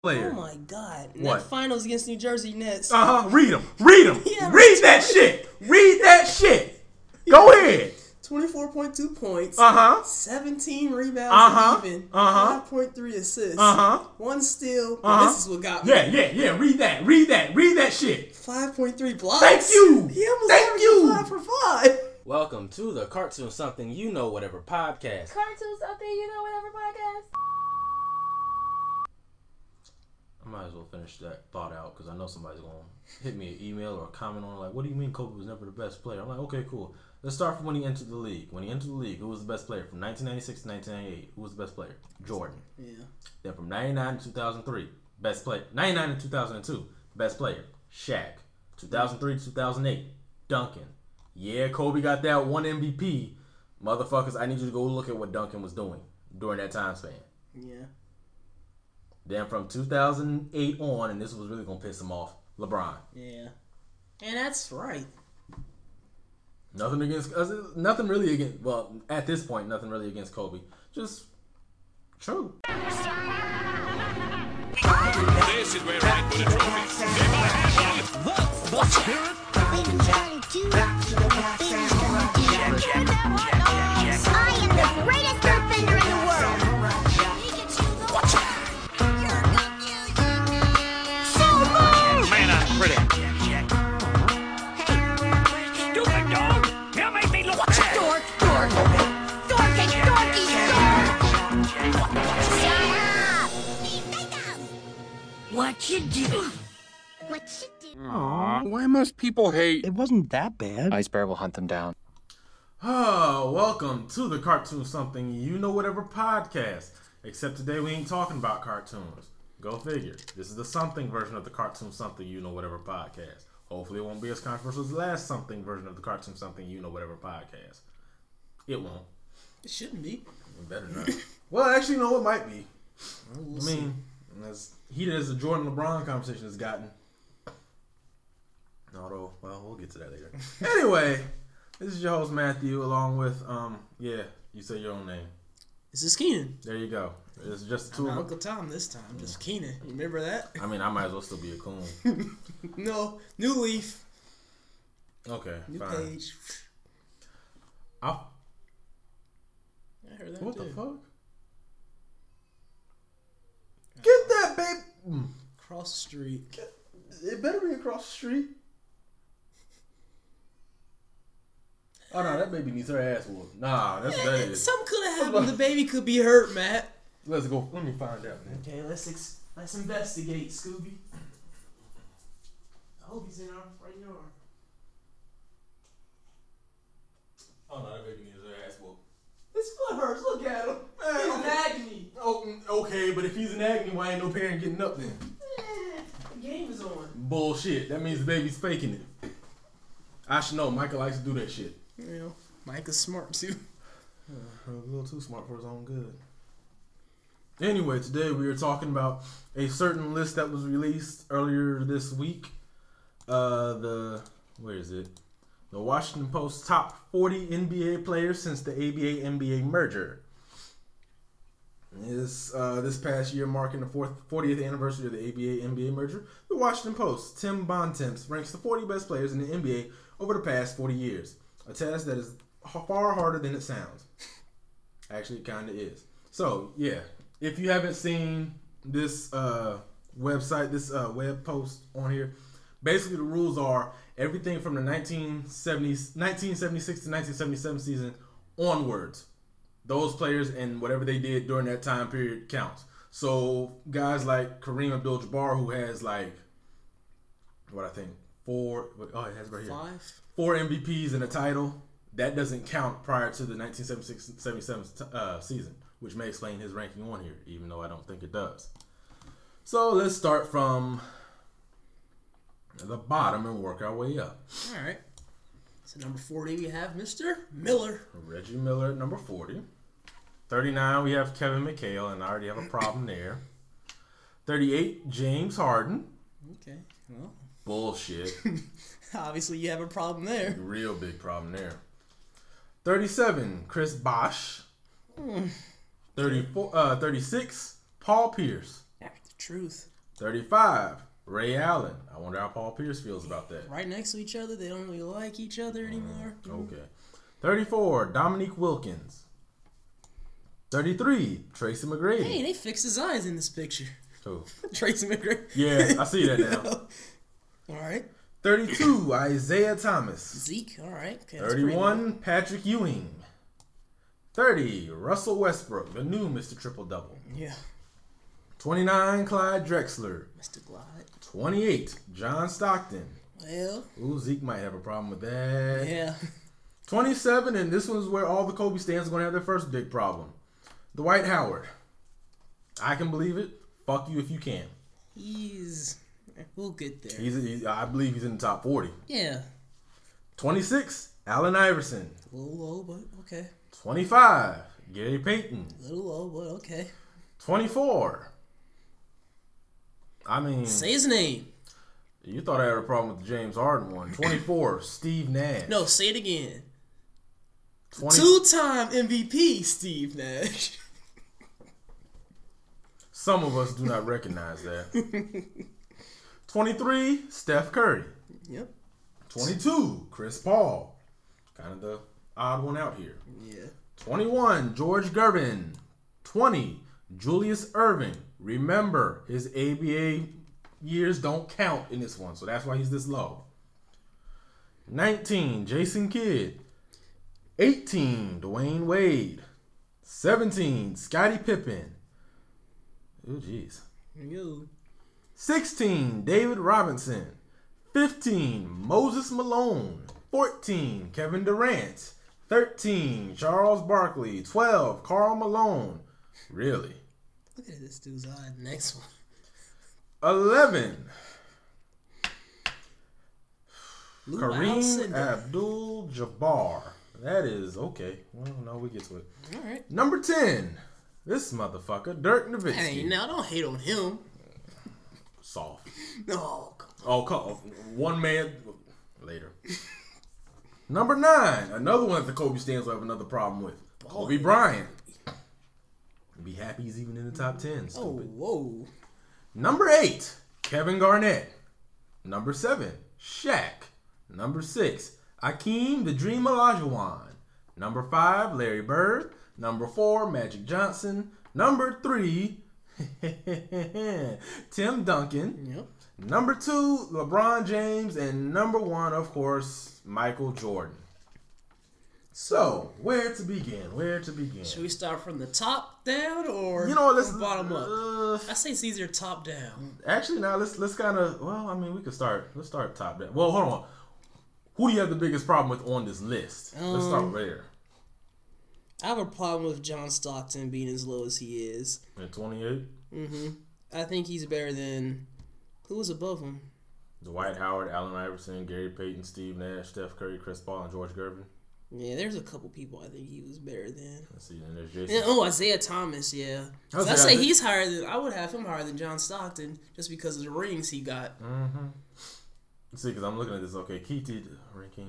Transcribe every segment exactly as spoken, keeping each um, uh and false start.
player. Oh my God! And What? that finals against New Jersey Nets. Uh huh. Read them. Read them. Yeah, Read that shit. Read that shit. Go ahead. Twenty-four point two points. Uh huh. Seventeen rebounds. Uh huh. Even. Uh huh. Five point three assists. Uh huh. One steal. Uh huh. This is what got me. Yeah, yeah, yeah. Read that. Read that. Read that shit. Five point three blocks. Thank you. He almost Thank averaged you. five for five. Welcome to the Cartoon Something You Know Whatever podcast. Cartoon Something You Know Whatever podcast. I might as well finish that thought out because I know somebody's going to hit me an email or a comment on like, what do you mean Kobe was never the best player? I'm like, okay, cool. Let's start from when he entered the league. When he entered the league, who was the best player? From nineteen ninety-six to nineteen ninety-eight, who was the best player? Jordan. Yeah. Then from ninety-nine to two thousand three, best player. ninety-nine to two thousand two, best player. Shaq. two thousand three to two thousand eight, Duncan. Yeah, Kobe got that one M V P. Motherfuckers, I need you to go look at what Duncan was doing during that time span. Yeah. Then from two thousand eight on, and this was really going to piss him off, LeBron. Yeah. And that's right. Nothing against, uh, nothing really against, well, at this point, nothing really against Kobe. Just true. This is where I put a trophy. The spirit. I am the greatest earthbender in the world. Man, I'm pretty. Stupid dog! You made me look bad. Dork, dork, dorky, dorky, dork. Shut up. What you do? What you do? Aw, why must people hate? It wasn't that bad. Ice Bear will hunt them down. Oh, welcome to the Cartoon Something You Know Whatever podcast. Except today we ain't talking about cartoons. Go figure. This is the something version of the Cartoon Something You Know Whatever podcast. Hopefully it won't be as controversial as the last something version of the Cartoon Something You Know Whatever podcast. It won't. It shouldn't be. It better not. Well, actually, no, it might be. We'll I mean, as heated as the Jordan LeBron conversation has gotten. Although, well, we'll get to that later. Anyway, this is your host Matthew, along with, um, yeah, you say your own name. This is Keenan. There you go. It's just two Not of Uncle Tom this time. Just Keenan. Remember that? I mean, I might as well still be a coon. No. New leaf. Okay, New fine. page. I'll, I heard that what too. the fuck? Get that, babe. Mm. Cross the street. Get, it better be across the street. Oh no, that baby needs her ass whooped. Nah, that's what that is. Something could have happened. The baby could be hurt, Matt. Let's go. Let me find out, man. Okay, let's ex- let's investigate, Scooby. I hope he's in our front yard. Oh no, that baby needs her ass whooped. His foot hurts. Look at him. He's in agony. Oh, mm, okay, but if he's in agony, why ain't no parent getting up then? Eh, the game is on. Bullshit. That means the baby's faking it. I should know. Michael likes to do that shit. You know, Mike is smart too. Uh, a little too smart for his own good. Anyway, today we are talking about a certain list that was released earlier this week. Uh, the where is it? The Washington Post top forty N B A players since the A B A N B A merger. This uh, this past year, marking the fourth, fortieth anniversary of the A B A N B A merger, the Washington Post Tim Bontemps ranks the forty best players in the N B A over the past forty years. A task that is far harder than it sounds. Actually, it kind of is. So, yeah, if you haven't seen this uh, website, this uh, web post on here, basically the rules are everything from the nineteen seventies, nineteen seventy-six to nineteen seventy-seven season onwards. Those players and whatever they did during that time period counts. So, guys like Kareem Abdul-Jabbar, who has like, what I think, four, oh, it has right here. Five. Four M V Ps and a title, that doesn't count prior to the nineteen seventy-six seventy-seven uh, season, which may explain his ranking on here, even though I don't think it does. So let's start from the bottom and work our way up. All right. So number forty, we have Mister Miller. Reggie Miller at number forty. thirty-nine, we have Kevin McHale, and I already have a problem there. thirty-eight, James Harden. Okay. Well, bullshit. Obviously, you have a problem there. Real big problem there. thirty-seven, Chris Bosh. Mm. thirty-four, uh, thirty-six, Paul Pierce. The truth. thirty-five, Ray Allen. I wonder how Paul Pierce feels about that. Right next to each other, they don't really like each other anymore. Okay. thirty-four, Dominique Wilkins. thirty-three, Tracy McGrady. Hey, they fixed his eyes in this picture. Who? Tracy McGrady. Yeah, I see that now. All right. thirty-two, Isaiah Thomas. Zeke. All right. Okay, that's pretty thirty-one, Patrick Ewing. thirty, Russell Westbrook, the new Mister Triple Double. good. Yeah. twenty-nine, Clyde Drexler. Mister Glide. twenty-eight, John Stockton. Well, Ooh, Zeke might have a problem with that. yeah. twenty-seven, and this one's where all the Kobe stands are going to have their first big problem. Dwight Howard. I can believe it. Fuck you if you can. He's. We'll get there. He's, he, I believe he's in the top forty. Yeah. twenty-six, Allen Iverson. A little low, but okay. twenty-five, Gary Payton. A little low, but okay. twenty-four. I mean, Say his name. you thought I had a problem with the James Harden one. twenty-four, Steve Nash. No, say it again. twenty Two-time M V P, Steve Nash. Some of us do not recognize that. twenty-three, Steph Curry. Yep. twenty-two, Chris Paul. Kind of the odd one out here. Yeah. twenty-one, George Gervin. twenty, Julius Irving. Remember, his A B A years don't count in this one, so that's why he's this low. nineteen, Jason Kidd. eighteen, Dwayne Wade. seventeen, Scottie Pippen. Oh, jeez. Yo. sixteen, David Robinson. fifteen, Moses Malone. fourteen, Kevin Durant. thirteen, Charles Barkley. twelve, Karl Malone. Really? Look at this dude's eye. Next one. eleven, Lou Kareem Alcindor. Abdul-Jabbar. That is okay. Well, no, we get to it. All right. Number ten, this motherfucker, Dirk Hey, Nowitzki. now don't hate on him. Soft. No. come Oh, come one man later. Number nine, another one that the Kobe stands will have another problem with. Kobe Bryant. Be happy he's even in the top ten. on. Oh, Stupid. whoa. Number eight, Kevin Garnett. Number seven, Shaq. Number six, Akeem the Dream Olajuwon. Number five, Larry Bird. Number four, Magic Johnson. Number three, Tim Duncan. Yep. Number two, LeBron James. And number one, of course, Michael Jordan. So, where to begin? Where to begin? Should we start from the top down or You know what? Let's from bottom up? uh, I say it's easier top down. Actually, now let's let's kind of. Well, I mean, we could start. Let's start top down. Well, hold on. Who do you have the biggest problem with on this list? let's start Um, there. I have a problem with John Stockton being as low as he is. At twenty-eight, Mm-hmm. I think he's better than who was above him. Dwight Howard, Allen Iverson, Gary Payton, Steve Nash, Steph Curry, Chris Paul, and George Gervin. Yeah, there's a couple people I think he was better than. Let's see. And there's Jason. Yeah, oh, Isaiah Thomas, yeah. I was I saying, say I he's higher than I would have him higher than John Stockton just because of the rings he got. Mm-hmm. Let's see, because I'm looking at this. Okay, Keaty ranking.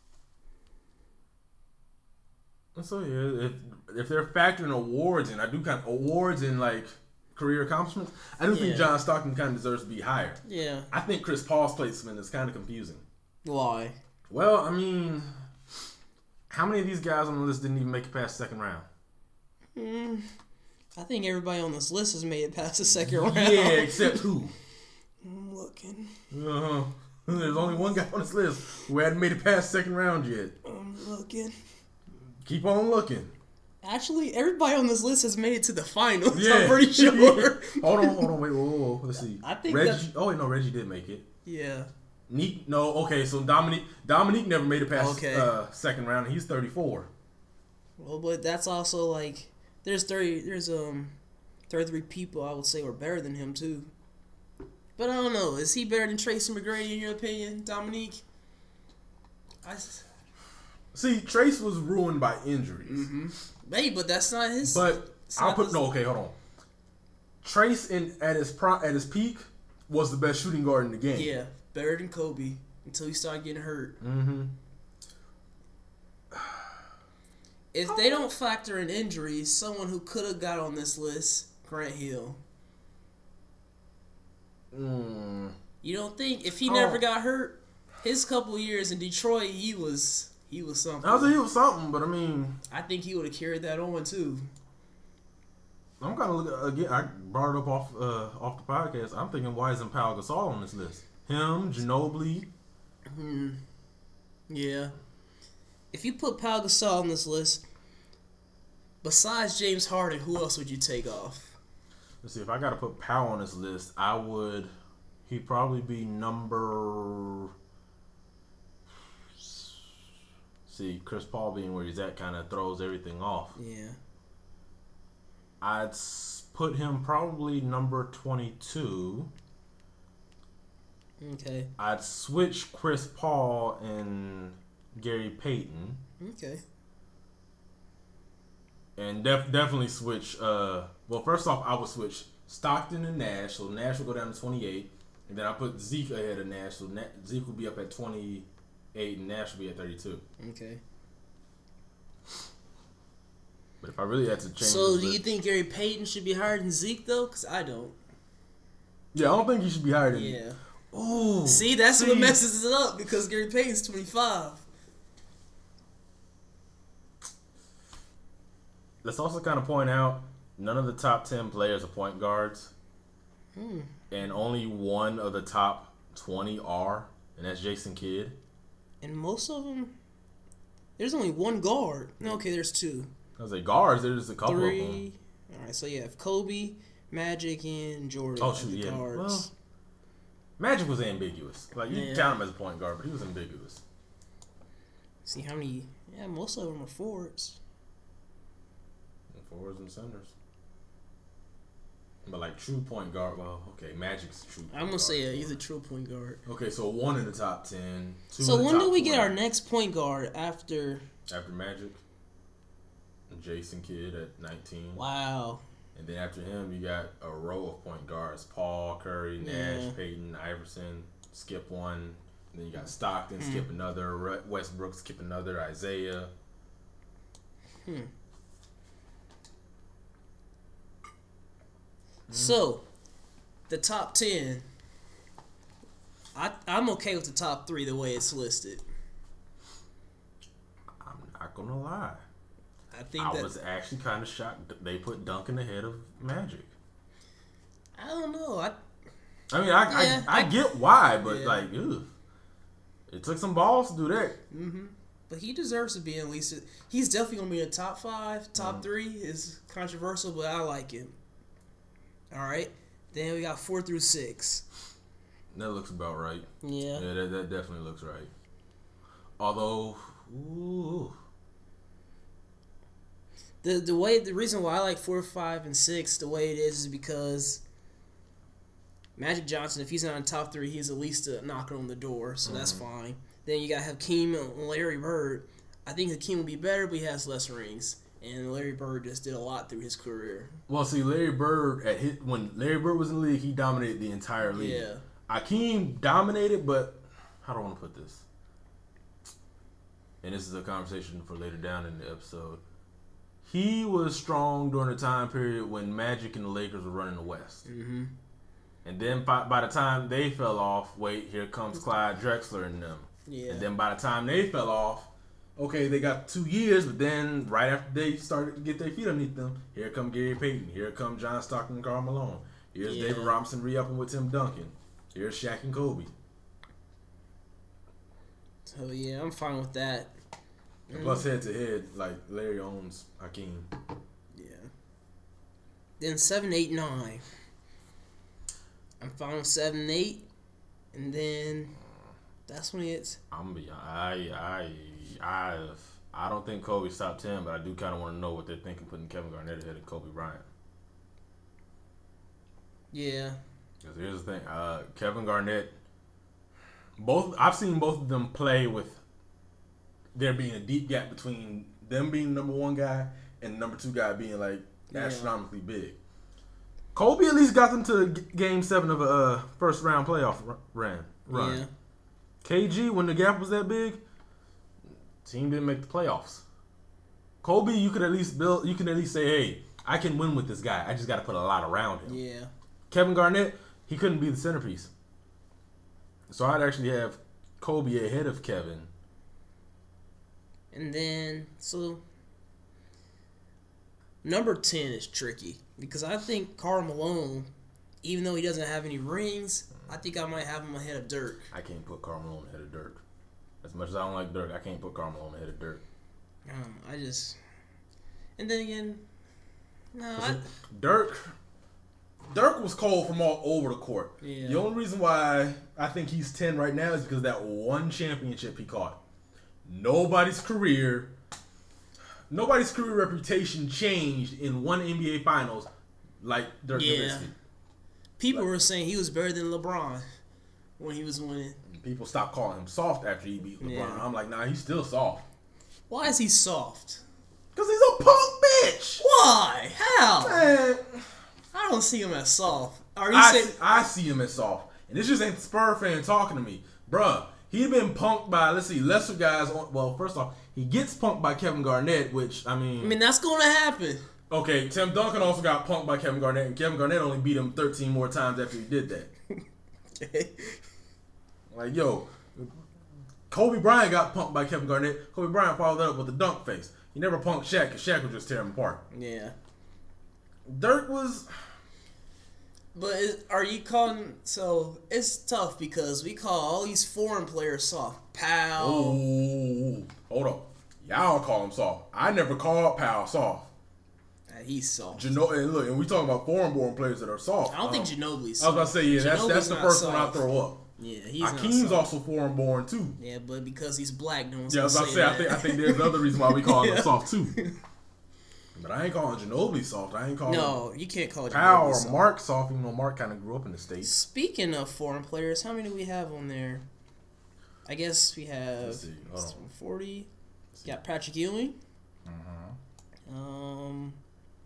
And so yeah, if if they're factoring awards in, I do kind of awards in like career accomplishments. I do think Yeah. John Stockton kind of deserves to be higher. Yeah. I think Chris Paul's placement is kind of confusing. Why? Well, I mean, how many of these guys on the list didn't even make it past the second round? Mm, I think everybody on this list has made it past the second round. Yeah, except who? I'm looking. Uh-huh. There's only one guy on this list who hadn't made it past the second round yet. I'm looking. Keep on looking. Actually, everybody on this list has made it to the finals. Yeah. I'm pretty sure. hold on, hold on, wait, whoa, whoa, whoa. Let's see. I think Reggie. that- Oh wait, no, Reggie did make it. Yeah. Neek, no, okay, so Dominique, Dominique never made it past Okay. uh, second round. And he's thirty-four. Well, but that's also like there's thirty. There's um thirty-three people I would say were better than him too. But I don't know. Is he better than Tracy McGrady in your opinion, Dominique? I. See, Trace was ruined by injuries. Mm-hmm. Hey, but that's not his. But it's I'll not put his- no. Okay, hold on. Trace in at his pro, at his peak was the best shooting guard in the game. Yeah, better than Kobe until he started getting hurt. Mm-hmm. If they don't factor in injuries, someone who could have got on this list, Grant Hill. Mm, You don't think if he Oh. never got hurt, his couple years in Detroit, he was he was something. I was he was something, but I mean, I think he would have carried that on too. I'm kind of looking again. I brought it up off uh, off the podcast. I'm thinking, why isn't Pau Gasol on this list? Him, Ginobili. Hmm. Yeah. If you put Pau Gasol on this list, besides James Harden, who else would you take off? Let's see. If I got to put Pau on this list, I would. He'd probably be number. See, Chris Paul being where he's at kind of throws everything off. Yeah. I'd s- put him probably number twenty-two. Okay. I'd switch Chris Paul and Gary Payton. Okay. And def- definitely switch. Uh, well, first off, I would switch Stockton and Nash. So Nash will go down to twenty-eight. And then I put Zeke ahead of Nash. So Na- Zeke will be up at twenty-eight and Nash will be at thirty-two. Okay. But if I really had to change So, this do you list- think Gary Payton should be higher than Zeke though? Because I don't. Yeah, I don't think he should be higher than. Yeah. Ooh. See, that's see. what messes it up because Gary Payton's twenty-five. Let's also kind of point out none of the top ten players are point guards. Hmm. And only one of the top twenty are, and that's Jason Kidd. And most of them, there's only one guard. No, okay, there's two. I was like, guards, there's a couple of them. Three. All right, so you have Kobe, Magic, and Jordan. Oh, as shoot, the yeah. guards. Well, Magic was ambiguous. Like, you Yeah. can count him as a point guard, but he was ambiguous. See how many? Yeah, most of them are forwards. And forwards and centers. But, like, true point guard, well, okay, Magic's true point I'm gonna guard. say yeah, he's a true point guard. Okay, so one in the top ten. Two So in the when top do we get our twenty. next point guard after? After Magic, Jason Kidd at nineteen. Wow. And then after him, you got a row of point guards: Paul, Curry, Nash, Yeah. Peyton, Iverson. Skip one. And then you got Stockton. Hmm. Skip another. Re- Westbrook. Skip another. Isaiah. Hmm. So, the top ten. I I'm okay with the top three the way it's listed. I'm not gonna lie. I think I that was actually kind of shocked that they put Duncan ahead of Magic. I don't know. I I mean, I Yeah, I, I, I- get why, but Yeah. like, ugh. It took some balls to do that. mm-hmm. But he deserves to be at least. He's definitely gonna be in the top five. Top three is controversial, but I like him. All right. Then we got four through six. That looks about right. Yeah. Yeah, that, that definitely looks right. Although, ooh, The the way the reason why I like four, five, and six the way it is is because Magic Johnson, if he's not in top three, he's at least a knocker on the door, so that's fine. Then you gotta have Hakeem and Larry Bird. I think Hakeem will be better, but he has less rings, and Larry Bird just did a lot through his career. well, see, Larry Bird at his, when Larry Bird was in the league, he dominated the entire league. Yeah. Akeem dominated, but how do I want to put this? And this is a conversation for later down in the episode. He was strong during the time period when Magic and the Lakers were running the West. Mm-hmm. And then by, by the time they fell off, wait, here comes Clyde Drexler and them. Yeah. And then by the time they fell off, okay, they got two years, but then right after they started to get their feet underneath them, here come Gary Payton, here come John Stockton and Karl Malone. Here's Yeah. David Robinson re-upping with Tim Duncan. Here's Shaq and Kobe. So yeah, I'm fine with that. And plus head to head, like Larry owns Hakeem. Yeah. Then seven, eight, nine. I'm fine with seven, eight, and then that's when it's. I'm be I I I I don't think Kobe's top ten, but I do kind of want to know what they're thinking putting Kevin Garnett ahead of Kobe Bryant. Yeah. Because here's the thing, uh, Kevin Garnett. Both I've seen both of them play with there being a deep gap between them being number one guy and number two guy being like Yeah. astronomically big. Kobe at least got them to g- game seven of a uh, first round playoff r- run. Run. Yeah. K G, when the gap was that big, team didn't make the playoffs. Kobe, you could at least build. You can at least say, "Hey, I can win with this guy. I just got to put a lot around him." Yeah. Kevin Garnett, he he couldn't be the centerpiece. So I'd actually have Kobe ahead of Kevin. And then, so, number ten is tricky. Because I think Karl Malone, even though he doesn't have any rings, I think I might have him ahead of Dirk. I can't put Karl Malone ahead of Dirk. As much as I don't like Dirk, I can't put Karl Malone ahead of Dirk. Um, I just... And then again, no, I... Dirk... Dirk was cold from all over the court. Yeah. The only reason why I think he's ten right now is because of that one championship he caught. Nobody's career, nobody's career reputation changed in one N B A Finals like Dirk Yeah. Nowitzki. People were saying he was better than LeBron when he was winning. People stopped calling him soft after he beat LeBron. Yeah. I'm like, nah, he's still soft. Why is he soft? Because he's a punk bitch. Why? How? Man, I don't see him as soft. Are you I, saying... see, I see him as soft. And this just ain't the Spur fan talking to me. Bruh, he'd been punked by, let's see, lesser guys. On, well, first off, he gets punked by Kevin Garnett, which, I mean... I mean, that's going to happen. Okay, Tim Duncan also got punked by Kevin Garnett, and Kevin Garnett only beat him thirteen more times after he did that. Okay. Like, yo, Kobe Bryant got punked by Kevin Garnett. Kobe Bryant followed that up with a dunk face. He never punked Shaq, because Shaq would just tear him apart. Yeah. Dirk was... But is, are you calling... So, it's tough because we call all these foreign players soft. Powell. Oh, hold up. Y'all call him soft. I never called Powell soft. Uh, he's soft. Gino- and look, and we talking about foreign-born players that are soft. I don't think Um, Ginobili's I was soft. about to say, yeah, that's, that's Ginobili's the not first one I soft. throw up. Yeah, he's not Akeem's soft. also foreign-born, too. Yeah, but because he's black, no one's Yeah, I gonna was about to say say, I that. think, I think there's another reason why we call him Yeah. soft, too. But I ain't calling Ginobili soft. I ain't calling No, you can't call Powell Ginobili or soft. Mark soft, even though Mark kind of grew up in the States. Speaking of foreign players, how many do we have on there? I guess we have Let's see. Hold on. forty. Got Patrick Ewing. Uh-huh. Um,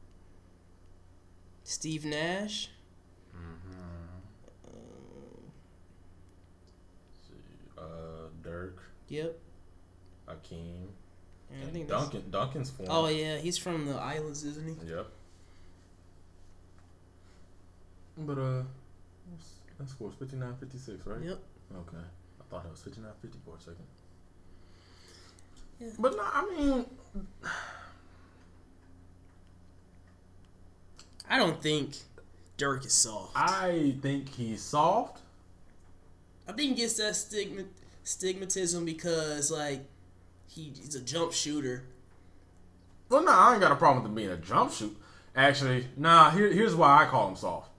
Steve Nash. Mm-hmm. Uh, Dirk, Yep. Akeem, And I and think that's- Duncan. Duncan's form. Oh yeah, he's from the islands, isn't he? Yep. But uh, that score's fifty-nine fifty-six, right? Yep. Okay. I thought it was fifty-nine fifty for a second. Yeah. But no, I mean, I don't think Dirk is soft. I think he's soft. I think he gets that stigma stigmatism because like he, he's a jump shooter. Well, no, I ain't got a problem with him being a jump shoot. Actually, nah, here, here's why I call him soft.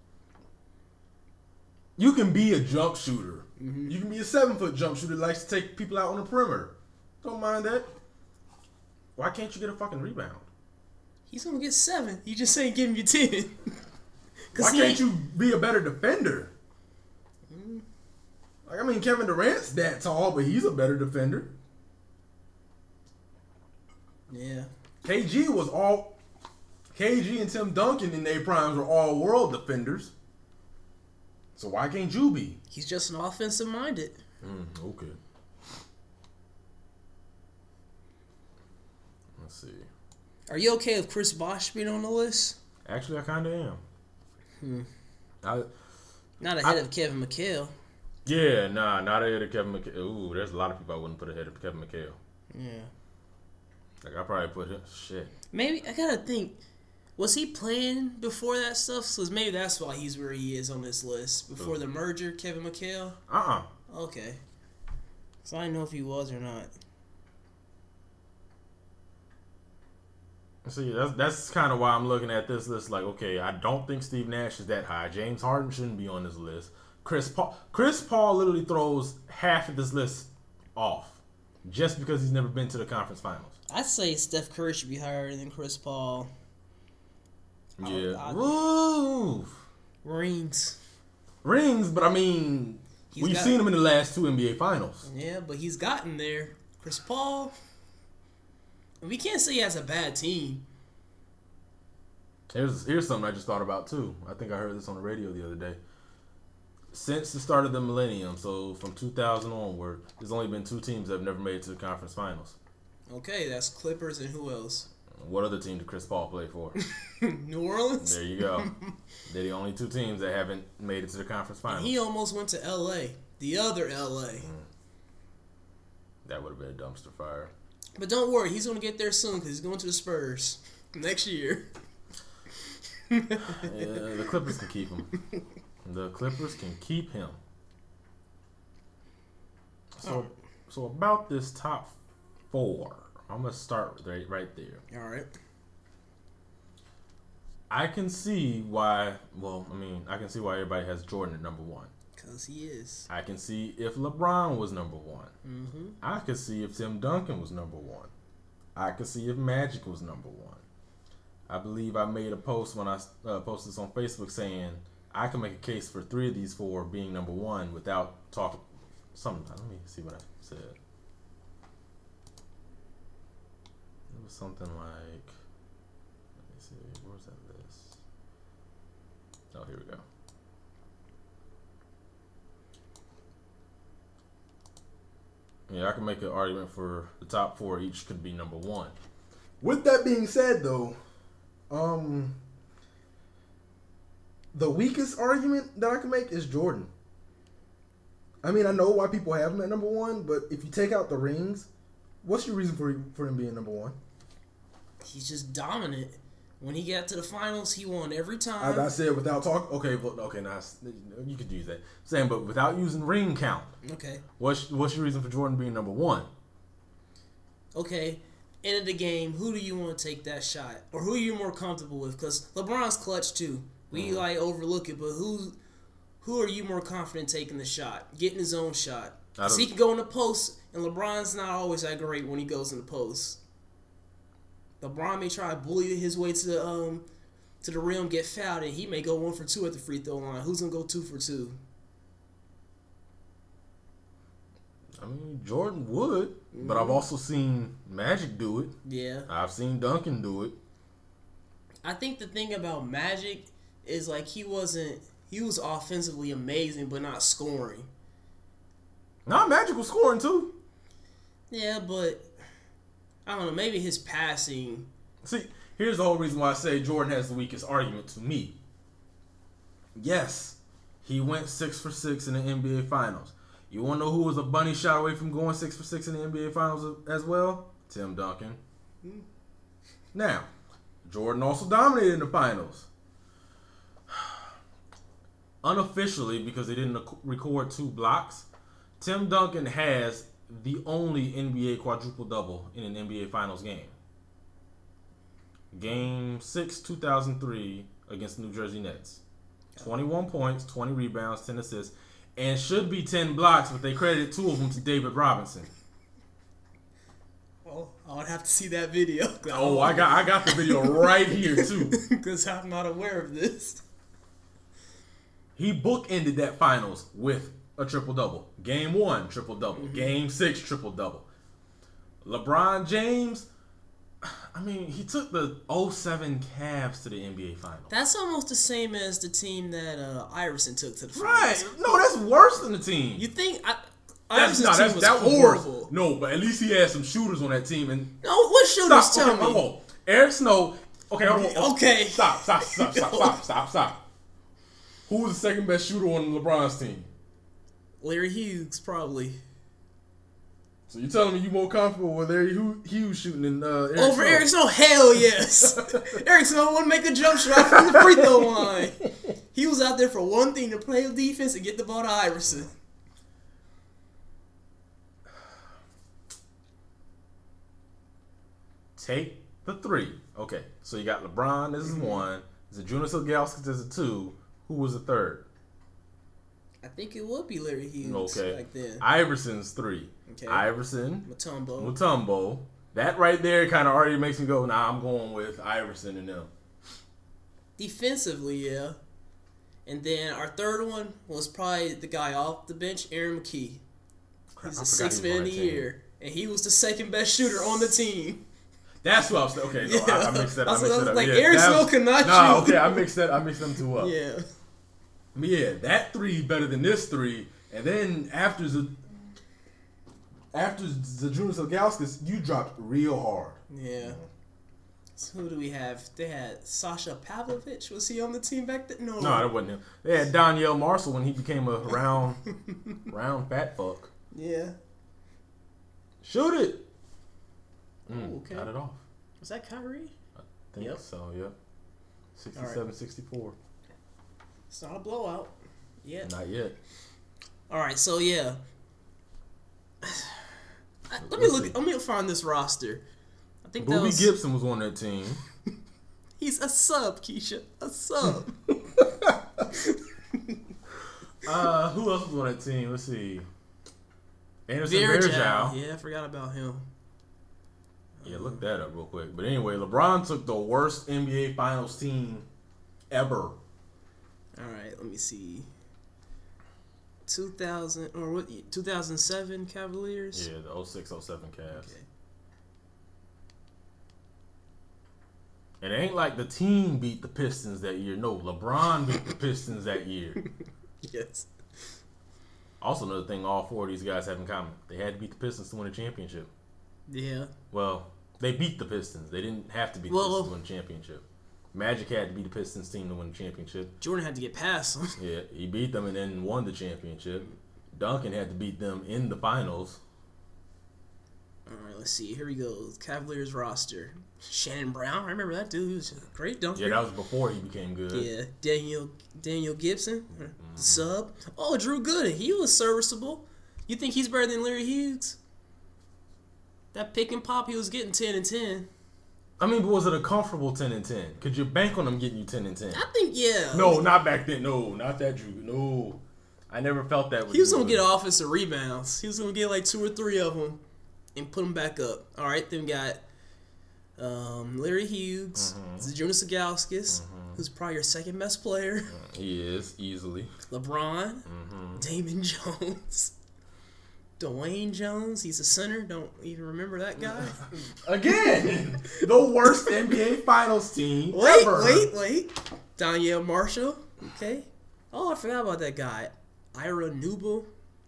You can be a jump shooter. Mm-hmm. You can be a seven-foot jump shooter that likes to take people out on the perimeter. Don't mind that. Why can't you get a fucking rebound? He's gonna get seven. You just ain't giving you ten. Why he can't ain't- you be a better defender? Like, I mean, Kevin Durant's that tall, but he's a better defender. Yeah. K G was all... K G and Tim Duncan in their primes were all world defenders. So why can't you be? He's just an offensive minded. Mm, okay. Let's see. Are you okay with Chris Bosh being on the list? Actually, I kind of am. Hmm. I, Not ahead I- of Kevin McHale. yeah, nah, not ahead of Kevin McHale. Ooh, there's a lot of people I wouldn't put ahead of Kevin McHale. Yeah. Like, I probably put him... Shit. Maybe I gotta think. Was he playing before that stuff? So maybe that's why he's where he is on this list. Before Who? the merger, Kevin McHale? Uh-uh. Okay. So I didn't know if he was or not. See, that's that's kind of why I'm looking at this list. Like, okay, I don't think Steve Nash is that high. James Harden shouldn't be on this list. Chris Paul, Chris Paul literally throws half of this list off just because he's never been to the conference finals. I'd say Steph Curry should be higher than Chris Paul. Yeah, I- Woo! Rings. Rings, but I mean, He's we've got- seen him in the last two N B A finals. Yeah, but he's gotten there. Chris Paul. We can't say he has a bad team. Here's here's something I just thought about too. I think I heard this on the radio the other day. Since the start of the millennium, so from two thousand onward, there's only been two teams that have never made it to the conference finals. Okay, that's Clippers and who else? What other team did Chris Paul play for? New Orleans. There you go. They're the only two teams that haven't made it to the conference finals. And he almost went to L A, the other L A. Mm. That would have been a dumpster fire. But don't worry, he's going to get there soon because he's going to the Spurs next year. Yeah, the Clippers can keep him. The Clippers can keep him. So, so about this top four, I'm gonna start right, right there. All right. I can see why. Well, I mean, I can see why everybody has Jordan at number one. Cause he is. I can see if LeBron was number one. Mm-hmm. I could see if Tim Duncan was number one. I could see if Magic was number one. I believe I made a post when I uh, posted this on Facebook saying I can make a case for three of these four being number one without talking. Some. Let me see what I said. It was something like. Let me see. Where's that list? Oh, here we go. Yeah, I can make an argument for the top four each could be number one. With that being said, though, um, the weakest argument that I can make is Jordan. I mean, I know why people have him at number one, but if you take out the rings, what's your reason for for him being number one? He's just dominant. When he got to the finals, he won every time. I, I said without talk. Okay, but okay, now you could use that. Saying, but without using ring count. Okay. What's what's your reason for Jordan being number one? Okay. End of the game, who do you want to take that shot, or who are you more comfortable with? Because LeBron's clutch too. We Mm. like overlook it, but who who are you more confident taking the shot, getting his own shot? Because he can go in the post, and LeBron's not always that great when he goes in the post. LeBron may try to bully his way to the um to the rim, get fouled, and he may go one for two at the free throw line. Who's gonna go two for two? I mean, Jordan would, but I've also seen Magic do it. Yeah. I've seen Duncan do it. I think the thing about Magic is like he wasn't he was offensively amazing but not scoring. Nah, Magic was scoring too. Yeah, but I don't know, maybe his passing. See, here's the whole reason why I say Jordan has the weakest argument to me. Yes, he went six for six in the N B A Finals. You want to know who was a bunny shot away from going six for six in the N B A Finals as well? Tim Duncan. Hmm. Now, Jordan also dominated in the finals. Unofficially, because they didn't record two blocks, Tim Duncan has the only N B A quadruple double in an N B A Finals game. Game six, two thousand three against the New Jersey Nets. twenty-one points, twenty rebounds, ten assists, and should be ten blocks, but they credited two of them to David Robinson. Well, I would have to see that video. Oh, I got I got the video right here too. Because I'm not aware of this. He bookended that finals with a triple double. Game one, triple double. Mm-hmm. Game six, triple double. LeBron James, I mean, he took the oh seven Cavs to the N B A Finals. That's almost the same as the team that uh, Iverson took to the finals. Right. No, that's worse than the team. You think I, that's, Iverson's no, team that's, was that was horrible. worse. No, but at least he had some shooters on that team. And no, what shooters? stop, Tell okay, me. hold on. Eric Snow. Okay, hold on. Okay. Stop, stop, stop, stop, stop, stop, stop. Who was the second best shooter on LeBron's team? Larry Hughes, probably. So you're telling me you more comfortable with Larry Hughes shooting than uh, Eric Over Snow? Eric Snow? Hell yes. Eric Snow wouldn't make a jump shot from the free throw line. He was out there for one thing, to play defense and get the ball to Iverson. Take the three. Okay, so you got LeBron. This is Mm-hmm. one. Zydrunas Ilgauskas is a two. Who was the third? I think it would be Larry Hughes Okay. back then. Iverson's three. Okay. Iverson, Mutombo. Mutombo. That right there kind of already makes me go, nah, I'm going with Iverson and them. Defensively, yeah. And then our third one was probably the guy off the bench, Aaron McKee. Crap, He's I the forgot sixth he was man on of the that team. year. And he was the second best shooter on the team. That's what I was saying. Okay, no, I, I mixed that. I That's mixed what I that was up. like, Yeah, Eric that Snow was- cannot Nah, shoot. okay, I mixed that. I mixed them two up. Yeah. But yeah, that three better than this three. And then after Z- after Zydrunas Ilgauskas, you dropped real hard. Yeah. So who do we have? They had Sasha Pavlovich. Was he on the team back then? No. No, that wasn't him. They had Danielle Marshall when he became a round, round fat fuck. Yeah. Shoot it. Mm, Oh, okay. Got it off. Was that Kyrie? I think Yep. so, yep. sixty-seven sixty-four. It's not a blowout. Yet. Not yet. All right, so yeah. I- Let me Let's look. see. Let me find this roster. I think that Booby was. Gibson was on that team. He's a sub, Keisha. A sub. Uh, who else was on that team? Let's see. Anderson Varejao. Varejao. Yeah, I forgot about him. Yeah, look that up real quick. But anyway, LeBron took the worst N B A Finals team ever. All right, let me see. two thousand or what? two thousand seven Cavaliers. Yeah, the oh six oh seven Cavs. Okay. And it ain't like the team beat the Pistons that year. No, LeBron beat the Pistons that year. Yes. Also, another thing all four of these guys have in common. They had to beat the Pistons to win a championship. Yeah. Well, they beat the Pistons. They didn't have to beat the Well- Pistons to win a championship. Magic had to beat the Pistons team to win a championship. Jordan had to get past them. Yeah, he beat them and then won the championship. Duncan had to beat them in the finals. All right, let's see. Here we go. Cavaliers roster. Shannon Brown. I remember that dude. He was a great dunker. Yeah, that was before he became good. Yeah, Daniel Daniel Gibson, the sub. Oh, Drew Gooden, he was serviceable. You think he's better than Larry Hughes? That pick and pop, he was getting ten and ten. I mean, but was it a comfortable ten and ten? Could you bank on them getting you ten and ten? I think yeah. No, not back then. No, not that Drew. No, I never felt that. With He was Drew gonna get Gooden. offensive rebounds. He was gonna get like two or three of them and put them back up. All right, then we got um, Larry Hughes, Mm-hmm. Jonas Sagauskas, who's probably your second best player. He is easily. LeBron, Mm-hmm. Damon Jones, Dwayne Jones. He's a center. Don't even remember that guy. Again, the worst N B A Finals team Wait, ever. wait, wait. Danielle Marshall. Okay. Oh, I forgot about that guy. Ira Newble.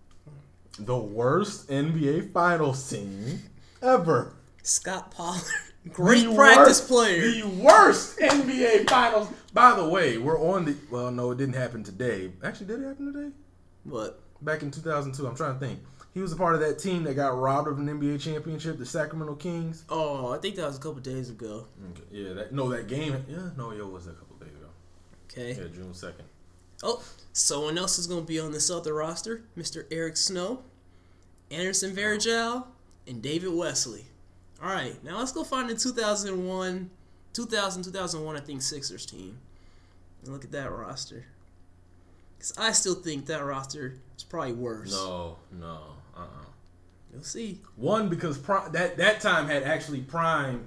The worst N B A Finals team ever. Scott Pollard. Great The practice worst- player. The worst N B A Finals. By the way, we're on the. Well, no, it didn't happen today. Actually, did it happen today? What? Back in two thousand two. I'm trying to think. He was a part of that team that got robbed of an N B A championship, the Sacramento Kings. Oh, I think that was a couple days ago. Okay. Yeah, that, no, that game. Yeah, no, it was a couple days ago. Okay. Yeah, June second. Oh, someone else is going to be on this other roster. Mister Eric Snow, Anderson Varejao, and David Wesley. All right, now let's go find the two thousand one, two thousand, two thousand one, I think, Sixers team. And look at that roster. Because I still think that roster is probably worse. No, no, uh, uh You'll see. One because Prime, that that time had actually Prime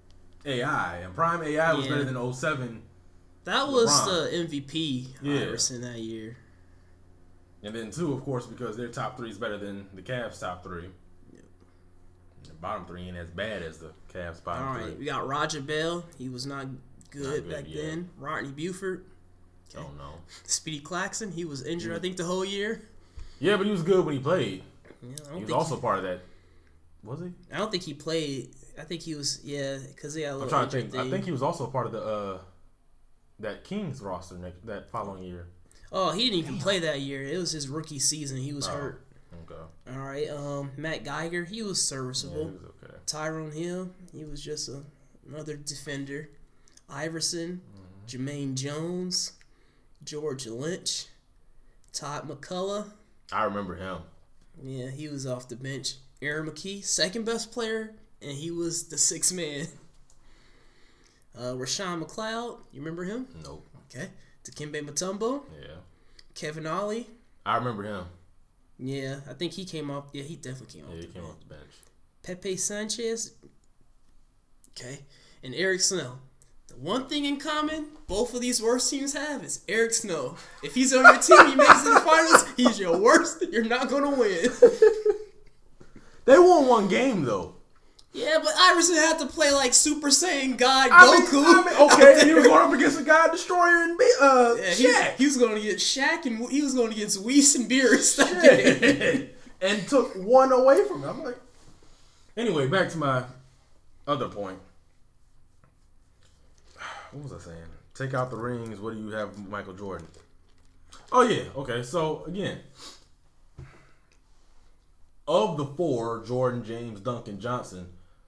A I, and Prime A I was Yeah. better than oh seven. That was LeBron. the M V P Yeah. Iverson that year. And then two, of course, because their top three is better than the Cavs' top three. Yep. The bottom three ain't as bad as the Cavs' bottom All right, three. we got Roger Bell. He was not good, Not good back yet. then. Rodney Buford. Don't know. Speedy Claxton. He was injured, I think, the whole year. Yeah, but he was good when he played. Yeah, I He don't was think also part of that. Was he? I don't think he played. I think he was, yeah, because he had a I'm little trying to injury think. I thing. think he was also part of the uh that Kings roster next that following year. Oh, he didn't even play that year. It was his rookie season. He was Oh. hurt. Okay. All right. Um, Matt Geiger. He was Yeah, serviceable. he was okay. Tyrone Hill. He was just a, another defender. Iverson. Mm-hmm. Jermaine Jones. George Lynch. Todd McCullough. I remember him. Yeah, he was off the bench. Aaron McKee, second best player, and he was the sixth man. Uh, Rashawn McLeod, you remember him? Nope. Okay. Dikembe Mutombo, Yeah. Kevin Ollie. I remember him. Yeah, I think he came off. Yeah, he definitely came off Yeah, he the came bench. off the bench. Pepe Sanchez. Okay. And Eric Snow. The one thing in common both of these worst teams have is Eric Snow. If he's on your team, he makes it to the finals, he's your worst. You're not going to win. They won one game though. Yeah, but Iverson had to play like Super Saiyan God I mean, Goku. I mean, okay, and he was going up against a God Destroyer and be- uh, Yeah, he, Shaq. he was going to get Shaq and he was going to get Weiss and Beerus that game. and took one away from him. I'm like, anyway, back to my other point. what was I saying? Take out the rings. What do you have, Michael Jordan? Oh yeah. Okay. So again, of the four, Jordan, James, Duncan, Johnson.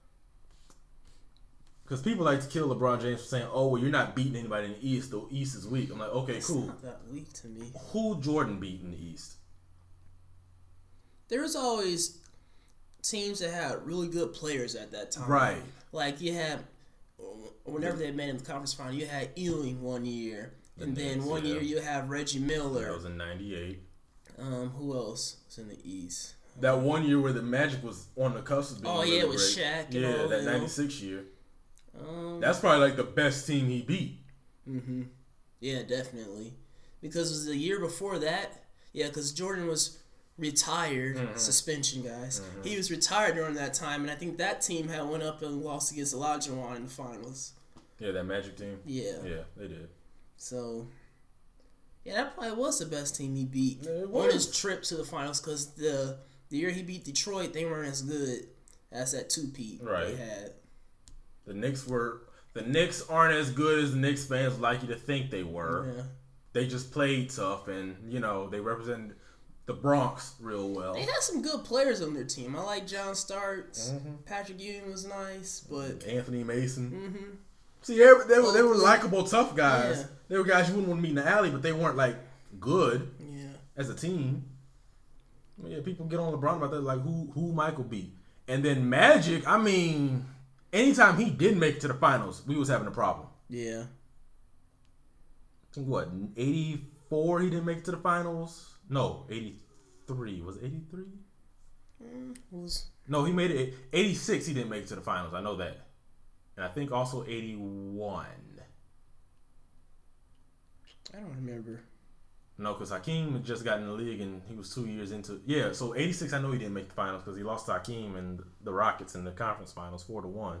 Because people like to kill LeBron James for saying, "Oh, well, you're not beating anybody in the East. The East is weak." I'm like, okay, It's cool. not that weak to me. Who Jordan beat in the East? There was always teams that had really good players at that time. Right. Like you had, whenever they made in the conference final, you had Ewing one year, The and then Knicks, one yeah. year you have Reggie Miller. That was in ninety-eight. Um, who else was in the East? That one year where the Magic was on the cusp of being Oh, yeah, really it was great. Shaq and Yeah, all that them. ninety-six year. Um, That's probably like the best team he beat. Mm-hmm. Yeah, definitely. Because it was the year before that. Yeah, because Jordan was retired. Mm-hmm. Suspension, guys. Mm-hmm. He was retired during that time, and I think that team had went up and lost against Olajuwon in the finals. Yeah, that Magic team. Yeah. Yeah, they did. So, yeah, that probably was the best team he beat Yeah, it on was. his trip to the finals. Because the the year he beat Detroit, they weren't as good as that two-peat Right. they had. The Knicks were. The Knicks aren't as good as the Knicks fans like you to think they were. Yeah. They just played tough, and you know they represented the Bronx real well. They had some good players on their team. I like John Starks. Mm-hmm. Patrick Ewing was nice, but Anthony Mason. mm-hmm. See, they, were- they were they were Oakley. likable, tough guys. Yeah. They were guys you wouldn't want to meet in the alley, but they weren't like good yeah, as a team. Yeah, people get on LeBron about that, like who who Michael beat, and then Magic. I mean, anytime he did make it to the finals, we was having a problem. yeah. I think what eighty-four he didn't make it to the finals. No, eighty-three was it eighty-three. Mm, was No, he made it. eighty-six he didn't make it to the finals. I know that, and I think also eighty-one. I don't remember. No, because Hakeem had just got in the league and he was two years into yeah. So eighty-six, I know he didn't make the finals because he lost to Hakeem and the Rockets in the conference finals four to one.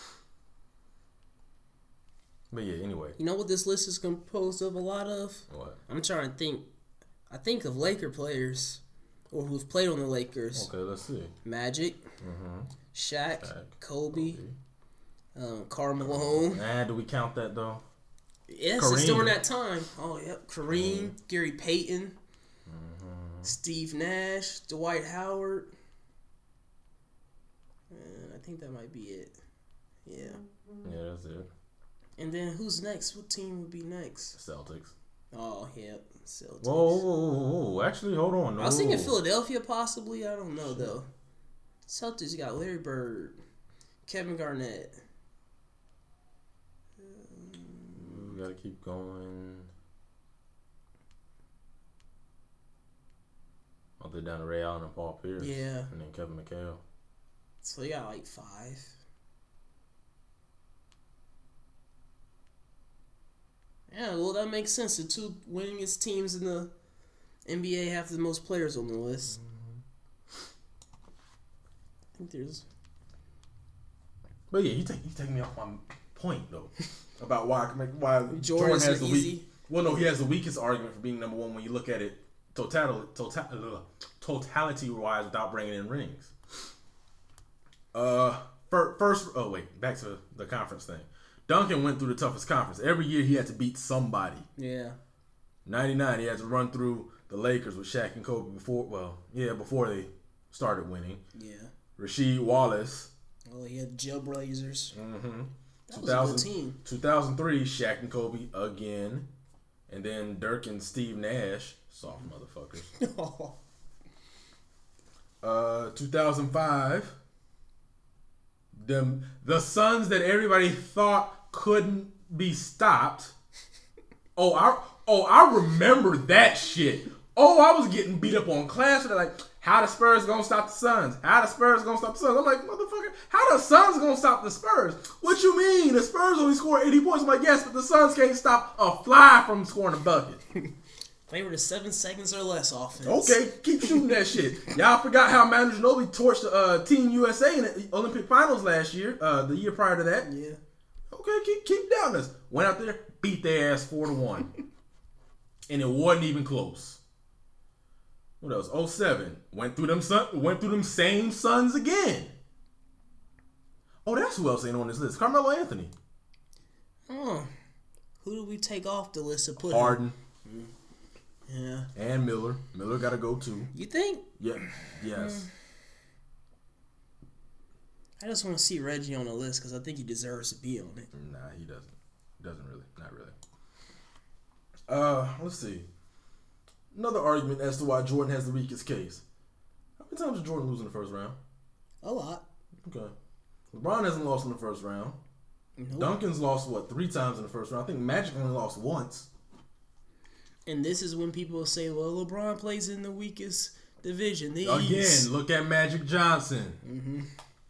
But yeah, anyway, You know what this list is composed of a lot of? what? I'm trying to think. I think of Laker players or who've played on the Lakers. Okay, let's see. Magic, Mm-hmm. Shaq, Shaq, Kobe, Kobe. Um, Karl Malone. Ah, do we count that though? Yes, Kareem. it's during that time. Oh, yep. Kareem, Mm-hmm. Gary Payton, Steve Nash, Dwight Howard. And I think that might be it. Yeah. Yeah, that's it. And then who's next? What team would be next? Celtics. Oh, yep. Celtics. Whoa, whoa, whoa, whoa. Actually, hold on. I was thinking Whoa. Philadelphia possibly. I don't know, though. Celtics, you got Larry Bird, Kevin Garnett. We gotta keep going. Oh, they're down to Ray Allen and Paul Pierce. Yeah. And then Kevin McHale. So you got like five. Yeah, well, that makes sense. The two winningest teams in the N B A have the most players on the list. I think there's. But yeah, you take you take me off my point though about why I can make why Jordan, Jordan's has the easy. weak. Well, no, he has the weakest argument for being number one when you look at it total total totality wise without bringing in rings. Uh, fir- first, oh wait, back to the conference thing. Duncan went through the toughest conference. Every year he had to beat somebody. Yeah. ninety-nine, he had to run through the Lakers with Shaq and Kobe before. Well, yeah, before they started winning. Yeah. Rasheed Wallace. Oh, he had Jailblazers. Mm-hmm. That was a good team. two thousand three, Shaq and Kobe again. And then Dirk and Steve Nash. Soft motherfuckers. uh, two thousand five, them, the Suns that everybody thought couldn't be stopped. Oh, I, oh, I remember that shit. Oh, I was getting beat up on class. They're like, how the Spurs gonna stop the Suns? How the Spurs gonna stop the Suns? I'm like, motherfucker, how the Suns gonna stop the Spurs? What you mean? The Spurs only score eighty points. I'm like, yes, but the Suns can't stop a fly from scoring a bucket. They were the seven seconds or less offense. Okay, keep shooting that shit. Y'all forgot how Manu Ginobili torched uh, Team U S A in the Olympic Finals last year, uh, the year prior to that. Yeah. Okay, keep keep down this. Went out there, beat their ass four to one, and it wasn't even close. What else? oh seven went through them sun, went through them same Suns again. Oh, that's who else ain't on this list. Carmelo Anthony. Oh. Who do we take off the list to put? Harden Him? Yeah. and Miller. Miller got to go too. You think? Yeah. Yes. Mm. I just want to see Reggie on the list because I think he deserves to be on it. Nah, he doesn't. Doesn't really. Not really. Uh, let's see. Another argument as to why Jordan has the weakest case. How many times did Jordan lose in the first round? A lot. Okay. LeBron hasn't lost in the first round. Nope. Duncan's lost, what, three times in the first round? I think Magic only lost once. And this is when people say, well, LeBron plays in the weakest division. The Again, East. look at Magic Johnson. Mm-hmm.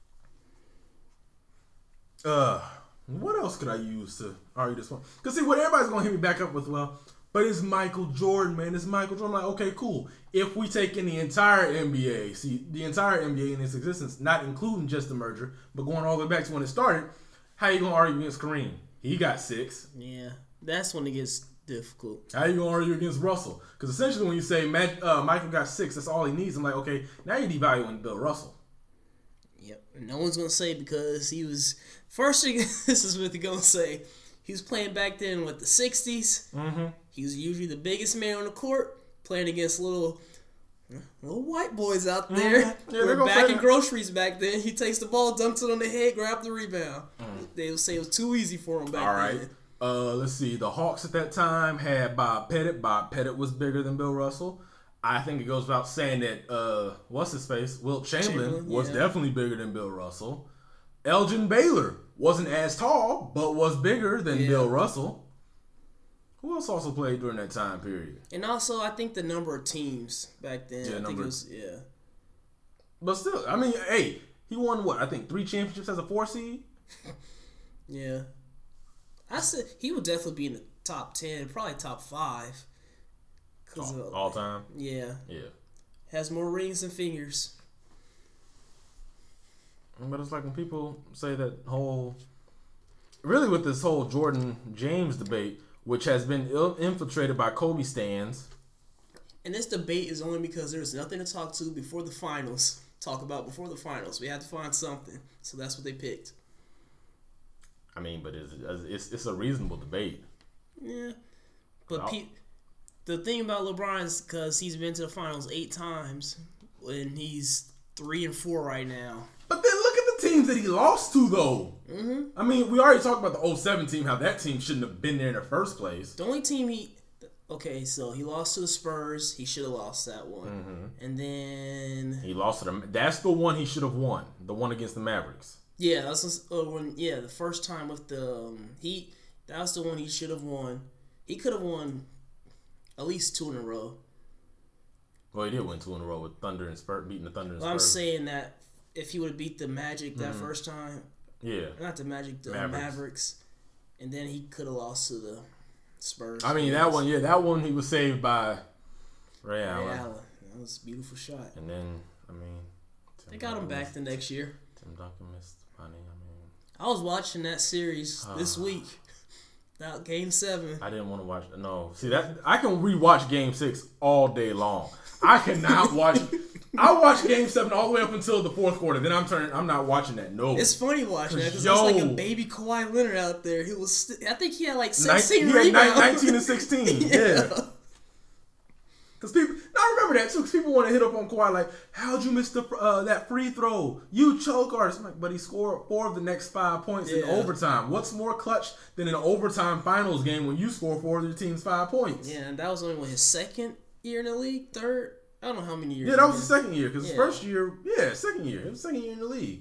Uh, what else could I use to argue this one? Because, see, what everybody's going to hit me back up with, well, but it's Michael Jordan, man. It's Michael Jordan. I'm like, okay, cool. If we take in the entire N B A, see, the entire N B A in its existence, not including just the merger, but going all the way back to when it started, how you going to argue against Kareem? He got six. Yeah, that's when it gets difficult. How you going to argue against Russell? Because essentially when you say Mag- uh, Michael got six, that's all he needs. I'm like, okay, now you're devaluing Bill Russell. Yep. And no one's going to say because he was... First thing this is what they're going to say. He was playing back then with the sixties. Mm-hmm. He was usually the biggest man on the court, playing against little little white boys out there. Mm-hmm. Yeah, who they're were gonna back say in that. groceries back then. He takes the ball, dunks it on the head, grab the rebound. Mm. They would say it was too easy for him back All right. then. Uh, let's see. The Hawks at that time had Bob Pettit. Bob Pettit was bigger than Bill Russell. I think it goes without saying that, uh, what's his face? Wilt Chamberlain, Chamberlain, was yeah. definitely bigger than Bill Russell. Elgin Baylor wasn't as tall, but was bigger than Yeah. Bill Russell. Who else also played during that time period? And also, I think the number of teams back then. Yeah, I think number- it was, yeah. But still, I mean, hey, he won what? I think three championships as a four seed? Yeah. I said he would definitely be in the top ten, probably top five. Cause All, of, all time. Yeah. Yeah. Has more rings than fingers. But it's like when people say that whole, really with this whole Jordan James debate, which has been ill- infiltrated by Kobe stans. And this debate is only because there's nothing to talk to before the finals. Talk about before the finals. We had to find something. So that's what they picked. I mean, but it's it's, it's a reasonable debate. Yeah. But Well- pe- the thing about LeBron is because he's been to the finals eight times and he's three and four right now. But then look at the teams that he lost to, though. Mm-hmm. I mean, we already talked about the oh seven team, how that team shouldn't have been there in the first place. The only team he... Okay, so he lost to the Spurs. He should have lost that one. Mm-hmm. And then... He lost to them. That's the one he should have won. The one against the Mavericks. Yeah, that's just, uh, when yeah the first time with the um, Heat. That was the one he should have won. He could have won at least two in a row. Well, he did win two in a row with Thunder and Spurs, beating the Thunder and Well, I'm Spurs. saying that if he would have beat the Magic that Mhm. first time, Yeah. not the Magic, the Mavericks. Mavericks, and then he could have lost to the Spurs. I mean, that one, yeah, that one he was saved by Ray Ray Allen. Allen. That was a beautiful shot. And then, I mean, Tim They got him Duncan back missed- the next year. Tim Duncan missed money. I mean, I was watching that series this Ah. week. That game seven. I didn't want to watch. No, see that I can rewatch Game Six all day long. I cannot watch. I watched Game Seven all the way up until the fourth quarter. Then I'm turning. I'm not watching that. No, It's funny watching that because Yo. it's like a baby Kawhi Leonard out there. He was. St- I think he had like Nin- sixteen he had rebounds. ni- nineteen and sixteen. Yeah. Because people, now I remember that too. Because people want to hit up on Kawhi like, "How'd you miss the uh, that free throw? You choke artist." I'm like, but he scored four of the next five points in Yeah. overtime. What's more clutch than an overtime finals game when you score four of your team's five points? Yeah, and that was only what, his second year in the league, third. I don't know how many years. Yeah, that he was been. the second year. Because Yeah. his first year, yeah, second year. It was second year in the league.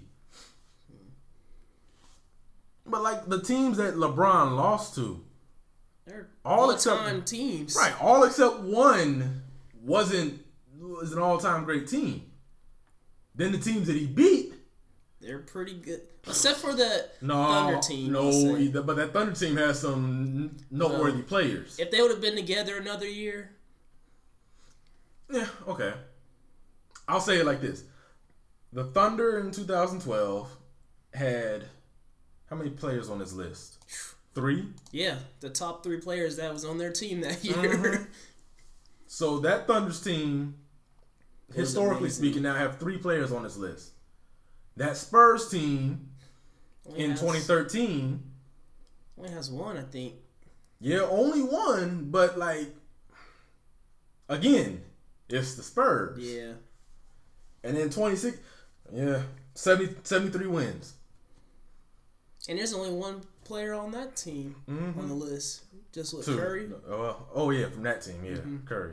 But like the teams that LeBron lost to, They're all all except- time teams. right, all except one wasn't was an all time great team. Then the teams that he beat, They're pretty good, except for the no, Thunder team. no, I'll say. either, but that Thunder team has some noteworthy No. players. If they would have been together another year, Yeah, okay. I'll say it like this: the Thunder in two thousand twelve had how many players on this list? Three. yeah, the top three players that was on their team that year. Mhm. So that Thunder's team, was historically amazing. speaking, now have three players on this list. That Spurs team Only in has- twenty thirteen, only has one, I think. Yeah, only one, but like again, it's the Spurs. Yeah. And then twenty-six, yeah, seventy, seventy-three wins. And there's only one player on that team Mm-hmm. on the list. Just with Two. Curry. Uh, oh yeah, from that team, yeah, Mm-hmm. Curry.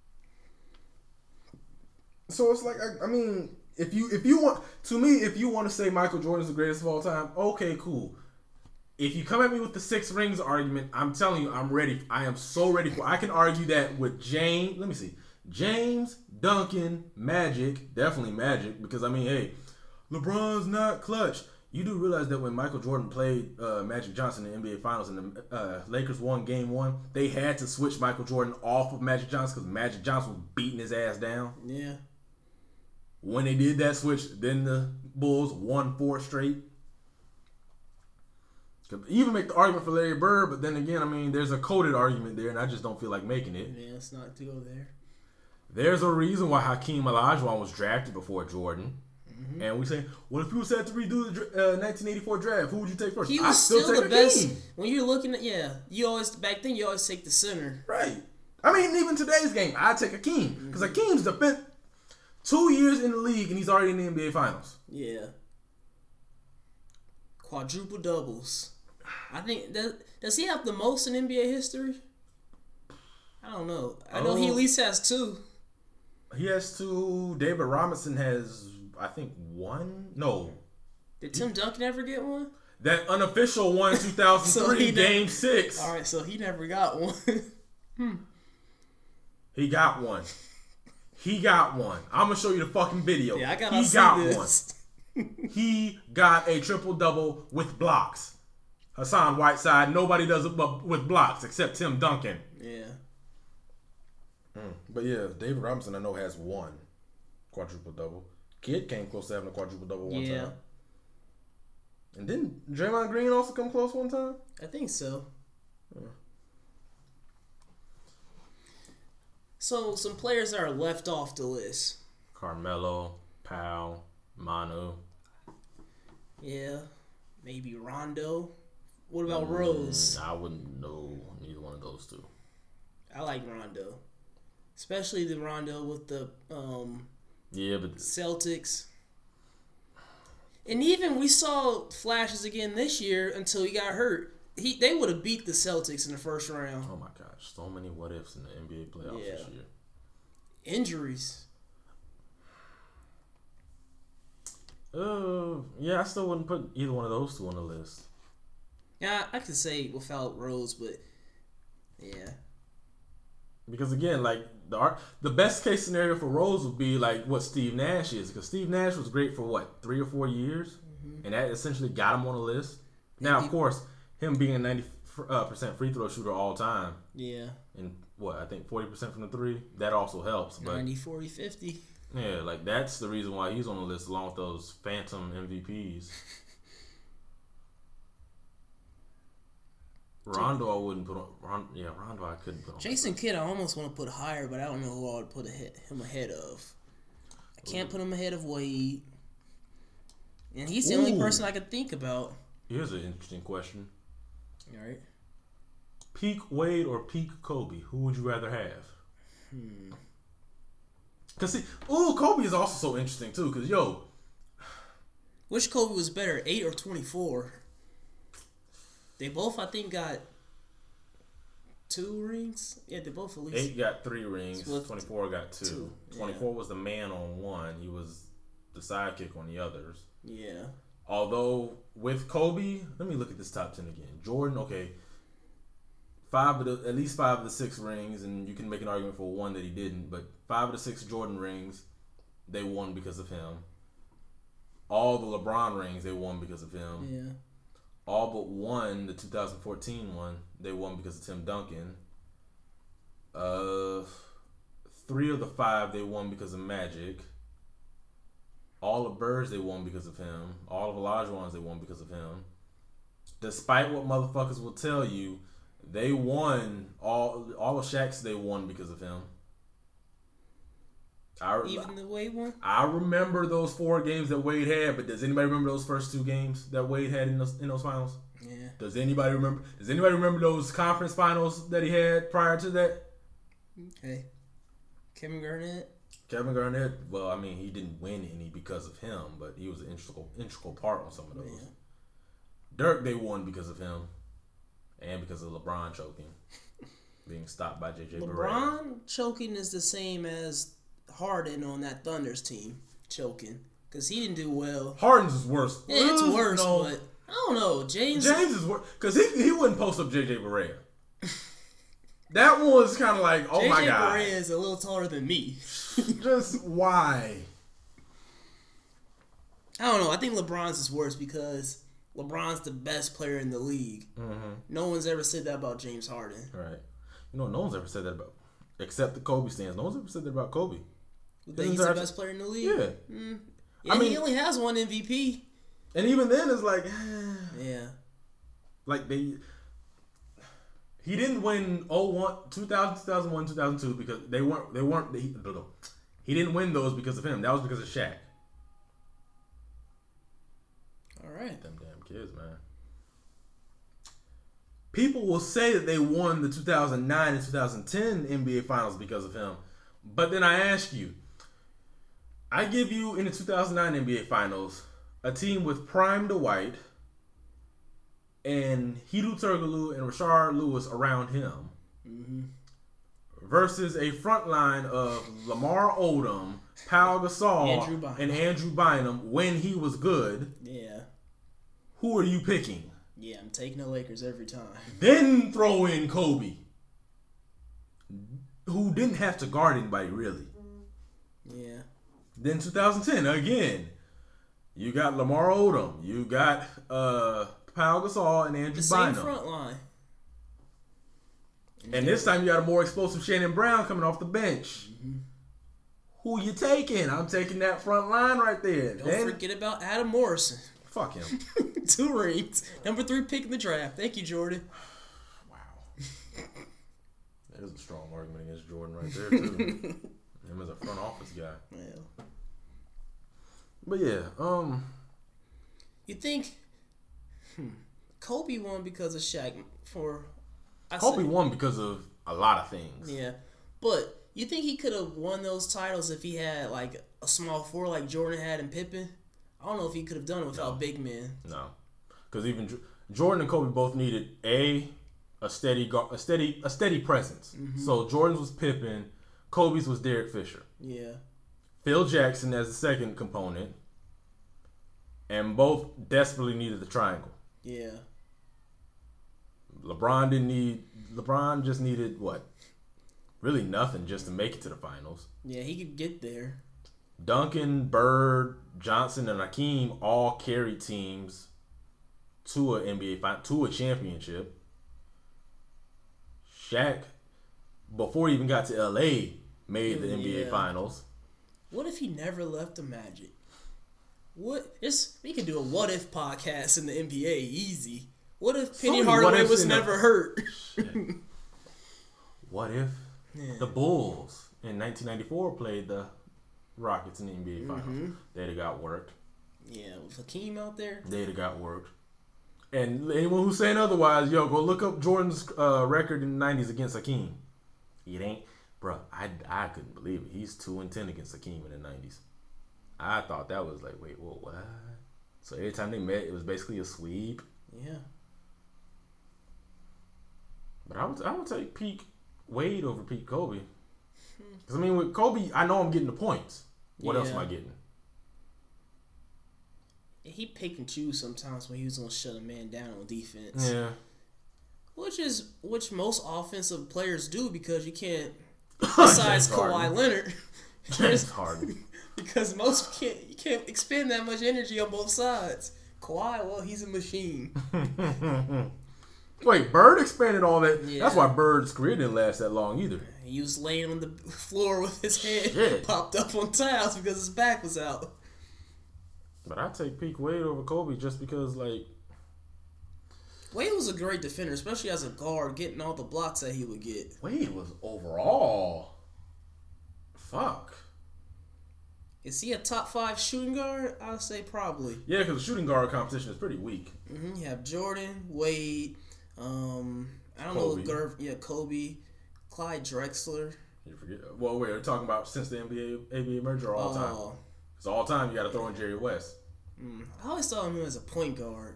So it's like I, I mean, if you if you want to me, if you want to say Michael Jordan's the greatest of all time, okay, cool. If you come at me with the six rings argument, I'm telling you, I'm ready. I am so ready for. I can argue that with James. Let me see, James, Duncan, Magic, definitely Magic, because I mean, hey, LeBron's not clutch. You do realize that when Michael Jordan played uh, Magic Johnson in the N B A Finals and the uh, Lakers won Game One, they had to switch Michael Jordan off of Magic Johnson because Magic Johnson was beating his ass down. Yeah. When they did that switch, then the Bulls won four straight. Could even make the argument for Larry Bird, but then again, I mean, there's a coded argument there, and I just don't feel like making it. Yeah, it's not to go there. There's a reason why Hakeem Olajuwon was drafted before Jordan. Mm-hmm. And we say, well, if you was had to redo the uh, nineteen eighty-four draft, who would you take first? He was I still, still the take best. Hakeem. When you're looking at, yeah, you always, back then, you always take the center. Right. I mean, even today's game, I take Hakeem. Because mm-hmm. Hakeem's the fifth, two years in the league, and he's already in the N B A Finals. Yeah. Quadruple doubles. I think, does, does he have the most in N B A history? I don't know. I know oh, he at least has two. He has two. David Robinson has, I think, one? No. Did Tim Duncan ever get one? That unofficial one, two thousand three, so game never, six. All right, so he never got one. hmm. He got one. He got one. I'm going to show you the fucking video. Yeah, I gotta he see got this. one. He got a triple-double with blocks. Hassan Whiteside, nobody does it but with blocks except Tim Duncan. Yeah. Mm. But yeah, David Robinson I know has one quadruple-double. Kid came close to having a quadruple-double one yeah. time. And didn't Draymond Green also come close one time? I think so. Yeah. So, some players that are left off the list. Carmelo, Powell, Manu. Yeah. Maybe Rondo. What about Rose? Mm, I wouldn't know neither one of those two. I like Rondo. Especially the Rondo with the um, yeah, but Celtics. And even we saw flashes again this year until he got hurt. He They would have beat the Celtics in the first round. Oh my gosh, so many what ifs in the N B A playoffs Yeah. this year. Injuries. Uh, yeah, I still wouldn't put either one of those two on the list. Yeah, I could say without Rose, but yeah. Because again, like the art, the best case scenario for Rose would be like what Steve Nash is, because Steve Nash was great for what three or four years, mm-hmm. and that essentially got him on the list. Now, of course, him being a ninety percent free throw shooter all time, yeah, and what I think forty percent from the three, that also helps. But ninety, forty, fifty. Yeah, like that's the reason why he's on the list along with those phantom M V Ps. Rondo, I wouldn't put on. Ron, yeah, Rondo, I couldn't put on. Jason Kidd, I almost want to put higher, but I don't know who I would put ahead, him ahead of. I can't put him ahead of Wade, and he's the Ooh. only person I could think about. Here's an interesting question: All right, peak Wade or peak Kobe? Who would you rather have? hmm. Cause see, ooh, Kobe is also so interesting too. Cause yo, which Kobe was better, eight or twenty-four? They both, I think, got two rings. Yeah, they both at least. Eight got three rings. Split Twenty-four got two. two, yeah. Twenty-four was the man on one. He was the sidekick on the others. Yeah. Although with Kobe, let me look at this top ten again. Jordan, okay, five of the at least five of the six rings, and you can make an argument for one that he didn't. But five of the six Jordan rings, they won because of him. All the LeBron rings, they won because of him. Yeah. All but one, the two thousand fourteen one, they won because of Tim Duncan. Uh, three of the five, they won because of Magic. All the Birds, they won because of him. All of Olajuwon's, they won because of him. Despite what motherfuckers will tell you, they won all all of Shaq's. They won because of him. I, Even the Wade one? I remember those four games that Wade had, but does anybody remember those first two games that Wade had in those in those finals? Yeah. Does anybody remember? Does anybody remember those conference finals that he had prior to that? Okay. Kevin Garnett. Kevin Garnett. Well, I mean, he didn't win any because of him, but he was an integral integral part on some of those. Yeah. Dirk, they won because of him, and because of LeBron choking, being stopped by J J Barea. LeBron choking is the same as Harden on that Thunder's team choking because he didn't do well. Harden's is worse. Yeah, it's Uh, worse, no. but I don't know. James. James is worse because he he wouldn't post up J J Barea. That one was kind of like, oh J J my god, Barea is a little taller than me. just why? I don't know. I think LeBron's is worse because LeBron's the best player in the league. Mm-hmm. No one's ever said that about James Harden. Right. You know, no one's ever said that about, except the Kobe stands. No one's ever said that about Kobe. That he's the best player in the league? Yeah. Mm. Yeah, I mean, he only has one M V P. And even then, it's like, Yeah. like they, he didn't win oh one, two thousand, two thousand one, two thousand two because they weren't, they weren't, he, he didn't win those because of him. That was because of Shaq. All right. Them damn kids, man. People will say that they won the two thousand nine and two thousand ten N B A Finals because of him. But then I ask you, I give you in the two thousand nine N B A Finals a team with Prime Dwight and Hedo Turkoglu and Rashard Lewis around him Mm-hmm. versus a front line of Lamar Odom, Pau Gasol, Andrew Bynum. and Andrew Bynum when he was good. Yeah. Who are you picking? Yeah, I'm taking the Lakers every time. Then throw in Kobe, who didn't have to guard anybody really. Yeah. Then two thousand ten again, you got Lamar Odom, you got uh, Pau Gasol and Andrew The same Bynum, front line. and this time you got a more explosive Shannon Brown coming off the bench. Mm-hmm. Who you taking? I'm taking that front line right there. Don't then, forget about Adam Morrison. fuck him. Two rings. Number three pick in the draft. Thank you, Jordan. Wow, that is a strong argument against Jordan right there too. Him as a front office guy. Yeah. But yeah, um, You think hmm, Kobe won because of Shaq for I Kobe say- won because of a lot of things. Yeah. But you think he could have won those titles if he had like a small four like Jordan had and Pippen? I don't know if he could have done it without No. big men. No, because even J- Jordan and Kobe both needed a a steady gu- a steady a steady presence. Mm-hmm. So Jordan's was Pippen, Kobe's was Derek Fisher, Yeah. Phil Jackson as the second component, and both desperately needed the triangle. Yeah. LeBron didn't need. LeBron just needed what? Really nothing just to make it to the finals. Yeah, he could get there. Duncan, Bird, Johnson, and Hakeem all carried teams to a N B A fin- to a championship. Shaq, before he even got to L A, made the N B A Yeah. Finals. What if he never left the Magic? What? It's, we could do a what if podcast in the N B A easy. What if So Penny many what Hardaway ifs was in the- never hurt? What if Yeah. the Bulls in nineteen ninety-four played the Rockets in the N B A Finals? Mm-hmm. They'd have got worked. Yeah, with Hakeem out there. They'd have got worked. And anyone who's saying otherwise, yo, go look up Jordan's uh, record in the nineties against Hakeem. It ain't, bro. I, I couldn't believe it. He's two and ten against Hakeem in the nineties. I thought that was like, wait, well, what? So every time they met, it was basically a sweep. Yeah. But I would, I would take peak Wade over peak Kobe. Because I mean, with Kobe, I know I'm getting the points. What else am Yeah. I getting? He pick and choose sometimes when he was gonna shut a man down on defense. Yeah. Which is which most offensive players do because you can't besides James Harden. Kawhi Leonard. James Harden. Because most can't you can't expend that much energy on both sides. Kawhi, well, he's a machine. Wait, Bird expanded all that. Yeah. That's why Bird's career didn't last that long either. He was laying on the floor with his head Shit. popped up on tiles because his back was out. But I take peak Wade over Kobe just because, like, Wade was a great defender, especially as a guard, getting all the blocks that he would get. Wade was overall. Fuck. Is he a top five shooting guard? I'll say probably. Yeah, because the shooting guard competition is pretty weak. Mm-hmm. You have Jordan, Wade, um, I don't Kobe. know, Gerv, yeah, Kobe, Clyde Drexler. You forget. Well, wait, we're talking about since the N B A A B A merger or all time. Oh. Because all time you got to throw in Jerry West, Mm. I always thought of him as a point guard.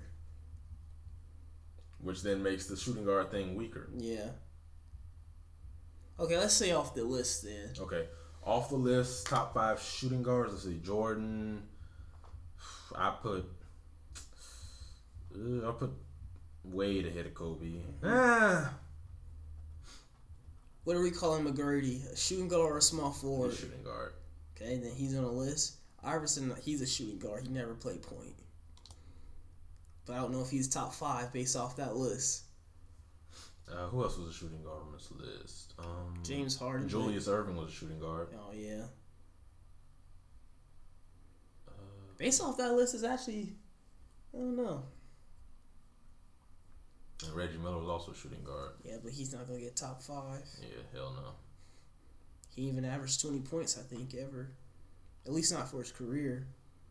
which then makes the shooting guard thing weaker. Yeah. Okay, let's say off the list then. Okay, off the list, top five shooting guards. Let's see, Jordan. I put. Uh, I put Wade ahead of Kobe. Ah, What are we calling McGrady? A shooting guard or a small forward? he's shooting guard. Okay, then he's on the list. Iverson, he's a shooting guard. He never played point. But I don't know if he's top five based off that list. Uh, who else was a shooting guard on this list? Um, James Harden. Julius Erving was a shooting guard. Oh, yeah. Uh, Based off that list is actually, I don't know. and Reggie Miller was also a shooting guard. Yeah, but he's not going to get top five. Yeah, hell no. He even averaged twenty points, I think, ever. At least not for his career.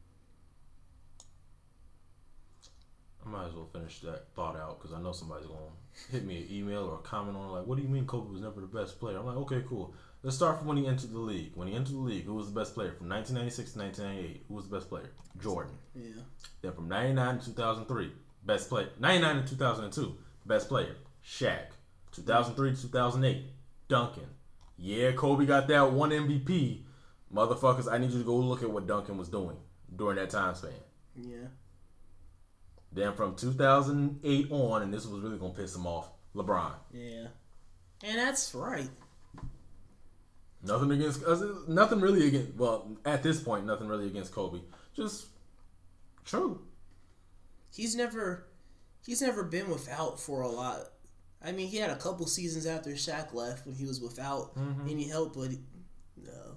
I might as well finish that thought out because I know somebody's going to hit me an email or a comment on it like, what do you mean Kobe was never the best player? I'm like, okay, cool. Let's start from when he entered the league. When he entered the league, who was the best player? From nineteen ninety-six to nineteen ninety-eight, who was the best player? Jordan. Yeah. Then from ninety-nine to two thousand three, best player. ninety-nine to two thousand two, best player. Shaq. two thousand three to two thousand eight, Duncan. Yeah, Kobe got that one M V P. Motherfuckers, I need you to go look at what Duncan was doing during that time span. Yeah. Then from two thousand eight on, and this was really going to piss him off, LeBron. Yeah. And that's right. Nothing against, uh, nothing really against, well, at this point, nothing really against Kobe. Just true. He's never, he's never been without for a lot. I mean, he had a couple seasons after Shaq left when he was without Mhm. any help, but no.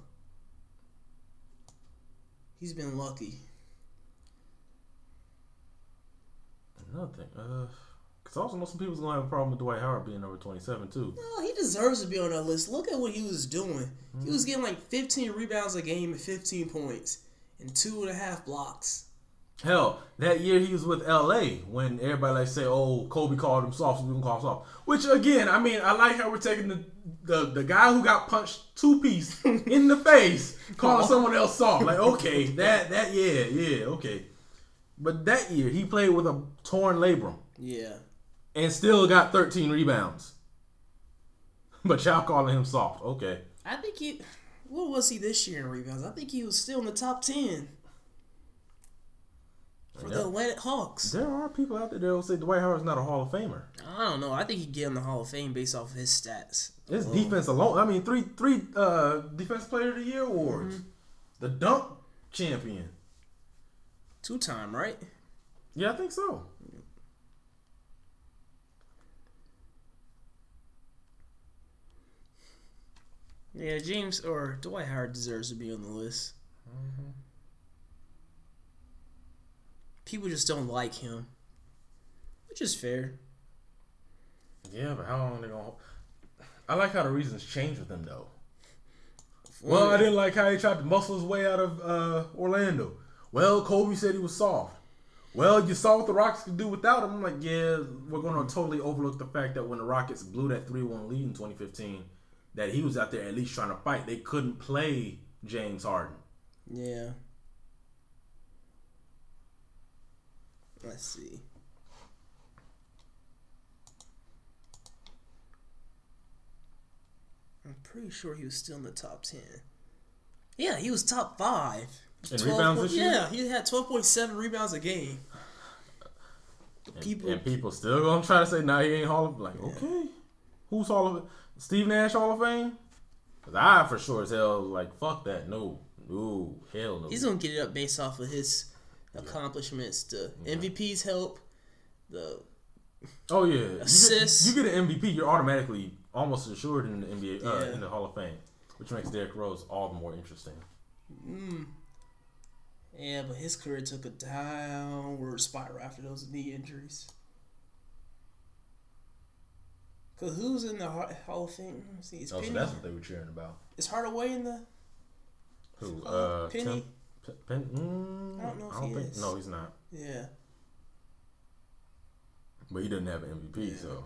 He's been lucky. Another thing, uh, because I also know some people's going to have a problem with Dwight Howard being number twenty-seven, too. No, he deserves to be on that list. Look at what he was doing. He was getting like fifteen rebounds a game and fifteen points and two and a half blocks. Hell, that year he was with L A when everybody like say, "Oh, Kobe called him soft, so we can call him soft." Which again, I mean, I like how we're taking the the, the guy who got punched two piece in the face, calling someone else soft. Like, okay, that that yeah yeah okay, but that year he played with a torn labrum Yeah. and still got thirteen rebounds. But y'all calling him soft, okay? I think he. What was he this year in rebounds? I think he was still in the top ten for Yeah. the Atlantic Hawks. There are people out there that will say Dwight Howard's not a Hall of Famer. I don't know. I think he'd get in the Hall of Fame based off of his stats. His alone. defense alone. I mean, three three uh, defense player of the year awards. The dunk champion. Two time, right? Yeah, I think so. Yeah, James or Dwight Howard deserves to be on the list. People just don't like him, which is fair. Yeah, but how long are they gonna? I like how the reasons change with him though. Well, I didn't like how he tried to muscle his way out of uh, Orlando. Well, Kobe said he was soft. Well, you saw what the Rockets could do without him. I'm like, yeah, we're going to totally overlook the fact that when the Rockets blew that three one lead in twenty fifteen, that he was out there at least trying to fight. They couldn't play James Harden. Yeah. Let's see. I'm pretty sure he was still in the top ten. Yeah, he was top five. In twelve rebounds point- this year? Yeah, he had twelve point seven rebounds a game. And People- people, and people still gonna try to say, "Nah, he ain't Hall of." Like, okay, who's Hall of? Steve Nash Hall of Fame? Cause I for sure as hell like fuck that. No, no, hell no. He's gonna get it up based off of his accomplishments, the M V P's help, the oh yeah, you get, assists. you get an M V P, you're automatically almost assured in the N B A uh, Yeah. in the Hall of Fame, which makes Derrick Rose all the more interesting. mm. Yeah, but his career took a downward spiral after those knee injuries. Cause who's in the Hall Hall of Fame? Let's see, it's Oh, so Penny. that's what they were cheering about. Is Hardaway in the? Who? Uh, Uh, Penny? Tim, P- Pen, mm, I don't know if I don't he think. is. No, he's not. Yeah. But he doesn't have an M V P, Yeah. so.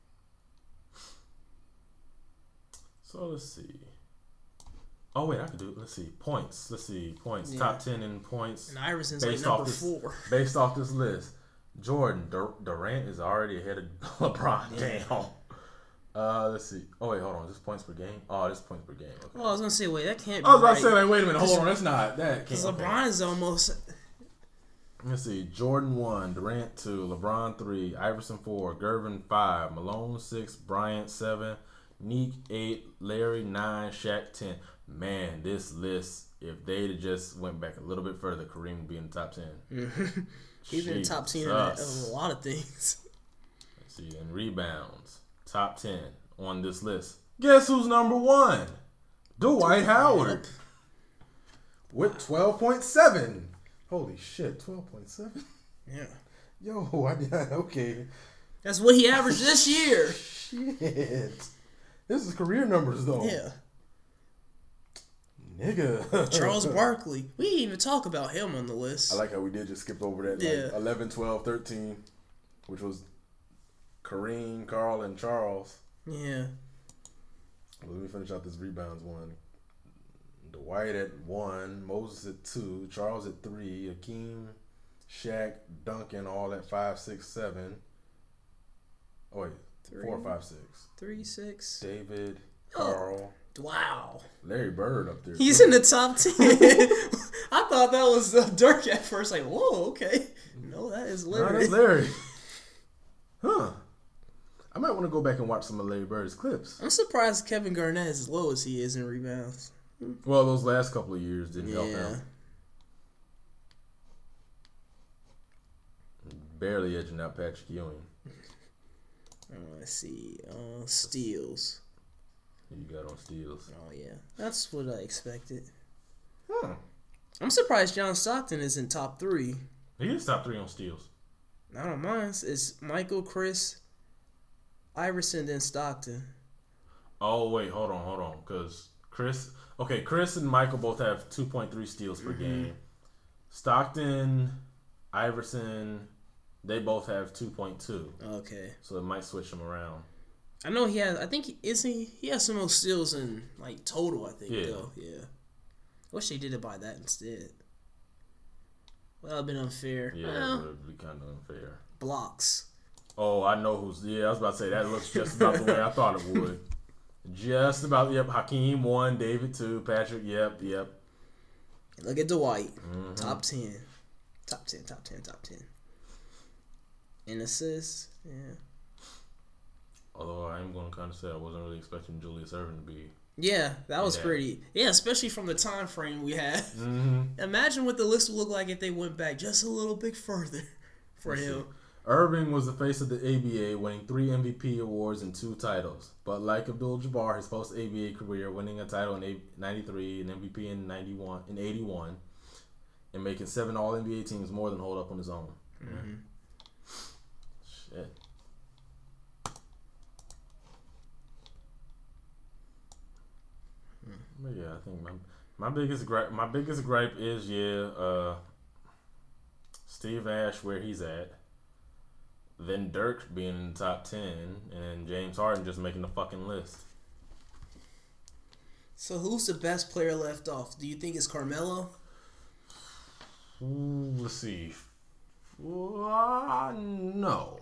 So let's see. Oh wait, I could do it. Let's see points. Let's see points. Yeah. Top ten in points. And Iverson's based like off number this, four. Based off this list, Jordan Dur- Durant is already ahead of LeBron. Yeah. Damn. Uh, let's see. Oh wait, hold on. This points per game. Oh, this points per game. Okay. Oh, I was gonna say, wait, that can't be. I was about right. to say, like, wait a minute, hold on, that's not that. Because Can't, okay. LeBron's almost. Let's see. Jordan one, Durant two, LeBron three, Iverson four, Gervin five, Malone six, Bryant seven, Neek eight, Larry nine, Shaq ten. Man, this list, if they'd have just went back a little bit further, Kareem would be in the top ten. He's in the top ten of a lot of things. Let's see. And rebounds, top ten on this list. Guess who's number one? Dwight Howard with twelve point seven. Holy shit, twelve point seven? Yeah. Yo, I did okay. That's what he averaged this year. Shit. This is career numbers, though. Yeah. Nigga. Charles Barkley. We didn't even talk about him on the list. I like how we did just skip over that. Yeah. Like eleven, twelve, thirteen, which was Kareem, Carl, and Charles. Yeah. Let me finish out this rebounds one. Dwight at one, Moses at two, Charles at three, Akeem, Shaq, Duncan all at five, six, seven. Oh wait, Three. four, five, six. Three, six. David, Oh. Carl, Wow. Larry Bird up there. He's too. in the top ten. I thought that was uh, Dirk at first. Like, whoa, okay. No, that is Nah, Larry. that's Larry. Huh. I might want to go back and watch some of Larry Bird's clips. I'm surprised Kevin Garnett is as low as he is in rebounds. Well, those last couple of years didn't help Yeah. him. Barely edging out Patrick Ewing. Uh, let's see. Uh, steals. Who you got on steals? Oh, yeah. That's what I expected. Huh. I'm surprised John Stockton is in top three. He is top three on steals. I don't mind. It's Michael, Chris, Iverson, then Stockton. Oh, wait, hold on, hold on. Because Chris, okay, Chris and Michael both have two point three steals per Mm-hmm. game. Stockton, Iverson, they both have two point two. Okay. So it might switch them around. I know he has. I think he is he. He has some more steals in like total. I think Yeah. though. Yeah. I wish they did it by that instead. Well, that would have been unfair. Yeah, Well, it would be kind of unfair. blocks. Oh, I know who's. Yeah, I was about to say that looks just about the way I thought it would. Just about. Yep. Hakeem one, David two, Patrick. Yep, yep. Look at Dwight. Mm-hmm. Top ten. Top ten. Top ten. Top ten. In assists. Yeah. Although I am going to kind of say I wasn't really expecting Julius Erving to be. Yeah, that was Yeah. pretty. Yeah, especially from the time frame we had. Mm-hmm. Imagine what the list would look like if they went back just a little bit further for Let's him. see. Irving was the face of the A B A, winning three M V P awards and two titles. But like Abdul-Jabbar, his post-A B A career, winning a title in ninety-three, an M V P in ninety-one, in eighty-one, and making seven All N B A teams more than hold up on his own. Mm-hmm. Shit. But yeah, I think my my biggest gripe my biggest gripe is yeah, uh, Steve Nash where he's at. Then Dirk being in the top ten, and James Harden just making the fucking list. So who's the best player left off? Do you think it's Carmelo? Ooh, let's see. Uh, no.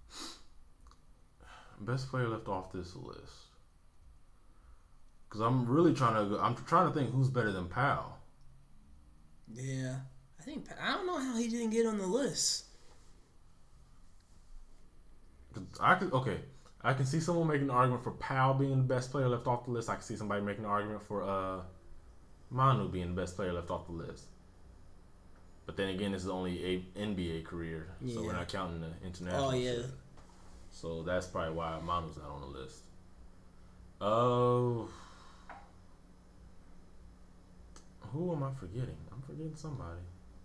Best player left off this list. Because I'm really trying to. I'm trying to think who's better than Powell. Yeah, I think I don't know how he didn't get on the list. 'Cause I could okay. I can see someone making an argument for Powell being the best player left off the list. I can see somebody making an argument for uh, Manu being the best player left off the list. But then again, this is only a N B A career, so we're Yeah. not counting the international. Oh yeah. shit. So that's probably why Manu's not on the list. Oh, who am I forgetting? I'm forgetting somebody.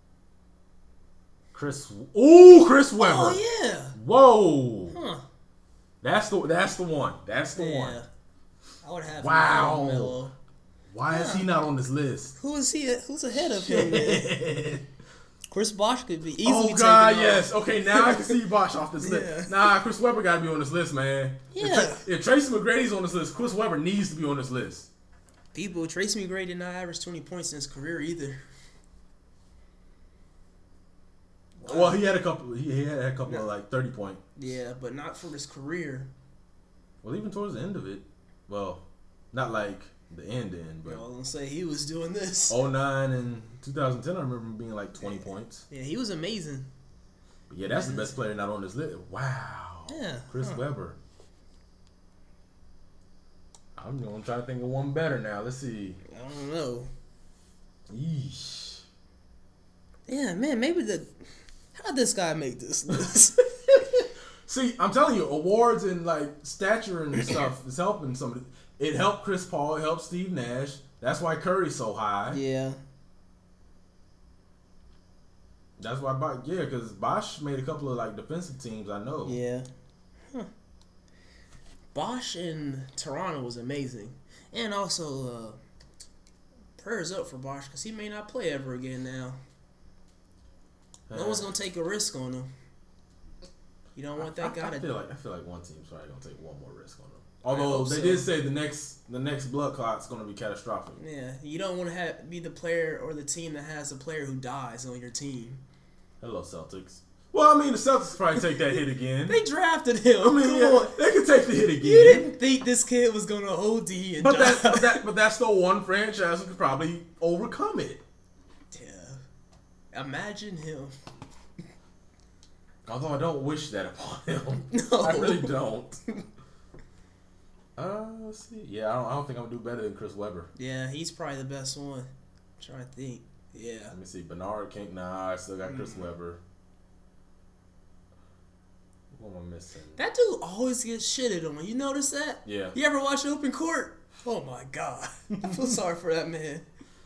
Chris. Ooh, Chris Webber. Oh yeah. Whoa. Huh. That's the that's the one. That's the Yeah. one. I would have. Wow. Carmelo. Why is he not on this list? Who is he? Who's ahead of him? Man? Chris Bosh could be easily Oh God, taken yes. off. Okay, now I can see Bosh off this Yeah. list. Nah, Chris Webber got to be on this list, man. Yeah. If, Tra- if Tracy McGrady's on this list, Chris Webber needs to be on this list. People, Tracy McGrady did not average twenty points in his career either. Well, he had a couple. He had a couple No. of like thirty point. Yeah, but not for his career. Well, even towards the end of it. Well, not like the end end, I but was gonna say he was doing this. oh nine and two thousand ten, I remember him being like twenty points. Yeah, he was amazing. But yeah, that's the best player not on this list. Wow. Yeah, Chris huh. Webber. I'm gonna try to think of one better now. Let's see. I don't know. Yeesh. Yeah, man, maybe the how'd this guy make this list? See, I'm telling you, awards and like stature and stuff is helping somebody. It helped Chris Paul. It helped Steve Nash. That's why Curry's so high. Yeah. That's why, Bosh, yeah, because Bosh made a couple of like defensive teams. I know. Yeah. Huh. Bosh in Toronto was amazing. And also, uh, prayers up for Bosh because he may not play ever again now. No one's going to take a risk on him. You don't want that I, guy I to... feel like I feel like one team's probably gonna take one more risk on him. Although hope they so. did say the next the next blood clot's gonna be catastrophic. Yeah, you don't want to have, be the player or the team that has a player who dies on your team. Hello, Celtics. Well, I mean, the Celtics probably take that hit again. They drafted him. I mean, Come yeah, on. they can take the hit again. You didn't think this kid was going to O D and But die. that's but, that, but that's the one franchise who could probably overcome it. Yeah. Imagine him. Although I don't wish that upon him. No. I really don't. Uh, let's see. Yeah, I don't, I don't think I'm gonna do better than Chris Webber. Yeah, he's probably the best one. I'm trying to think. Yeah. Let me see. Bernard King. Nah, I still got Chris Mm. Webber. What am I missing? That dude always gets shitted on. You notice that? Yeah. You ever watch Open Court? Oh my God. I feel sorry for that man.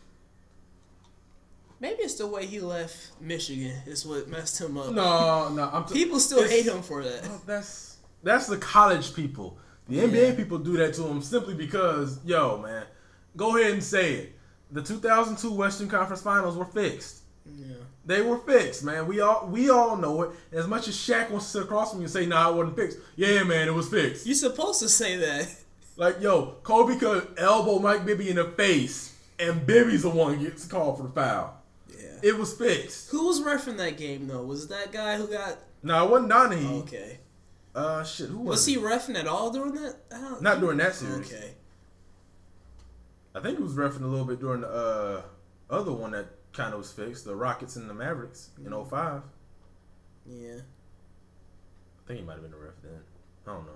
Maybe it's the way he left Michigan is what messed him up. No, no. I'm t- People still it's- hate him for that. Oh, that's that's the college people. The N B A Yeah. people do that to him simply because, yo, man, go ahead and say it. The two thousand two Western Conference Finals were fixed. Yeah. They were fixed, man. We all we all know it. As much as Shaq wants to sit across from you and say, "Nah, it wasn't fixed." Yeah, man, it was fixed. You're supposed to say that. Like, yo, Kobe could elbow Mike Bibby in the face, and Bibby's the one who gets called for the foul. Yeah. It was fixed. Who was reffing that game though? Was it that guy who got? No, it wasn't Donahue. Okay. Uh, shit, who was, Was it? he reffing at all during that? I don't- Not during that series. Okay. I think he was reffing a little bit during the uh, other one that kind of was fixed, the Rockets and the Mavericks in oh five. Yeah. I think he might have been the ref then. I don't know.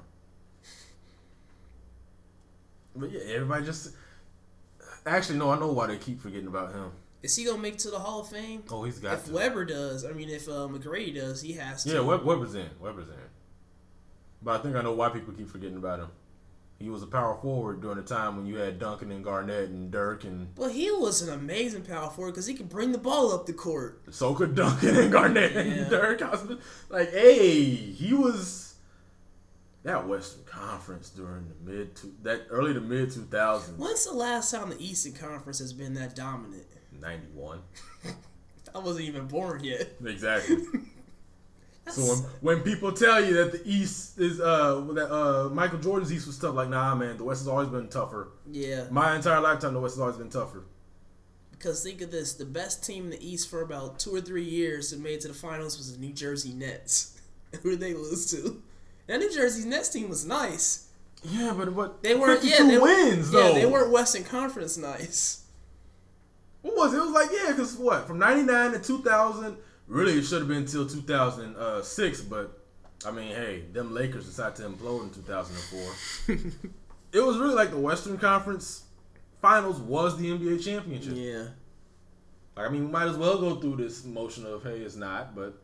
But yeah, everybody just... Actually, no, I know why they keep forgetting about him. Is he gonna make it to the Hall of Fame? Oh, he's got If to. Weber does, I mean, if uh, McGrady does, he has to. Yeah, Web- Weber's in. Weber's in. But I think I know why people keep forgetting about him. He was a power forward during the time when you had Duncan and Garnett and Dirk, and But he was an amazing power forward because he could bring the ball up the court. so could Duncan and Garnett Yeah. and Dirk. I was like, hey, he was that Western Conference during the mid two, that early to mid two thousands. When's the last time the Eastern Conference has been that dominant? ninety-one. I wasn't even born yet. Exactly. So when, when people tell you that the East is uh that uh Michael Jordan's East was tough, like, nah, man, the West has always been tougher. Yeah. My entire lifetime, the West has always been tougher. Because think of this, the best team in the East for about two or three years that made it to the finals was the New Jersey Nets. Who did they lose to? That New Jersey Nets team was nice. Yeah, but what They weren't. Yeah, fifty-two they wins yeah, though. they weren't Western Conference nice. What was it? It was like, yeah, because what from ninety-nine to two thousand. Really, it should have been until two thousand six, but I mean, hey, them Lakers decided to implode in two thousand four. It was really like the Western Conference Finals was the N B A championship. Yeah. Like, I mean, we might as well go through this motion of, hey, it's not, but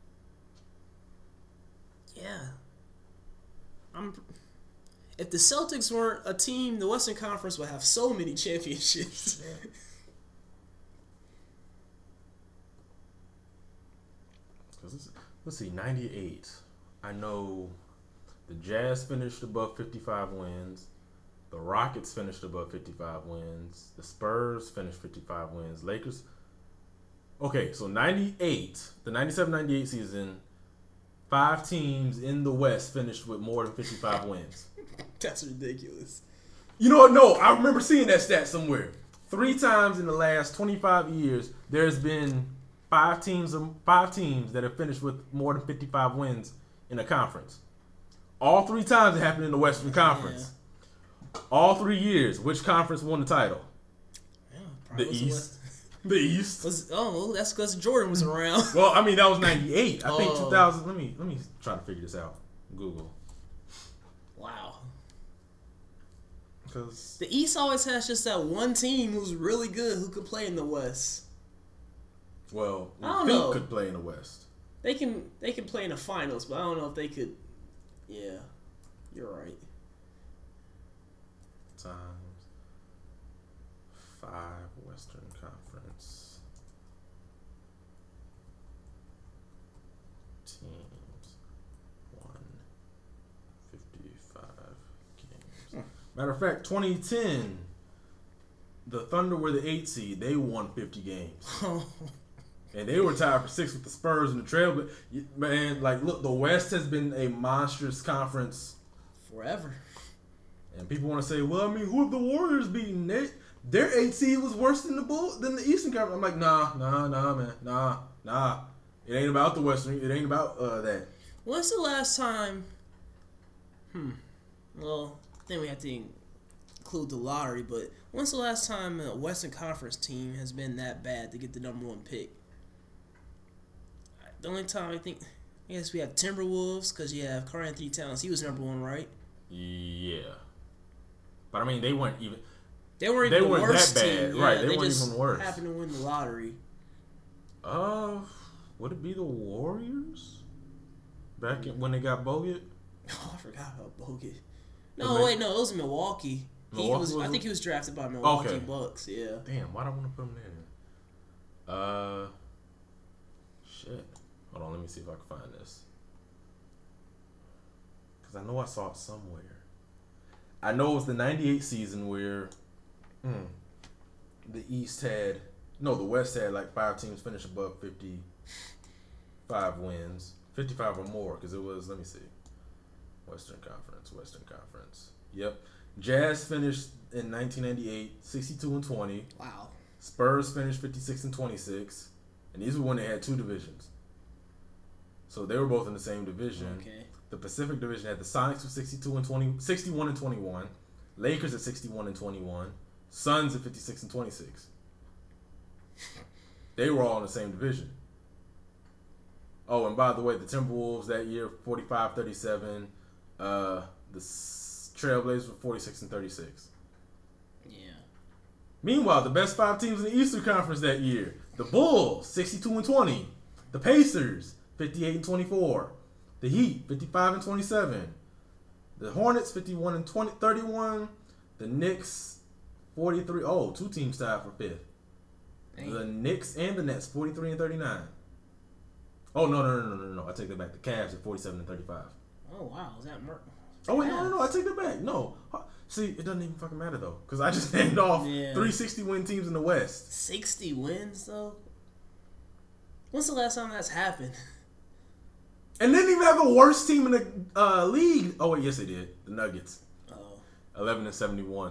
Yeah. I'm. If the Celtics weren't a team, the Western Conference would have so many championships. let's see, ninety-eight. I know the Jazz finished above fifty-five wins. The The Rockets finished above fifty-five wins. The Spurs finished fifty-five wins. Lakers. Okay, so ninety-eight, the ninety-seven ninety-eight season, five teams in the West finished with more than fifty-five wins. That's ridiculous. You know what? No, I remember seeing that stat somewhere. Three times in the last twenty-five years, there's been five teams, five teams that have finished with more than fifty-five wins in a conference. All three times it happened in the Western Conference. Yeah. All three years, which conference won the title? Yeah, the East. The East. Was, oh, that's because Jordan was around. Well, I mean that was ninety-eight. I oh. think two thousand. Let me let me try to figure this out. Google. Wow. Because the East always has just that one team who's really good who could play in the West. Well, I don't think know. Could play in the West. They can they can play in the finals, but I don't know if they could. Yeah, you're right. Times five Western Conference teams won fifty-five games. Hmm. Matter of fact, twenty ten, the Thunder were the eight seed. They won fifty games. And they were tied for six with the Spurs and the Trail. But man, like, look, the West has been a monstrous conference forever. And people want to say, well, I mean, who have the Warriors beaten? They, their eight seed was worse than the Bull than the Eastern Conference. I'm like, nah, nah, nah, man, nah, nah. It ain't about the Western. It ain't about uh, that. When's the last time? Hmm. Well, then we have to include the lottery. But when's the last time a Western Conference team has been that bad to get the number one pick? The only time I think, I guess we have Timberwolves because you have Karl Anthony Towns. He was number one, right? Yeah. But I mean, they weren't even. They weren't they even weren't the worst that bad, team. right? Yeah, they, they weren't just even worse. Happened to win the lottery. Uh, would it be the Warriors? Back in, when they got Bogut? Oh, I forgot about Bogut. No, wait, no, it was Milwaukee. Milwaukee he was, was. I think he was drafted by Milwaukee okay. Bucks. Yeah. Damn, why do I want to put him there? Uh, shit. Hold on, let me see if I can find this. Because I know I saw it somewhere. I know it was the ninety-eight season where mm, the East had, no, the West had like five teams finish above fifty-five wins. fifty-five or more, because it was, let me see. Western Conference, Western Conference. Yep. Jazz finished in nineteen ninety-eight, sixty-two and twenty. Wow. Spurs finished fifty-six and twenty-six. And these were when they had two divisions. So they were both in the same division. Okay. The Pacific Division had the Sonics with sixty-two and twenty, sixty-one and twenty-one, Lakers at sixty-one and twenty-one, Suns at fifty-six and twenty-six. They were all in the same division. Oh, and by the way, the Timberwolves that year forty-five thirty-seven, uh, the Trailblazers were forty-six and thirty-six. Yeah. Meanwhile, the best five teams in the Eastern Conference that year: the Bulls sixty-two and twenty, the Pacers fifty-eight and twenty-four. The Heat, fifty-five and twenty-seven. The Hornets, fifty-one and twenty, thirty-one. The Knicks, forty-three. Oh, two teams tied for fifth. Dang. The Knicks and the Nets, forty-three and thirty-nine. Oh, no, no, no, no, no, no. I take that back. The Cavs at forty-seven and thirty-five. Oh, wow. Is that Merc? Oh, wait, no, no, no. I take that back. No. See, it doesn't even fucking matter, though. Because I just named off yeah. three sixty-win teams in the West. sixty wins, though? When's the last time that's happened? And they didn't even have the worst team in the uh, league. Oh, wait, yes, they did. The Nuggets. Oh. eleven and seventy-one.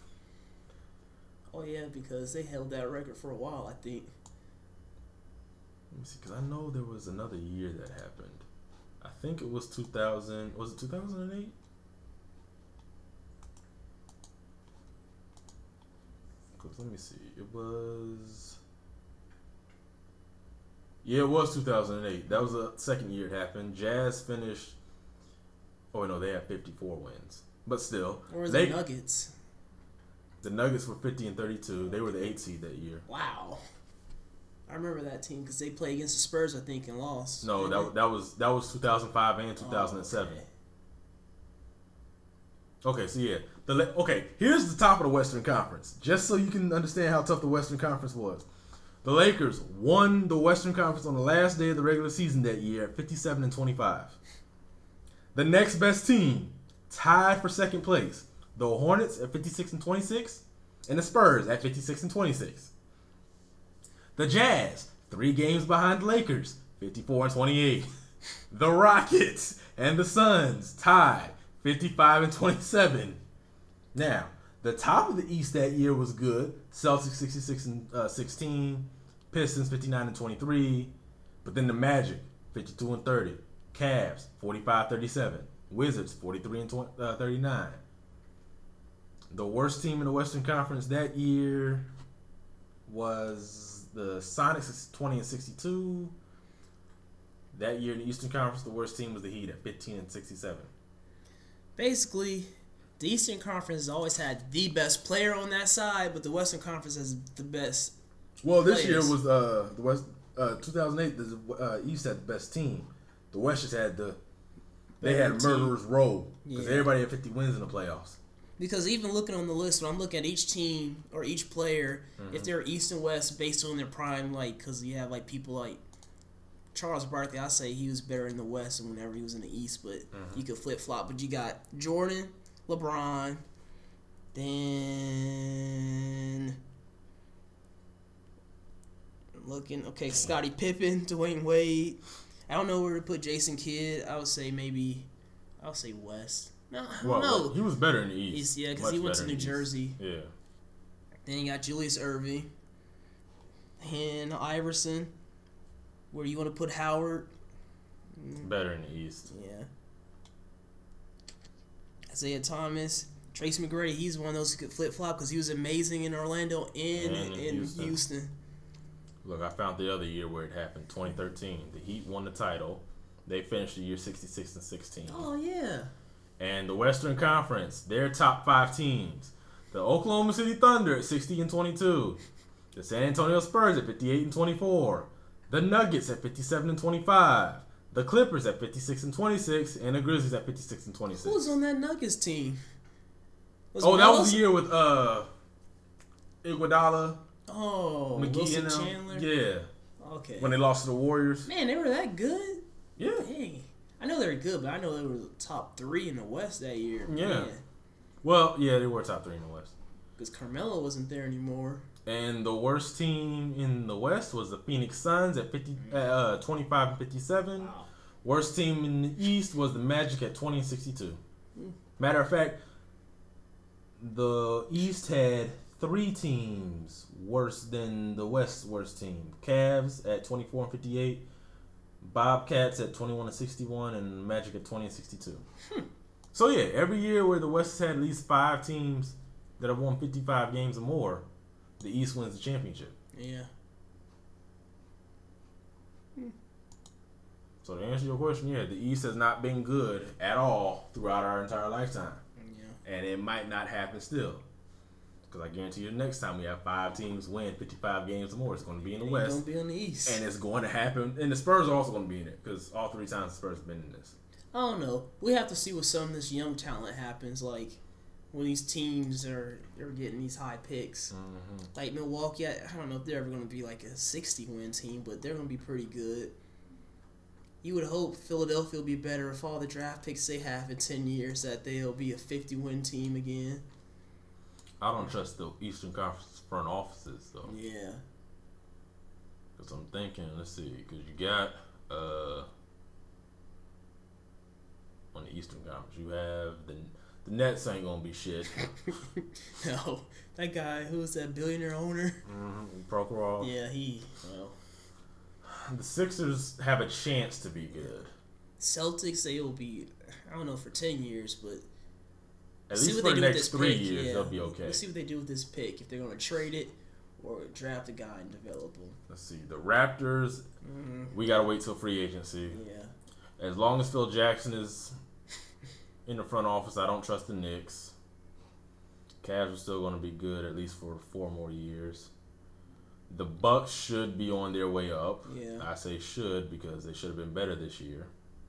Oh, yeah, because they held that record for a while, I think. Let me see, because I know there was another year that happened. I think it was two thousand. Was it two thousand eight? Because let me see. It was... Yeah, it was two thousand eight. That was the second year it happened. Jazz finished... Oh, no, they had fifty-four wins. But still. Or was they, the Nuggets? The Nuggets were fifty and thirty-two. They were the eighth seed that year. Wow. I remember that team because they played against the Spurs, I think, and lost. No, that, that was that was two thousand five and two thousand seven. Oh, okay. okay, so yeah. The Okay, here's the top of the Western Conference. Just so you can understand how tough the Western Conference was. The Lakers won the Western Conference on the last day of the regular season that year at fifty-seven and twenty-five. The next best team, tied for second place, The Hornets at fifty-six and twenty-six, and the Spurs at fifty-six and twenty-six. The Jazz, three games behind the Lakers, fifty-four and twenty-eight. The Rockets and the Suns tied, fifty-five and twenty-seven. Now, the top of the East that year was good. Celtics sixty-six and sixteen, Pistons fifty-nine and twenty-three, but then the Magic fifty-two and thirty, Cavs forty-five thirty-seven, Wizards forty-three and thirty-nine. The worst team in the Western Conference that year was the Sonics, twenty and sixty-two. That year in the Eastern Conference, the worst team was the Heat at fifteen and sixty-seven. Basically, the Eastern Conference has always had the best player on that side, but the Western Conference has the best. Well, this players. year was uh, the West. Uh, two thousand eight, the uh, East had the best team. The West just had the. They Better had team. murderer's row because Yeah. everybody had fifty wins in the playoffs. Because even looking on the list, when I'm looking at each team or each player, Mm-hmm. if they're East and West based on their prime, like, because you have like people like Charles Barkley, I say he was better in the West than whenever he was in the East, but Mm-hmm. you could flip flop. But you got Jordan, LeBron, then looking okay, Scottie Pippen, Dwayne Wade. I don't know where to put Jason Kidd. I would say maybe, I would say West. No, I don't Well, know. well, he was better in the East. East, yeah, because Much he went to better in New the East. Jersey. Yeah. Then you got Julius Irving and Iverson. Where you want to put Howard? Better in the East. Yeah. Isaiah Thomas, Tracy McGrady. He's one of those who could flip flop because he was amazing in Orlando and, And in in Houston. Houston. Look, I found the other year where it happened, twenty thirteen. The Heat won the title. They finished the year sixty-six and sixteen. Oh yeah. And the Western Conference, their top five teams: the Oklahoma City Thunder at sixty and twenty-two, the San Antonio Spurs at fifty-eight and twenty-four, the Nuggets at fifty-seven and twenty-five, the Clippers at fifty-six and twenty-six, and the Grizzlies at fifty-six and twenty-six. Who was on that Nuggets team? Was Oh, that Melo- was the year with uh, Iguodala, Oh, McGee, Wilson and them. Chandler. Yeah, Okay. when they lost to the Warriors. Man, they were that good. Yeah. Dang. I know they were good, but I know they were the top three in the West that year. Yeah. Well, yeah, they were top three in the West. Because Carmelo wasn't there anymore. And the worst team in the West was the Phoenix Suns at fifty, uh, twenty-five and fifty-seven. Wow. Worst team in the East was the Magic at twenty and sixty-two. Matter of fact, the East had three teams worse than the West's worst team. Cavs at twenty-four and fifty-eight, Bobcats at twenty-one and sixty-one, and Magic at twenty and sixty-two. So yeah, every year where the West has had at least five teams that have won fifty-five games or more, the East wins the championship. Yeah. So to answer your question, yeah, the East has not been good at all throughout our entire lifetime. Yeah. And it might not happen still. Because I guarantee you the next time we have five teams win fifty-five games or more, it's going to be in the It's West. going to be on the East. And it's going to happen. And the Spurs are also going to be in it. Because all three times the Spurs have been in this. I don't know. We have to see what some of this young talent happens. Like, when these teams are, are getting these high picks. Mm-hmm. Like Milwaukee, I, I don't know if they're ever going to be like a sixty-win team, but they're going to be pretty good. You would hope Philadelphia will be better if all the draft picks they have in ten years, that they'll be a fifty-win team again. I don't trust the Eastern Conference front offices, though. Yeah. Because I'm thinking, let's see, because you got, uh, on the Eastern Conference, you have the the Nets ain't going to be shit. No. That guy, who was that billionaire owner? Mm-hmm. Prokhorov. Yeah, he, well. The Sixers have a chance to be good. Celtics, they will be, I don't know, for ten years, but At see least what for they the do with next this three pick. years, Yeah. they'll be okay. Let's see what they do with this pick. If they're going to trade it or draft a guy and develop him. Let's see. The Raptors, Mm-hmm. we got to wait till free agency. Yeah. As long as Phil Jackson is in the front office, I don't trust the Knicks. Cavs are still going to be good at least for four more years. The Bucks should be on their way up. Yeah. I say should because they should have been better this year.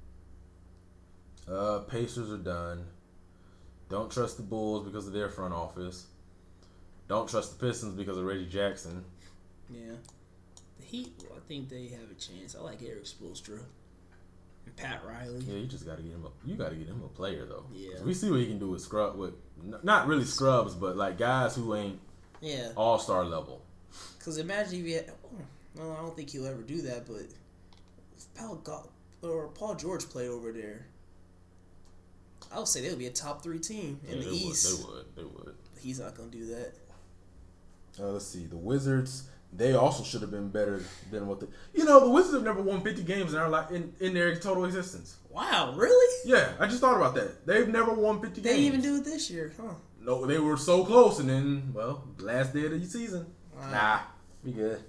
Uh, Pacers are done. Don't trust the Bulls because of their front office. Don't trust the Pistons because of Reggie Jackson. Yeah. The Heat, I think they have a chance. I like Eric Spoelstra. Pat Riley. Yeah, you just gotta get him a. You gotta get him a player though. Yeah. We see what he can do with scrub with, n- not really scrubs, but like guys who ain't Yeah. all star level. Because imagine if you had. Well, I don't think he'll ever do that, but if Paul got, or Paul George played over there, I would say they would be a top three team in Yeah, the they East. Would, they would. They would. He's not gonna do that. Uh, let's see. The Wizards, they also should have been better than what the. You know, the Wizards have never won fifty games in our li- in, in their total existence. Wow, really? Yeah, I just thought about that. They've never won fifty They games. didn't even do it this year, huh? No, they were so close, and then, well, last day of the season. Wow. Nah, we good.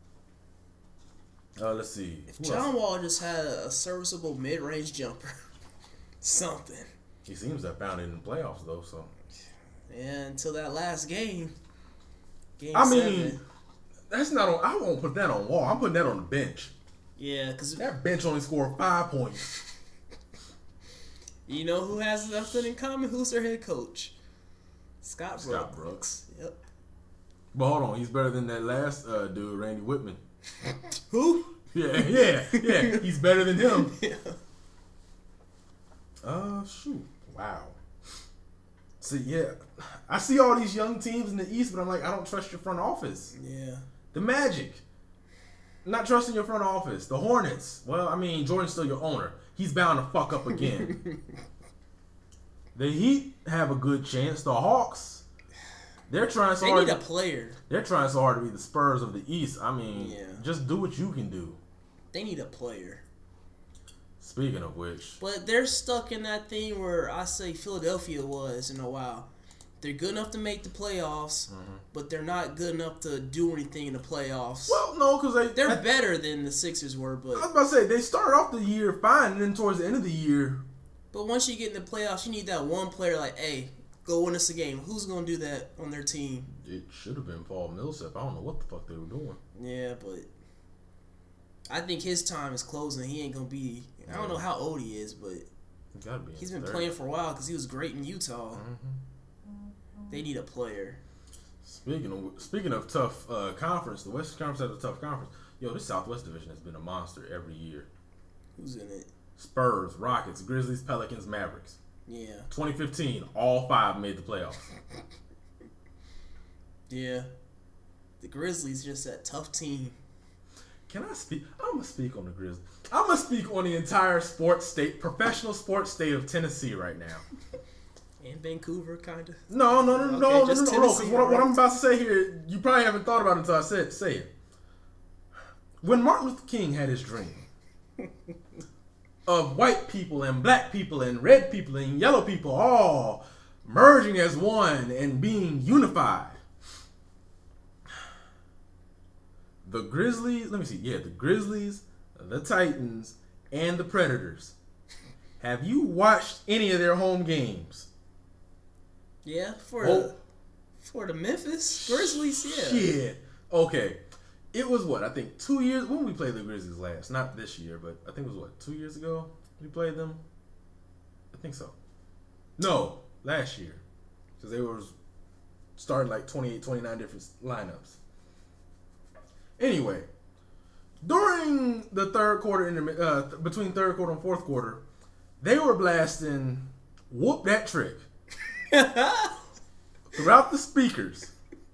Uh, let's see. If Who John else? Wall just had a serviceable mid-range jumper, something. He seems to have found it in the playoffs, though, so. Yeah, until that last game. Game I mean, seven. that's not on. I won't put that on Wall. I'm putting that on the bench. Yeah, because That bench only scored five points. you know who has nothing in common? Who's their head coach? Scott Brooks. Scott Brooks. Yep. But hold on, he's better than that last uh, dude, Randy Whitman. Who? Yeah, yeah, yeah. He's better than him. Yeah. Uh, shoot. Wow. See, yeah. I see all these young teams in the East, but I'm like, I don't trust your front office. Yeah. The Magic. Not trusting your front office. The Hornets. Well, I mean, Jordan's still your owner. He's bound to fuck up again. The Heat have a good chance. The Hawks, they're trying so They hard. need a player. They're trying so hard to be the Spurs of the East. I mean, Yeah. just do what you can do. They need a player. Speaking of which, But they're stuck in that thing where I say Philadelphia was in a while. They're good enough to make the playoffs, but they're not good enough to do anything in the playoffs. well, no, because they They're I, better than the Sixers were, I was but about to say they started off the year fine, and then towards the end of the year, but once you get in the playoffs, you need that one player like, hey, go win us a game. Who's gonna do that on their team? it should have been Paul Millsap. I don't know what the fuck they were doing. Yeah, but I think his time is closing. He ain't gonna be. I don't know how old he is, but It gotta be. in he's his been thirties. playing for a while because he was great in Utah. Mm-hmm. They need a player. Speaking of speaking of tough uh, conference, the Western Conference has a tough conference. Yo, this Southwest Division has been a monster every year. Who's in it? Spurs, Rockets, Grizzlies, Pelicans, Mavericks. Yeah. twenty fifteen, all five made the playoffs. Yeah. The Grizzlies just that tough team. Can I speak? I'm gonna speak on the Grizzlies. I'm gonna speak on the entire sports state, professional sports state of Tennessee right now. And Vancouver, kind of. No, no, no, Okay, no, no, no, just no, no. Because Tennessee, what, what alright. I'm about to say here, you probably haven't thought about it until I said say it. When Martin Luther King had his dream of white people and black people and red people and yellow people all merging as one and being unified, the Grizzlies, let me see, yeah, the Grizzlies, the Titans, and the Predators. Have you watched any of their home games? Yeah, for Oh. the for the Memphis Grizzlies, yeah. Shit. Okay. It was what? I think two years. When we played the Grizzlies last? Not this year, but I think it was what? Two years ago we played them? I think so. No, last year. Because they were starting like twenty-eight, twenty-nine different lineups. Anyway, during the third quarter, intermi- uh, between third quarter and fourth quarter, they were blasting "Whoop That Trick" throughout the speakers.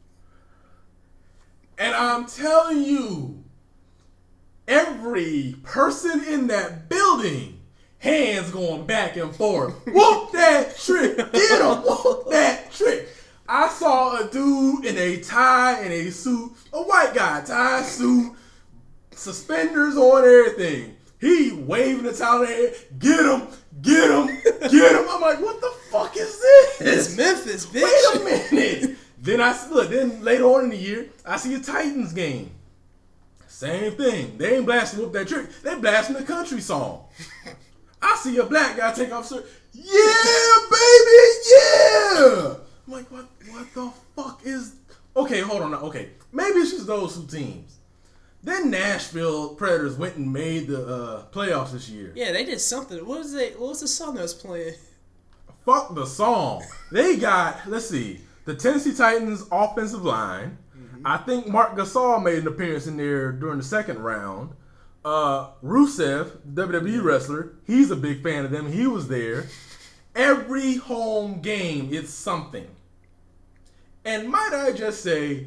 And I'm telling you, every person in that building, hands going back and forth. Whoop that trick. Get him. Whoop that trick. I saw a dude in a tie and a suit, a white guy, tie, suit, suspenders on, everything. He waving the towel in the air. Get him. Get him. Get him. I'm like, what the fuck is this? It's Memphis, bitch. Wait a minute. Then I look. Then later on in the year, I see a Titans game. Same thing. They ain't blasting "Whoop That Trick." They blasting the country song. I see a black guy take off shirt. Yeah, baby, yeah. I'm like, what? What the fuck is? Okay, hold on. Now. Okay, maybe it's just those two teams. Then Nashville Predators went and made the uh, playoffs this year. Yeah, they did something. What was they? What was the song that was playing? Fuck the song. They got, let's see, the Tennessee Titans offensive line. Mm-hmm. I think Mark Gasol made an appearance in there during the second round. Uh, Rusev, W W E wrestler, he's a big fan of them. He was there. Every home game, it's something. And might I just say,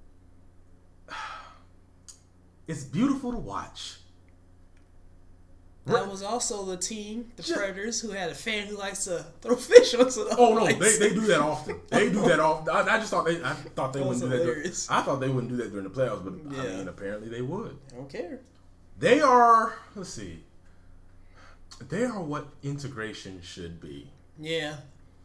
it's beautiful to watch. That was also the team, the Predators, who had a fan who likes to throw fish onto the Oh no, ice. they, they do that often. They do that often. I, I just thought they I thought they That wouldn't was do that. During, hilarious. I thought they wouldn't do that during the playoffs, but I Yeah. mean, apparently they would. I don't care. They are. Let's see. They are what integration should be. Yeah.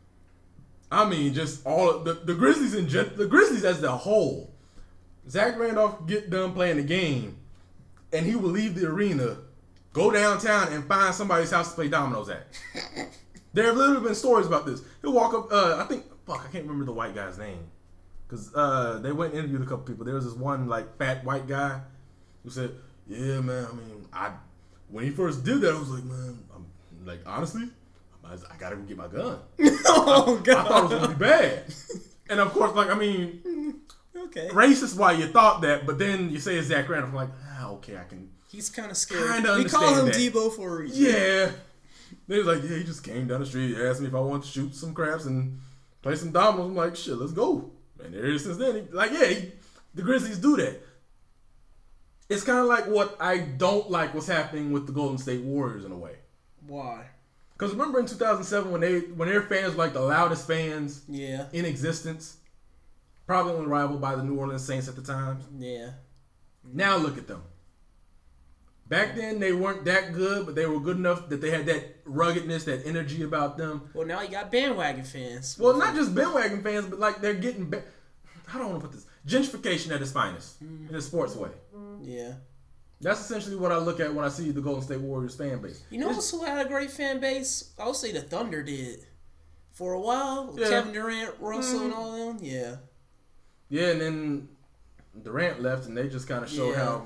I mean, just all of the the Grizzlies in gen, the Grizzlies as the whole. Zach Randolph get done playing the game, and he will leave the arena, go downtown, and find somebody's house to play dominoes at. There have literally been stories about this. He'll walk up. Uh, I think. Fuck, I can't remember the white guy's name, because uh, they went and interviewed a couple people. There was this one like fat white guy who said, "Yeah, man. I mean, I when he first did that, I was like, man, I'm like honestly." I gotta go get my gun. Oh, God. I thought it was gonna be bad. And of course, like, I mean, Okay. racist why you thought that, but then you say it's Zach Randolph. I'm like, ah, okay, I can. He's kind of scared. Kinda We call understand him that. Debo for a reason. Yeah. They was like, yeah, he just came down the street, asked me if I wanted to shoot some craps and play some dominoes. I'm like, shit, let's go. And there since then, he, like, yeah, he, the Grizzlies do that. It's kind of like what I don't like what's happening with the Golden State Warriors in a way. Why? Because remember in two thousand seven when they when their fans were like the loudest fans Yeah. in existence, probably only rivaled by the New Orleans Saints at the time. Yeah. Now look at them. Back then they weren't that good, but they were good enough that they had that ruggedness, that energy about them. Well, now you got bandwagon fans. Well, not just bandwagon fans, but like they're getting. Ba- I don't want to put this gentrification at its finest in a sports way. Yeah. That's essentially what I look at when I see the Golden State Warriors fan base. You know who had a great fan base? I would say the Thunder did. For a while, Yeah. Kevin Durant, Russell, and all them. Yeah. Yeah, and then Durant left, and they just kind of showed Yeah. how,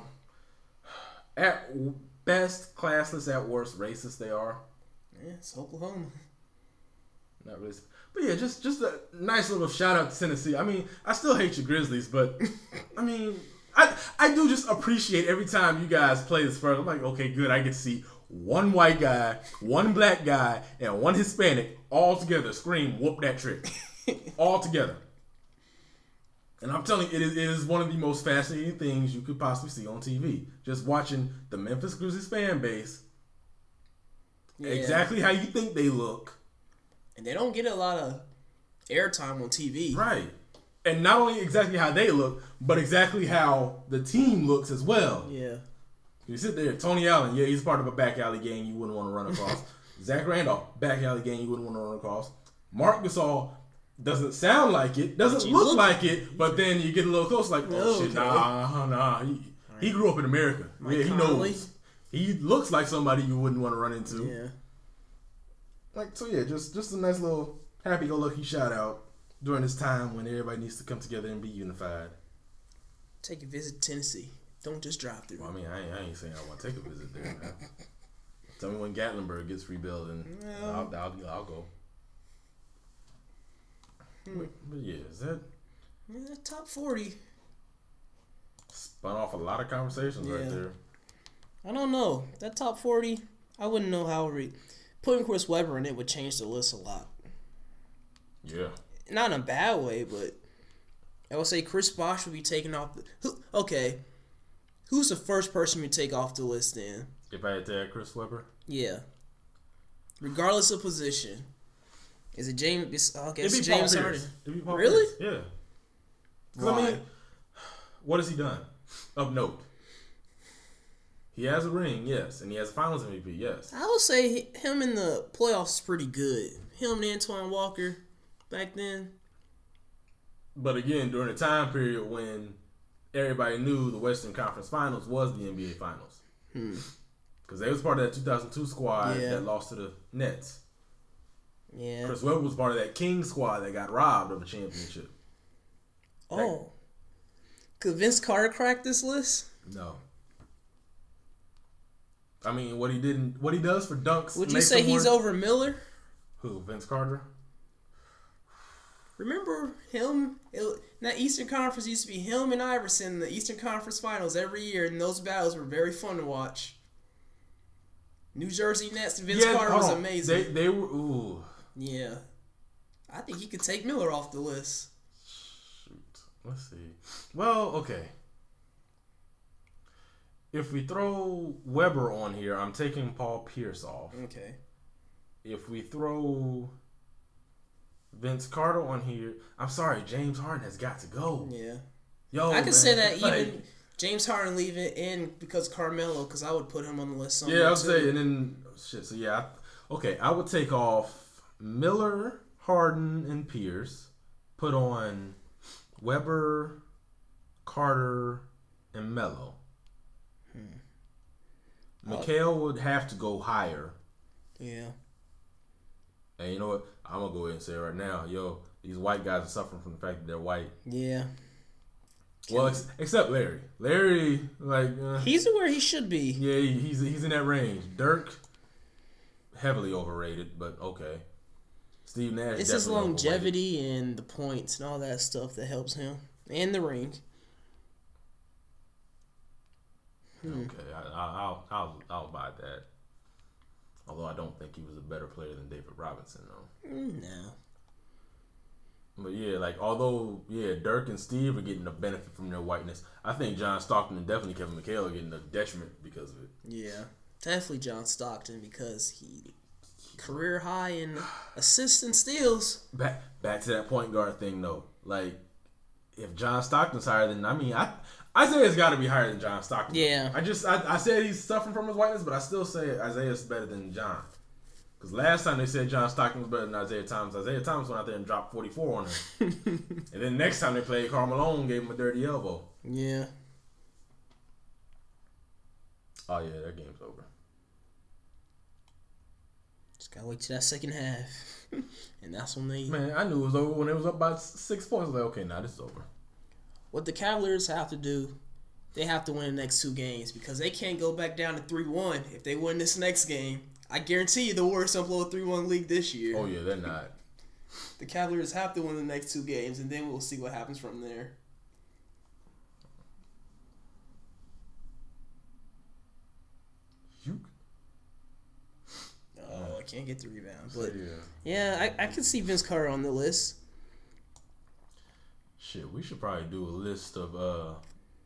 at best, classless, at worst, racist they are. Yeah, it's Oklahoma. Not really, but yeah, just just a nice little shout out to Tennessee. I mean, I still hate your Grizzlies, but I mean, I I do just appreciate every time you guys play this first. I'm like, okay, good. I get to see one white guy, one black guy, and one Hispanic all together scream, "Whoop that trick!" all together. And I'm telling you, it is, it is one of the most fascinating things you could possibly see on T V. Just watching the Memphis Grizzlies fan base, Yeah. exactly how you think they look. And they don't get a lot of airtime on T V. Right. And not only exactly how they look, but exactly how the team looks as well. Yeah. You sit there, Tony Allen, yeah, he's part of a back alley gang you wouldn't want to run across. Zach Randolph, back alley gang you wouldn't want to run across. Mark Gasol doesn't sound like it, doesn't you look, look- like it, but then you get a little close, like, oh Oh, shit, okay. nah, nah. He, he grew up in America. Mike yeah, he Conley. knows. He looks like somebody you wouldn't want to run into. Yeah. Like, so yeah, just just a nice little happy-go-lucky shout-out during this time when everybody needs to come together and be unified. Take a visit to Tennessee. Don't just drive through. Well, I mean, I ain't, I ain't saying I want to take a visit there. Man. Tell me when Gatlinburg gets rebuilt, and Yeah. I'll, I'll, I'll go. But, but yeah, is that Yeah, top forty. spun off a lot of conversations right Yeah. there? I don't know. That top forty, I wouldn't know how to read. Putting Chris Webber in it would change the list a lot. Yeah. Not in a bad way, but I would say Chris Bosh would be taken off. The, who, okay. Who's the first person you take off the list then? If I had to add Chris Webber, Yeah. Regardless of position. Is it James? I guess it'd be Paul James Pierce. Harden. It'd be Paul Really? Pierce. Yeah. 'Cause, I Why? mean, what has he done of note? He has a ring, yes, and he has a Finals M V P, yes. I would say he- him in the playoffs is pretty good. Him and Antoine Walker back then. But again, during a time period when everybody knew the Western Conference Finals was the N B A Finals. Because they was part of that two thousand two squad Yeah. that lost to the Nets. Yeah. Chris Webber was part of that Kings squad that got robbed of a championship. Oh. Could Vince Carter crack this list? No. I mean, what he didn't, what he does for dunks. Would you makes say him he's one- over Miller? Who? Vince Carter? remember him? It, that Eastern Conference used to be him and Iverson in the Eastern Conference Finals every year, and those battles were very fun to watch. New Jersey Nets, Vince Yeah, Carter hold was on. amazing. They they were ooh. Yeah. I think he could take Miller off the list. Shoot. Let's see. Well, okay. If we throw Weber on here, I'm taking Paul Pierce off. Okay. If we throw Vince Carter on here, I'm sorry, James Harden has got to go. Yeah. Yo, I can man, say that like, even James Harden leave it in because Carmelo, because I would put him on the list somewhere yeah, I would too. say, and then shit. So yeah, I, okay, I would take off Miller, Harden, and Pierce. Put on Weber, Carter, and Melo. Hmm. Mikhail would have to go higher. Yeah. And you know what? I'm gonna go ahead and say it right now, yo, these white guys are suffering from the fact that they're white. Yeah. Well, ex- except Larry. Larry, like uh, He's where he should be. yeah, he, he's he's in that range. Dirk, heavily overrated, but okay. Steve Nash. It's his definitely longevity overrated. and the points and all that stuff that helps him, and the ring. Hmm. Okay, I, I, I'll I'll I'll buy that. Although I don't think he was a better player than David Robinson, though. Mm, no. But yeah, like although yeah, Dirk and Steve are getting a benefit from their whiteness, I think John Stockton and definitely Kevin McHale are getting a detriment because of it. Yeah, definitely John Stockton because he career high in assists and steals. Back back to that point guard thing though. Like if John Stockton's higher than I mean I Isaiah's got to be higher than John Stockton. Yeah. I just I, I said he's suffering from his whiteness, but I still say Isaiah's better than John. Because last time they said John Stockton was better than Isaiah Thomas, Isaiah Thomas went out there and dropped forty-four on him. And then next time they played, Karl Malone gave him a dirty elbow. Yeah. Oh yeah, that game's over. Just gotta wait till that second half, and that's when they. Man, I knew it was over when it was up by six points. I was like, okay, now this is over. What the Cavaliers have to do, they have to win the next two games because they can't go back down to three one. If they win this next game, I guarantee you the Warriors don't blow a three one lead this year. Oh yeah, they're not. The Cavaliers have to win the next two games, and then we'll see what happens from there. You. Oh, I can't get the rebound, but yeah. yeah, I, I can see Vince Carter on the list. Shit, we should probably do a list of uh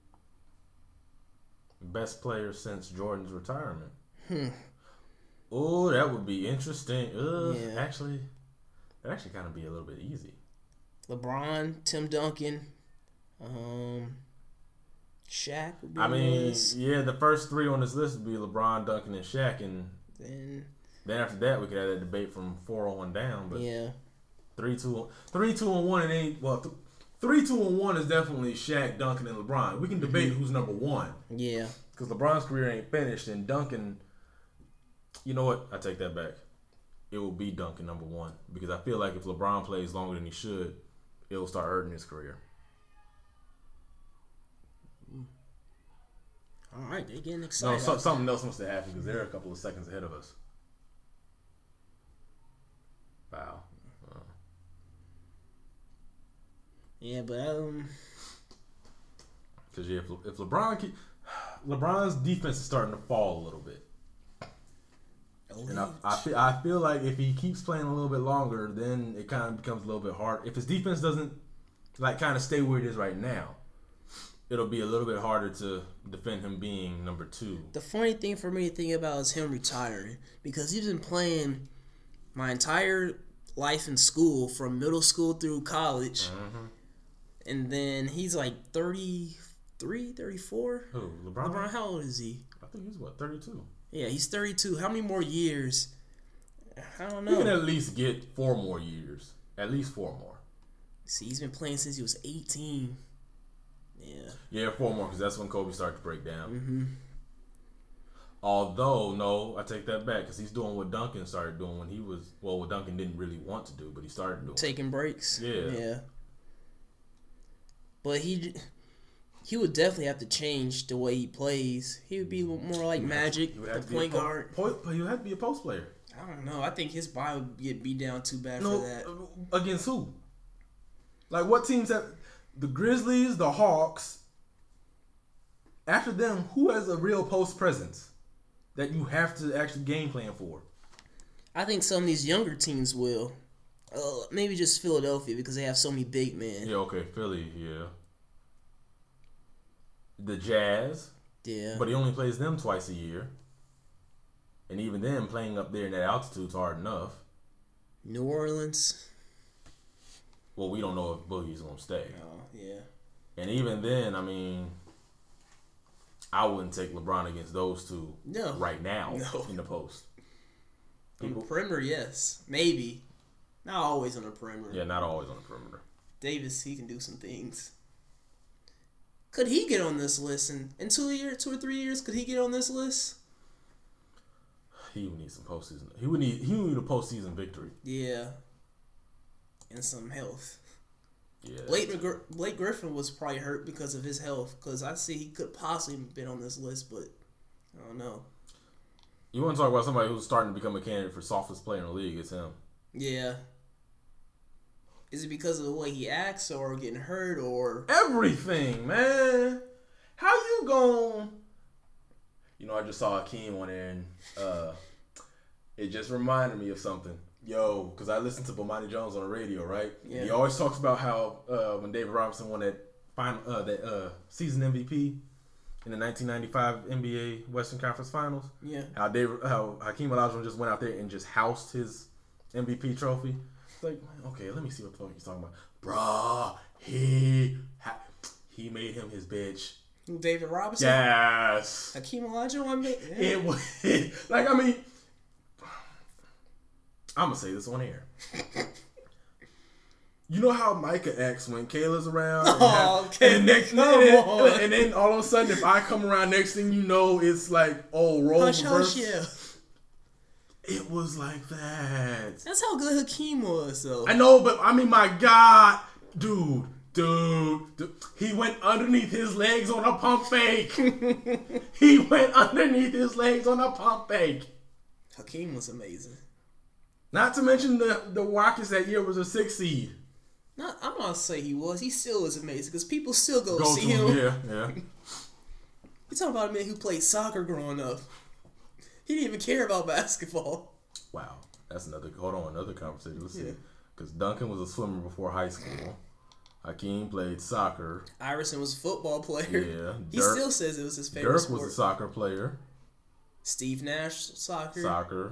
best players since Jordan's retirement. Hmm. Oh, that would be interesting. Uh, Yeah. Actually, that actually kind of be a little bit easy. LeBron, Tim Duncan, um, Shaq would be I on the mean, list. yeah, the first three on this list would be LeBron, Duncan, and Shaq, and Then then after that we could have that debate from four on one down. But yeah, three, two, three, two, and one, and eight. Well, th- three, two, and one is definitely Shaq, Duncan, and LeBron. We can debate who's number one yeah, because LeBron's career ain't finished, and Duncan. You know what? I take that back. It will be Duncan number one because I feel like if LeBron plays longer than he should, it will start hurting his career. all right, they're getting No, excited. so, something else must have happened because they're a couple of seconds ahead of us. Wow. Uh, Yeah, but um, Because yeah, if, Le- if LeBron keep, LeBron's defense is starting to fall a little bit, and I I feel, I feel like if he keeps playing a little bit longer, then it kind of becomes a little bit hard. If his defense doesn't like kind of stay where it is right now, it'll be a little bit harder to defend him being number two. the funny thing for me to think about is him retiring because he's been playing my entire life in school from middle school through college, Mm-hmm. and then he's like thirty-three, thirty-four. Who, LeBron? LeBron, how old is he? I think he's what, thirty-two. Yeah, he's thirty-two. How many more years? I don't He can know. at least get four more years. At least four more. See, he's been playing since he was eighteen. Yeah. Yeah, four more because that's when Kobe started to break down. Mm-hmm. Although, no, I take that back because he's doing what Duncan started doing when he was, well, what Duncan didn't really want to do, but he started doing. Taking breaks. Yeah. Yeah. But he he would definitely have to change the way he plays. He would be more like Magic, He would the have to be a point po- guard. po- he would have to be a post player. I don't know. I think his body would get beat down too bad No, for that. uh, against who? Like, what teams have the Grizzlies, the Hawks? After them, who has a real post presence that you have to actually game plan for? I think some of these younger teams will. Uh, maybe just Philadelphia because they have so many big men. Yeah, okay, Philly, yeah. The Jazz, Yeah. but he only plays them twice a year. And even then, playing up there in that altitude's hard enough. New Orleans. Well, we don't know if Boogie's going to stay. Oh, yeah. And even then, I mean, I wouldn't take LeBron against those two No. right now No. in the post. On the People, perimeter, yes. Maybe. Not always on the perimeter. yeah, not always on the perimeter. Davis, he can do some things. Could he get on this list in, in two years, two or three years? Could he get on this list? He would need some postseason. He would need he would need a postseason victory. Yeah. And some health. Yeah, Blake, McGr- Blake Griffin was probably hurt because of his health. Because I see he could possibly have been on this list, but I don't know. You want to talk about somebody who's starting to become a candidate for softest player in the league? It's him. Yeah. Is it because of the way he acts or getting hurt or... Everything, man. How you gon'... You know, I just saw Hakeem on there, and uh, it just reminded me of something. Yo, because I listened to Bomani Jones on the radio, right? Yeah. He always talks about how uh, when David Robinson won that final, uh, that uh, season M V P in the nineteen ninety-five N B A Western Conference Finals, Yeah. how David, how Hakeem Olajuwon just went out there and just housed his M V P trophy. It's like, okay, let me see what the fuck he's talking about. Bruh, he ha- he made him his bitch. David Robinson? Yes. Hakeem Olajuwon? Yeah. It was like, I mean, I'm gonna say this on air. You know how Micah acts when Kayla's around, and, Oh, have, okay. and, the next, Come and, then, on. and then all of a sudden, if I come around, next thing you know, it's like, oh, role Hush, reverse. hush, yeah. It was like that. That's how good Hakeem was, though. I know, but I mean, my God, dude, dude, dude, he went underneath his legs on a pump fake. He went underneath his legs on a pump fake. Hakeem was amazing. Not to mention the the Rockets that year was a six seed. Not, I'm not saying he was. He still is amazing because people still go, Go see to him. him, yeah, yeah. You're talking about a man who played soccer growing up. He didn't even care about basketball. Wow, that's another. Hold on, another conversation. Let's Yeah. see, because Duncan was a swimmer before high school. Hakeem played soccer. Iverson was a football player. Yeah, He Dirk- still says it was his favorite Dirk sport. was a soccer player. Steve Nash, soccer. Soccer.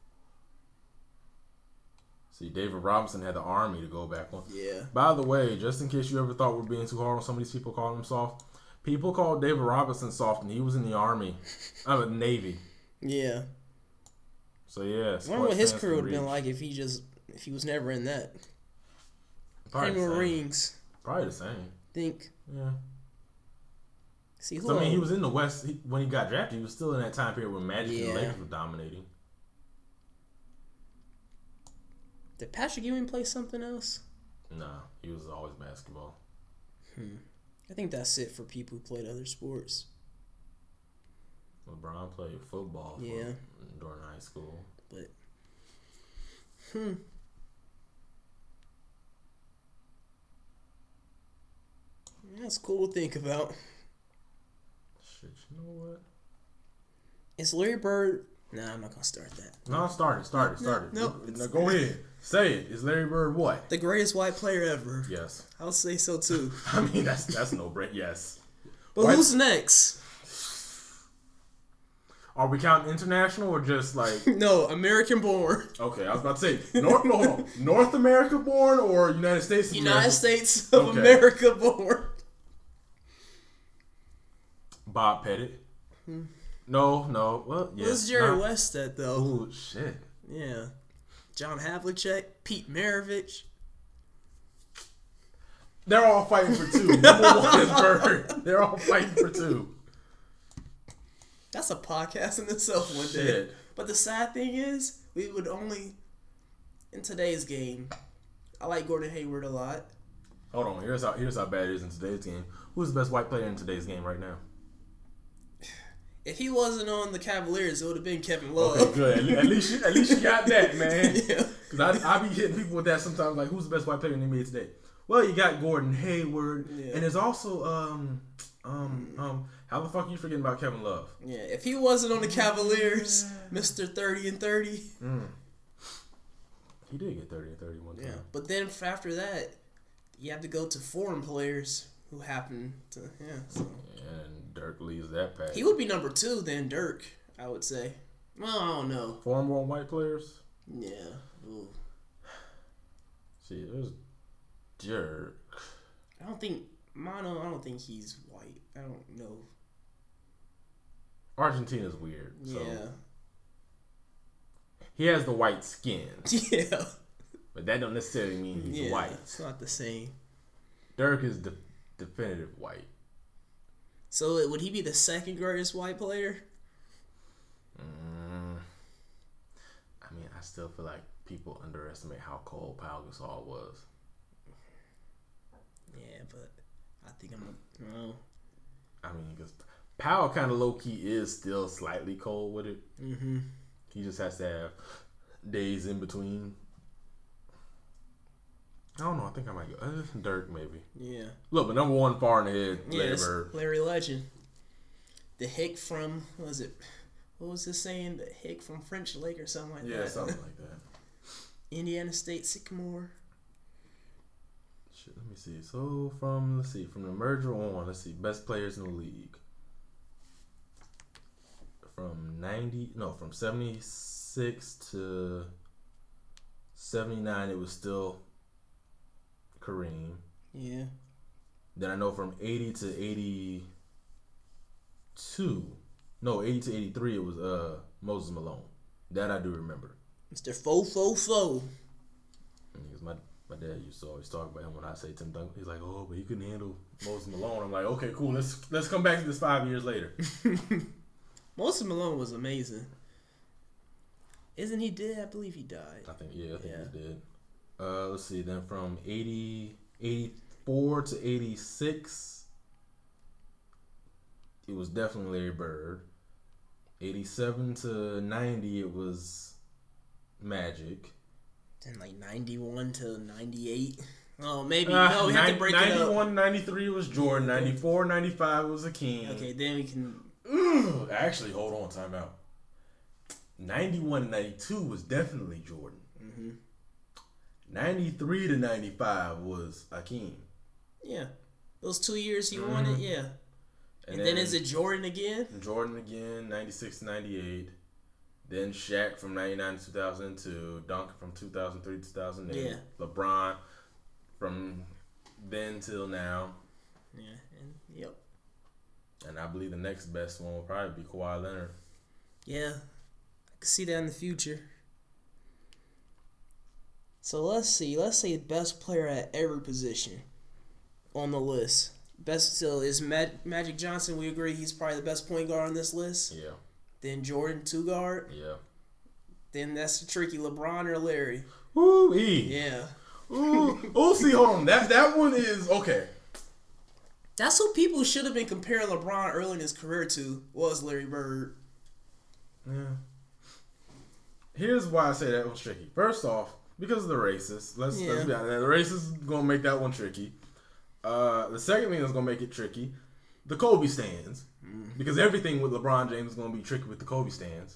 See, David Robinson had the Army to go back on. Yeah. By the way, just in case you ever thought we're being too hard on some of these people calling him soft, people called David Robinson soft, and he was in the Army, I mean Navy. Yeah. So yeah, I wonder what his sports career fans would can have been reach. like if he just if he was never in that. Probably Him the or same. rings. Probably the same. Think. Yeah. See who? So, I mean, he else? was in the West he, when he got drafted. He was still in that time period when Magic and Yeah. the Lakers were dominating. Did Patrick Ewing play something else? Nah, he was always basketball. I think that's it for people who played other sports. LeBron played football for, Yeah. during high school. But hmm. That's cool to think about. Shit, you know what? Is Larry Bird? Nah, I'm not gonna start that. No, start it, start it, start it. No, Now go ahead, say it. Is Larry Bird what? The greatest white player ever. Yes. I would say so too. I mean, that's that's no break. Yes. But White- who's next? Are we counting international or just like? No, American born. Okay, I was about to say North, no, hold on. North America born or United States? of United America? States of Okay. America born. Bob Pettit? No, no. Well, yes. Who's Jerry not- West at though? Ooh, shit. Yeah. John Havlicek, Pete Maravich. They're all fighting for two. Number one is Bird. They're all fighting for two. That's a podcast in itself one day. Shit. But the sad thing is, we would only in today's game. I like Gordon Hayward a lot. Hold on. Here's how here's how bad it is in today's game. Who's the best white player in today's game right now? If he wasn't on the Cavaliers, it would have been Kevin Love. Okay, good. At, le- at least you, at least you got that, man. Yeah. Because I, I be hitting people with that sometimes. Like, who's the best white player in the N B A today? Well, you got Gordon Hayward, Yeah. and there's also um um um. How the fuck are you forgetting about Kevin Love? Yeah, if he wasn't on the Cavaliers, Mister thirty and thirty. Mm. He did get thirty and thirty one time. Yeah, but then after that, you have to go to foreign players who happen to yeah. So. And Dirk leaves that pack. He would be number two then Dirk, I would say. Well, I don't know. Former white players. Yeah. Ooh. See, there's Dirk. I don't think Mono. I don't think he's white. I don't know. Argentina's weird. So Yeah. he has the white skin, Yeah. but that don't necessarily mean he's Yeah. white. It's not the same. Dirk is de- definitive white. So would he be the second greatest white player? Mm, I mean, I still feel like people underestimate how cold Pau Gasol was. Yeah, but I think I'm. No. I mean, because Powell kind of low key is still slightly cold with it. Mm-hmm. He just has to have days in between. I don't know. I think I might go uh, Dirk maybe. Yeah. Look, but number one far in the head, Yeah, Larry it's Bird. Larry Legend. The hick from what was it? What was this saying? The hick from French Lake or something like Yeah, that. something like that. Indiana State Sycamore. Shit, let me see. So from let's see, from the merger on, let's see, best players in the league. From ninety, no, from seventy six to seventy nine, it was still Kareem. Yeah. Then I know from eighty to eighty two, no, eighty to eighty three, it was uh Moses Malone. That I do remember. Mister Fo Fo Fo. Because my my dad used to always talk about him when I say Tim Duncan. He's like, oh, but he couldn't handle Moses Malone. I'm like, okay, cool. Let's let's come back to this five years later. Moses Malone was amazing. Isn't he dead? I believe he died. I think yeah, I think Yeah. he did. Uh, let's see. Then from eighty, eighty-four to eighty-six, it was definitely Larry Bird. eighty-seven to ninety, it was Magic. Then like ninety-one to ninety-eight. Oh, maybe. Uh, no, we have to break it up. ninety-one, ninety-three was Jordan. ninety-four, ninety-five was Hakeem. Okay, then we can. Ugh, actually, hold on, time out. ninety-one and ninety-two was definitely Jordan. Mm-hmm. ninety-three to ninety-five was Hakeem. Yeah. Those two years he Mm-hmm. won it, yeah. And, then, is it Jordan again? Jordan again, ninety-six to ninety-eight. Then Shaq from ninety-nine to two thousand two. Duncan from two thousand three to two thousand eight. Yeah. LeBron from then till now. Yeah, and yep. And I believe the next best one will probably be Kawhi Leonard. Yeah. I can see that in the future. So let's see. Let's say best player at every position on the list. Best still is Mag- Magic Johnson. We agree he's probably the best point guard on this list. Yeah. Then Jordan, two guard. Yeah. Then that's the tricky LeBron or Larry. Ooh, E. Yeah. Ooh, oh, see, hold on. That that one is okay. That's who people should have been comparing LeBron early in his career to, was Larry Bird. Yeah. Here's why I say that was tricky. First off, because of the racists. Let's, Yeah. let's be honest. The racists is gonna make that one tricky. Uh, the second thing that's gonna make it tricky, the Kobe stands, because everything with LeBron James is gonna be tricky with the Kobe stands.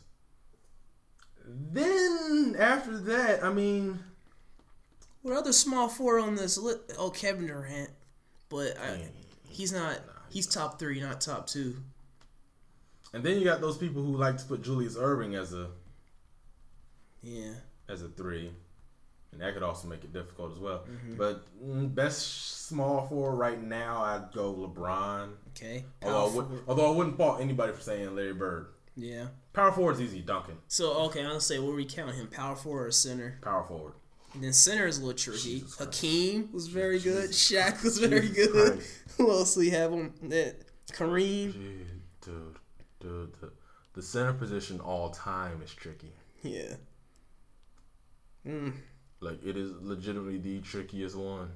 Then after that, I mean, What other small four on this list? Oh, Kevin Durant. But I, Man. he's not. He's top three, not top two. and then you got those people who like to put Julius Erving as a Yeah. as a three, and that could also make it difficult as well. But mm, best small forward right now, I'd go LeBron. Okay. Although I, Power would, forward. although I wouldn't fault anybody for saying Larry Bird. Yeah. Power forward's easy, Duncan. So okay, I'm gonna say where we count him: power forward or center. Power forward. And then center is a little tricky. Jesus Christ. Hakeem was very good. Shaq was very Jesus good. Christ. Who else do we have on that? Kareem. Dude, dude, dude, the, the center position all time is tricky. Yeah. Mm. Like, it is legitimately the trickiest one.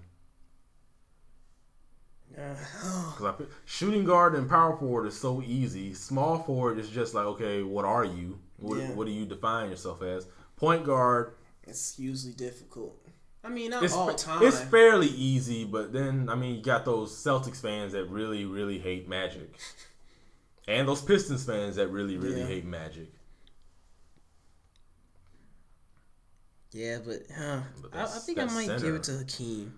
Uh, Cause I, feel- shooting guard and power forward is so easy. Small forward is just like, okay, what are you? What, Yeah. what do you define yourself as? Point guard, it's usually difficult. I mean, not It's all fa- time. it's fairly easy, but then I mean you got those Celtics fairly easy, but then I mean you got those Celtics fans that really really hate Magic, and those Pistons fans that really really Yeah. hate Magic. Yeah, but, huh, But I, I that's- think I that's might give center. it to Hakeem.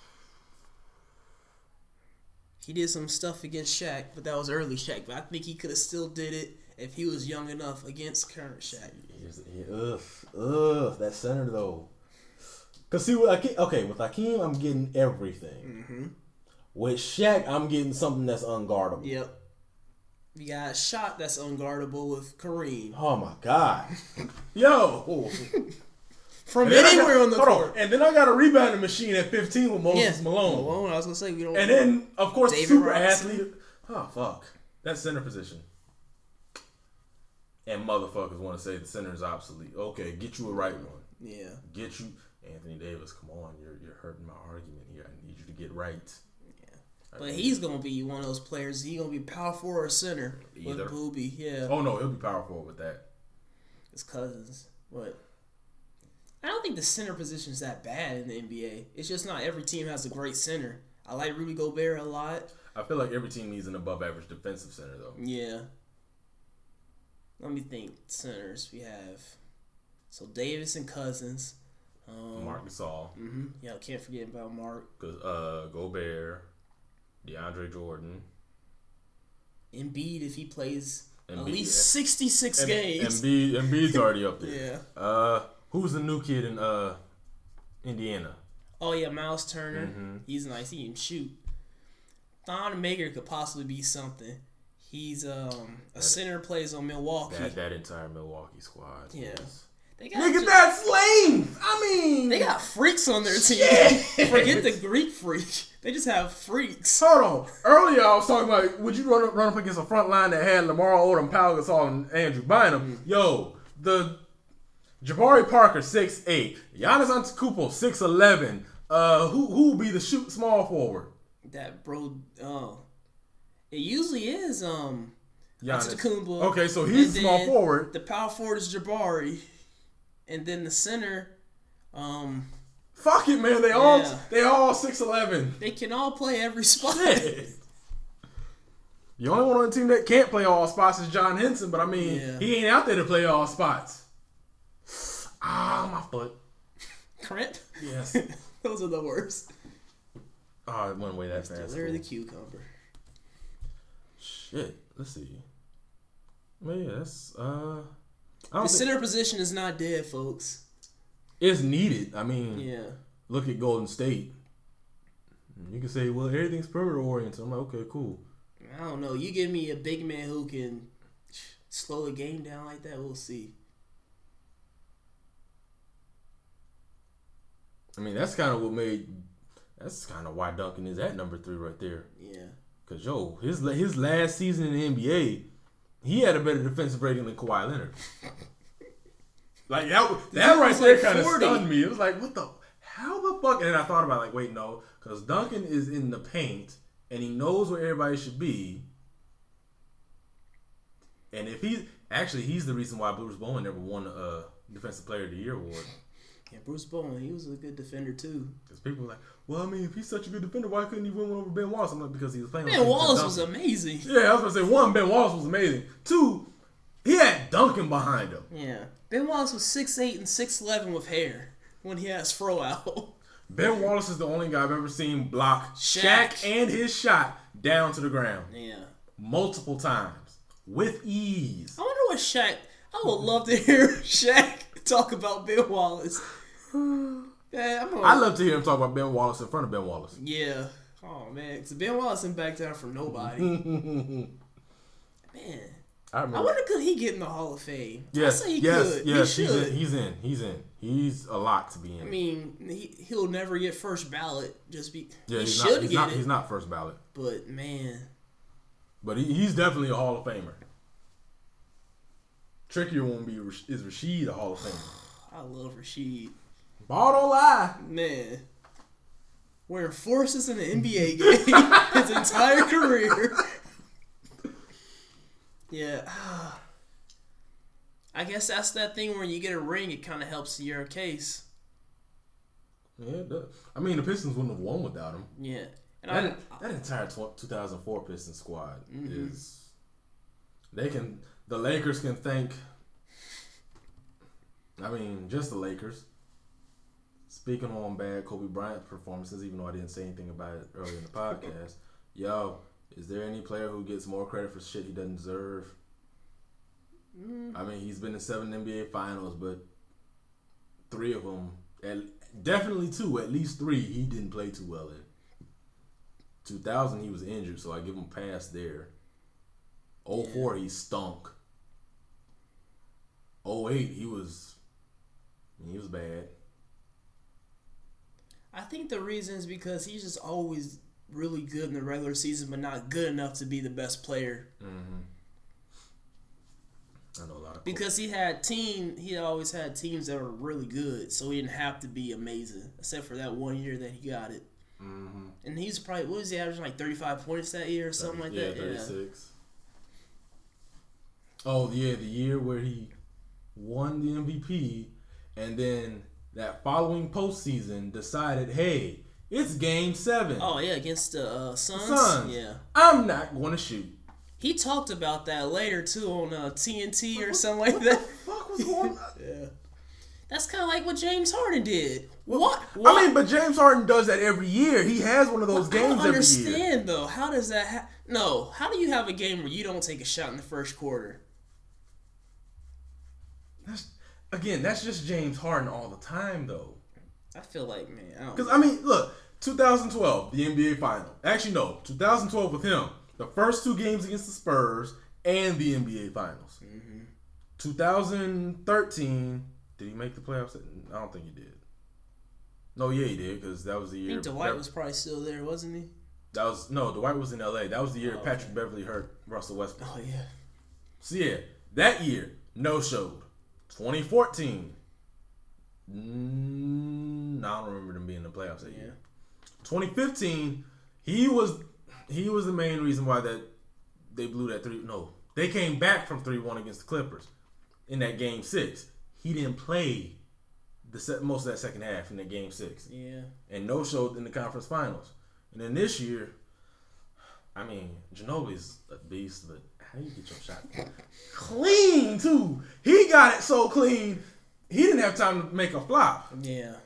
He did some stuff against Shaq, but that was early Shaq. But I think he could have still did it if he was young enough against current Shaq. Here's, here, ugh, ugh, that center though. Cause see, with Hakeem, okay, with Hakeem, I'm getting everything. Mm-hmm. With Shaq, I'm getting something that's unguardable. Yep. You got a shot that's unguardable with Kareem. Oh my god, yo! From And then I anywhere got- on the hold court. on. And then I got a rebounding machine at fifteen with Moses Yeah, Malone. Malone. I was gonna say we don't. And then, of course, David super Robinson. athlete. Oh fuck, that center position. And motherfuckers want to say the center is obsolete. Okay, get you a right one. Yeah. Get you Anthony Davis. Come on, you're you're hurting my argument here. I need you to get right. Yeah. But he's gonna be one of those players. He gonna be power forward or center Either. with Booby. Yeah. Oh no, he'll be powerful with that. His cousins. But I don't think the center position is that bad in the N B A. It's just not every team has a great center. I like Rudy Gobert a lot. I feel like every team needs an above average defensive center though. Yeah. Let me think. Centers we have. So Davis and Cousins. Um, Mark Gasol, Mm-hmm. Yeah, can't forget about Mark. uh, Gobert, DeAndre Jordan, Embiid if he plays at Embiid, least yeah. sixty-six Em- games. Embiid, Embiid's already up there. Yeah. Uh, who's the new kid in uh Indiana? Oh yeah, Miles Turner. Mhm. He's nice. He can shoot. Thon Maker could possibly be something. He's um a center plays on Milwaukee. That that entire Milwaukee squad. Yeah. is- They got Nigga, ju- that's lame. I mean, They got freaks on their team. Shit. Forget the Greek freak. They just have freaks. Hold on. Earlier, I was talking about would you run, run up against a front line that had Lamar Odom, Pau Gasol, and Andrew Bynum? Yo, the Jabari Parker six eight, Giannis Antetokounmpo six eleven. Uh, who who will be the shoot small forward? That bro. Oh, it usually is um. Giannis. Antetokounmpo. Okay, so he's And small then forward. The power forward is Jabari, and then the center, um, Fuck it, man. They all Yeah. they all six eleven. they can all play every spot. Shit. The only one on the team that can't play all spots is John Henson, but I mean, Yeah. he ain't out there to play all spots. Ah, my foot. Cramp. Yes. Those are the worst. Oh, it went away that fast. Larry the Cool. cucumber. Shit. Let's see. Well, yeah, that's uh. I don't The think center position is not dead, folks. it's needed. I mean, Yeah. look at Golden State. You can say, well, everything's perimeter oriented. I'm like, okay, cool. I don't know. You give me a big man who can slow the game down like that, we'll see. I mean, that's kind of what made. That's kind of why Duncan is at number three right there. Yeah. Cause yo, his his last season in the N B A, he had a better defensive rating than Kawhi Leonard. Like that, that dude right was there like kind of forty. stunned me. It was like, what the, how the fuck? And then I thought about it, like, wait, no, because Duncan is in the paint and he knows where everybody should be. And if he actually, he's the reason why Bruce Bowen never won the uh, Defensive Player of the Year award. Yeah, Bruce Bowen, he was a good defender too. Because people were like, well, I mean, if he's such a good defender, why couldn't he win one over Ben Wallace? I'm like, because he was playing. on Man, the team Wallace to was Duncan. amazing. Yeah, I was gonna say one, Ben Wallace was amazing. Two, he had Duncan behind him. Yeah. Ben Wallace was six eight and six eleven with hair when he has fro out. Ben Wallace is the only guy I've ever seen block Shaq. Shaq and his shot down to the ground Yeah. multiple times with ease. I wonder what Shaq. I would love to hear Shaq talk about Ben Wallace. Yeah, I'm gonna, I love to hear him talk about Ben Wallace in front of Ben Wallace. Yeah. Oh man, because Ben Wallace ain't back down for nobody. Man, I I remember. wonder could he get in the Hall of Fame? Yes, I say he yes, could. yes. he He's should. in. He's in. He's in. He's a lot to be in. I mean, he he'll never get first ballot. Just be yeah, he he's should not. He's get not. it. He's not first ballot, But man, but he, he's definitely a Hall of Famer. Trickier one be is Rasheed a Hall of Famer. I love Rasheed. Ball don't lie. Man, wearing forces in the N B A game his entire career. Yeah. I guess that's that thing where you get a ring, it kind of helps your case. Yeah, it does. I mean, the Pistons wouldn't have won without him. Yeah. And That, I, that entire tw- two thousand four Pistons squad Mhm. is. They can. The Lakers can thank. I mean, just the Lakers. Speaking on bad Kobe Bryant performances, even though I didn't say anything about it earlier in the podcast, yo, is there any player who gets more credit for shit he doesn't deserve? mm, I mean, he's been in seven N B A finals, but three of them, at, definitely two, at least three, he didn't play too well in. two thousand, he was injured, so I give him a pass there. oh four, he stunk. oh eight, he was, he was bad. I think the reason is because he's just always really good in the regular season, but not good enough to be the best player. Mm-hmm. I know a lot of Because he had team, he always had teams that were really good, so he didn't have to be amazing, except for that one year that he got it. Mm-hmm. And he's probably, what was he averaging, like thirty-five points that year or something like yeah, that? thirty-six. Oh, yeah, the year where he won the M V P, and then that following postseason decided, hey, it's game seven. Oh, yeah, against the uh, Suns? Suns. Yeah. I'm not going to shoot. He talked about that later, too, on uh, T N T or something like What that. the fuck was going on? Yeah. That's kind of like what James Harden did. What? I what? mean, but James Harden does that every year. He has one of those I games don't every year. understand, though. How does that happen? No. How do you have a game where you don't take a shot in the first quarter? That's, again, that's just James Harden all the time, though. I feel like, man, I don't Because, I mean, look, twenty twelve, the N B A Final. Actually, no, twenty twelve with him. The first two games against the Spurs and the N B A Finals. Mm-hmm. twenty thirteen, did he make the playoffs? I don't think he did. No, yeah, he did, because that was the I year. think Dwight that, was probably still there, wasn't he? That was no, Dwight was in L A. That was the year Oh, Patrick okay. Beverly hurt Russell Westbrook. Oh, yeah. So yeah, that year no showed. twenty fourteen, mm, I don't remember them being in the playoffs that Yeah. year. twenty fifteen, he was he was the main reason why that they blew that three. No, they came back from three one against the Clippers in that game six. He didn't play the se- most of that second half in that game six, Yeah. and no showed in the conference finals. And then this year, I mean, Ginobili's a beast, but how do you get your shot clean too? He got it so clean, he didn't have time to make a flop. Yeah.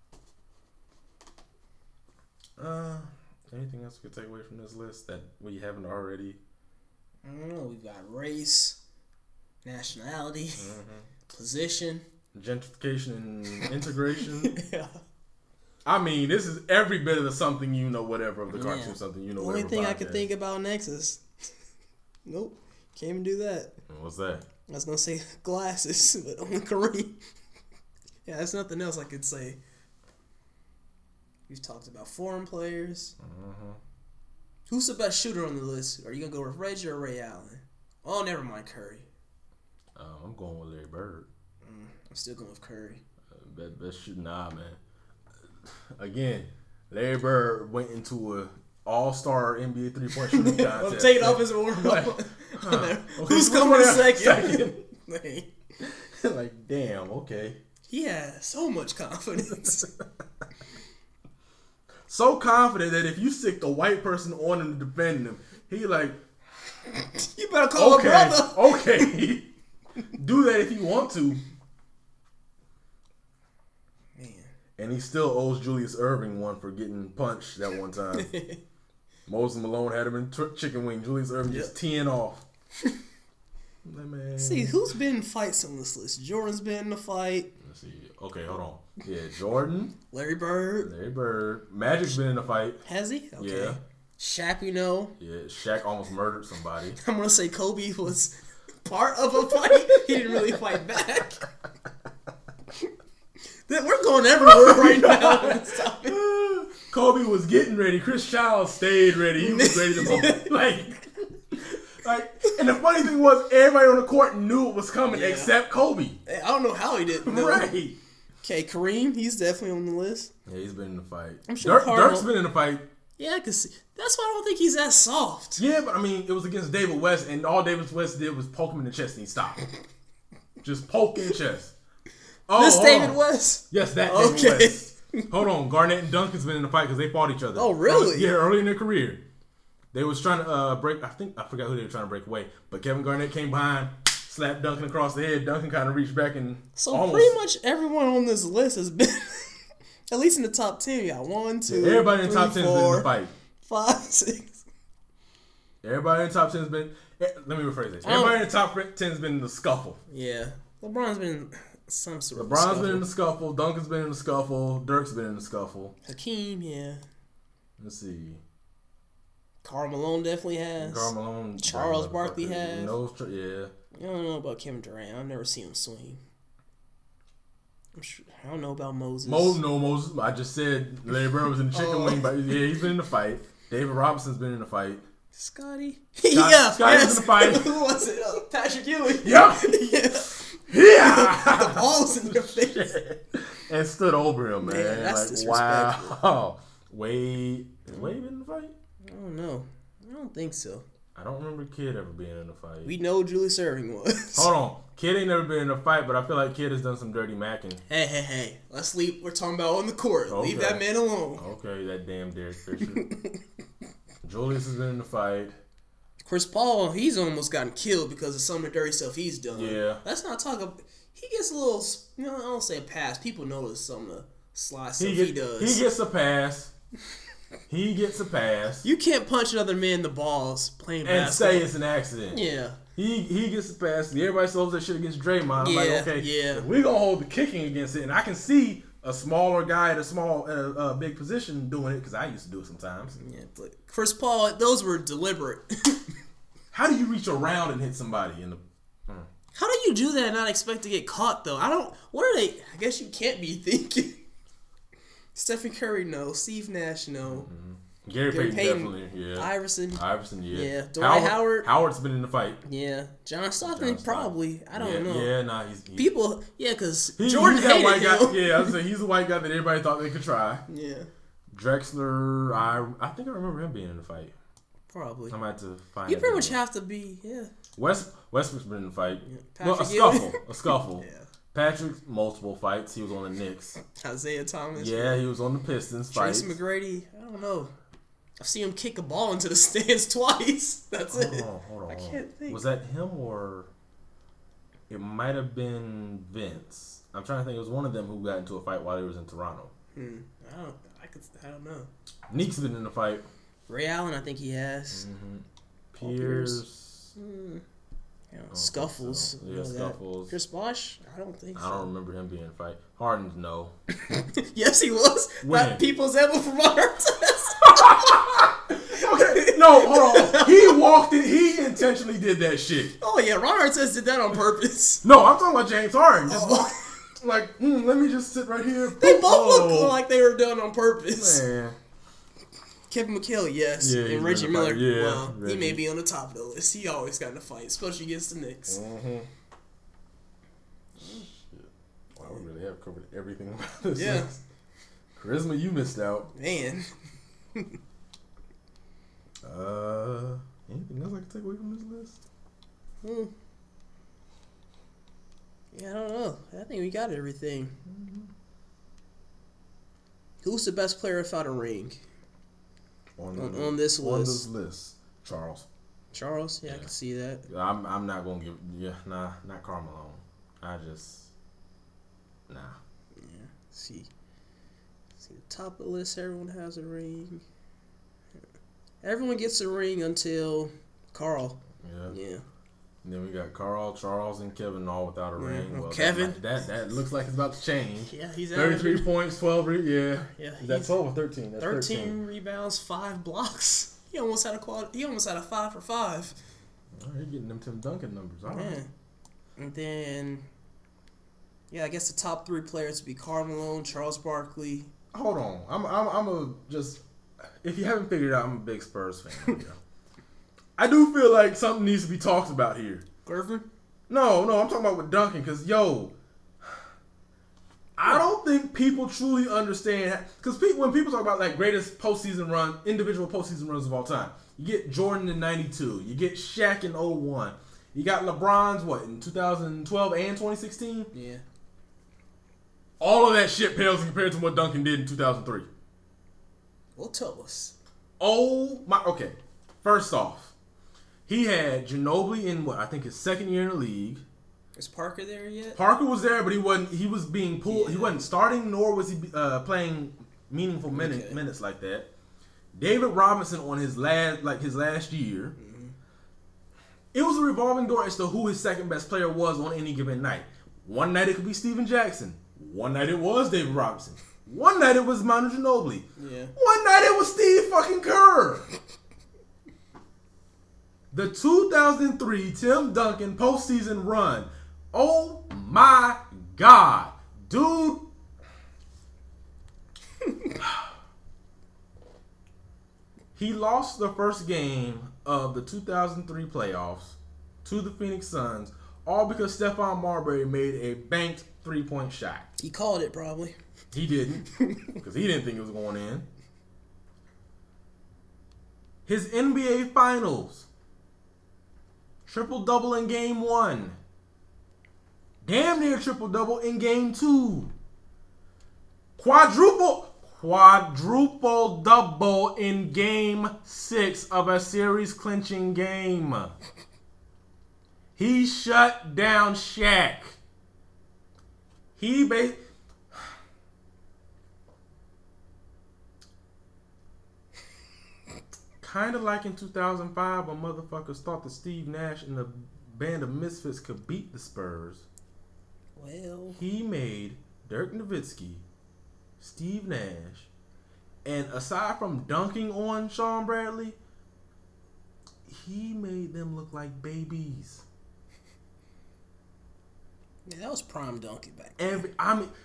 Uh, anything else we could take away from this list that we haven't already? I don't know. We've got race, nationality, Mm-hmm. position. Gentrification and integration. Yeah. I mean, this is every bit of the something you know, whatever of the cartoon, Yeah. something you know, The only whatever. thing I can podcast. think about next is, nope, can't even do that. What's that? I was gonna say glasses, but only Kareem. Yeah, there's nothing else I could say. We've talked about foreign players. Mm-hmm. Who's the best shooter on the list? Are you gonna go with Reggie or Ray Allen? Oh, never mind, Curry. Uh, I'm going with Larry Bird. Mm, I'm still going with Curry. Uh, best, best shooting, nah, man. Again, Larry Bird went into a all-star N B A three-point shooting contest. I'm taking off his warm Like, up. huh, okay, Who's which coming one in else? second? Like, damn, okay. He has so much confidence. So confident that if you stick the white person on him to defend him, he like, You better call okay, a brother. okay. Do that if you want to. Man. And he still owes Julius Erving one for getting punched that one time. Moses Malone had him in t- chicken wing. Julius Erving Yep. just teeing off. Like, man. See, who's been in fights on this list? Jordan's been in a fight. Let's see. Okay, hold on. Yeah, Jordan, Larry Bird. Larry Bird. Magic's been in a fight. Has he? Okay. Yeah. Shaq, we know. Yeah, Shaq almost murdered somebody. I'm going to say Kobe was part of a fight. He didn't really fight back. We're going everywhere right now on this topic. Kobe was getting ready. Chris Childs stayed ready. He was ready to move. Like, like, and the funny thing was, everybody on the court knew it was coming Yeah. except Kobe. I don't know how he didn't know. Right. Okay, Kareem, he's definitely on the list. Yeah, he's been in the fight. I'm sure Dirk, Harden- Dirk's been in the fight. Yeah, because that's why I don't think he's that soft. Yeah, but I mean, it was against David West, and all David West did was poke him in the chest, and he stopped. Just poke in the chest. Oh, this hold David on. West? Yes, that Okay. David West. Hold on, Garnett and Duncan's been in a fight because they fought each other. Oh, really? Yeah, early in their career. They was trying to uh, break, I think, I forgot who they were trying to break away, but Kevin Garnett came behind, slapped Duncan across the head. Duncan kind of reached back and So almost, pretty much everyone on this list has been, at least in the top ten, you got one, two, Yeah, everybody in the three, top ten has been in four, the fight. five, six. Everybody in the top ten has been, eh, let me rephrase this. I don't- Everybody in the top ten has been in the scuffle. Yeah. LeBron's been in some sort of LeBron's scuffle. been in the scuffle. Duncan's been in the scuffle. Dirk's been in the scuffle. Hakeem, yeah. Let's see. Karl Malone definitely has. Karl Malone. Charles motherfucker. Barkley has. No, tr- yeah. I don't know about Kevin Durant. I've never seen him swing. I'm sure, I don't know about Moses. Mo, no, Moses. I just said Larry Bird was in the chicken Oh. wing, but yeah, he's been in the fight. David Robinson's been in the fight. Scotty. Scott- yeah. Scotty was yes. in the fight. Who was it? Uh, Patrick Ewing. Yeah. yeah. Yeah. The balls in your face. And stood over him, man. Man, that's like, disrespectful. wow. Wade. Has Wade been in the fight? I don't know. I don't think so. I don't remember Kid ever being in a fight. We know Julius Erving was. Hold on. Kid ain't never been in a fight, but I feel like Kid has done some dirty macking. Hey, hey, hey. Let's leave. We're talking about on the court. Okay. Leave that man alone. Okay, that damn Derek Fisher. Julius has been in the fight. Chris Paul, he's almost gotten killed because of some of the dirty stuff he's done. Yeah. Let's not talk about. He gets a little. You know, I don't say a pass. People notice some of the sly stuff He, he, get, does. he gets a pass. He gets a pass. You can't punch another man in the balls playing And basketball. say it's an accident. Yeah. He he gets a pass. Everybody slows that shit against Draymond. I'm Yeah, like, okay, yeah. if we're gonna hold the kicking against it, and I can see a smaller guy at a small, at a, uh big position doing it because I used to do it sometimes. Yeah, but Chris Paul, those were deliberate. How do you reach around and hit somebody in the? How do you do that and not expect to get caught though? I don't. What are they? I guess you can't be thinking. Stephen Curry, no. Steve Nash, no. Mm-hmm. Gary, Gary Payton, Payton, definitely, yeah. Iverson, Iverson, yeah. Yeah. Dwight Howard. Howard's been in the fight. yeah. John Stockton, John Stockton. probably. I don't yeah, know. Yeah, nah, he's, he's People, yeah, because he, Jordan he's that hated white him. guy. Yeah, I was saying he's a white guy that everybody thought they could try. Yeah, Drexler, I I think I remember him being in the fight. probably. I might have to find. You that pretty video. much have to be, yeah. West Westbrook's been in the fight. Yeah. Well, a Patrick Ewing. scuffle, a scuffle. Yeah. Patrick, multiple fights. He was on the Knicks. Isaiah Thomas. Yeah, he was on the Pistons. Fights. Tracy McGrady. I don't know. I've seen him kick a ball into the stands twice. That's Hold it. on, hold on. I hold on. can't think. Was that him or it might have been Vince? I'm trying to think. It was one of them who got into a fight while he was in Toronto. Hmm. I don't. I could. I don't know. Neek's been in a fight. Ray Allen. I think he has. Mm-hmm. Paul Pierce. Hmm. Yeah, think scuffles. so. you Yeah, know that. scuffles. Chris Bosh. I don't think so. I don't remember him being in a fight. Harden, no. Yes, he was. When? That people's elbow from Artest. Okay, no, hold on. He walked in. He intentionally did that shit. Oh yeah, Ron Artest did that on purpose. No, I'm talking about James Harden. Just Oh. walk, like, mm, let me just sit right here. They both Oh, look like they were done on purpose. man. Kevin McHale, yes, Yeah, he's and been Reggie in the Miller. fight. Yeah, well, he Reggie. may be on the top of the list. He always got in a fight, especially against the Knicks. Mm-hmm. Wow, we really have covered everything about this. Yeah. list. Charisma, you missed out. Man, Uh, anything else I can take away from this list? hmm. yeah, I don't know. I think we got everything. Who's the best player without a ring? On, On- the- on this on list. this list, Charles. Charles? Yeah, I Yeah. can see that. I'm I'm not gonna give yeah nah not Karl Malone. I just nah. Yeah. See, see the top of the list. Everyone has a ring. Everyone gets a ring until Carl. Yeah. Yeah. And then we got Carl, Charles, and Kevin all without a ring. well, Well, Kevin. That, that that looks like it's about to change. Yeah, he's at Thirty-three points, twelve. Re- yeah. Yeah, Is that he's twelve or thirteen? That's thirteen thirteen. rebounds, five blocks. He almost had a quad. He almost had a five for five. Oh, you're getting them Tim Duncan numbers. All right. Man. And then, yeah, I guess the top three players would be Karl Malone, Charles Barkley. Hold on. I'm I'm I'm a just. If you haven't figured it out, I'm a big Spurs fan. Yeah. I do feel like something needs to be talked about here. Gervin? No, no, I'm talking about with Duncan, because, yo, I don't think people truly understand, because pe- when people talk about, like, greatest postseason run, individual postseason runs of all time, you get Jordan in ninety-two, you get Shaq in oh one, you got LeBron's, what, in two thousand twelve and twenty sixteen? Yeah. All of that shit pales in comparison to what Duncan did in two thousand three. Well, tell us. Oh my. Okay. First off, he had Ginobili in what I think his second year in the league. Is Parker there yet? Parker was there, but he wasn't. He was being pulled. Yeah. He wasn't starting, nor was he uh, playing meaningful minute, Okay. minutes like that. David Robinson on his last, like his last year. Mm-hmm. It was a revolving door as to who his second best player was on any given night. One night it could be Steven Jackson. One night it was David Robinson. One night it was Manu Ginobili. Yeah. One night it was Steve fucking Kerr. The two thousand three Tim Duncan postseason run. Oh my God. Dude. He lost the first game of the two thousand three playoffs to the Phoenix Suns, all because Stephon Marbury made a banked three-point shot. He called it probably. He didn't, because he didn't think it was going in. His N B A Finals. Triple-double in game one. Damn near triple-double in game two. Quadruple, quadruple-double in game six of a series-clinching game. He shut down Shaq. He ba- Kind of like in two thousand five when motherfuckers thought that Steve Nash and the band of Misfits could beat the Spurs. Well, He made Dirk Nowitzki, Steve Nash, and aside from dunking on Sean Bradley, he made them look like babies. yeah, that was prime Duncan back then. Every, I mean,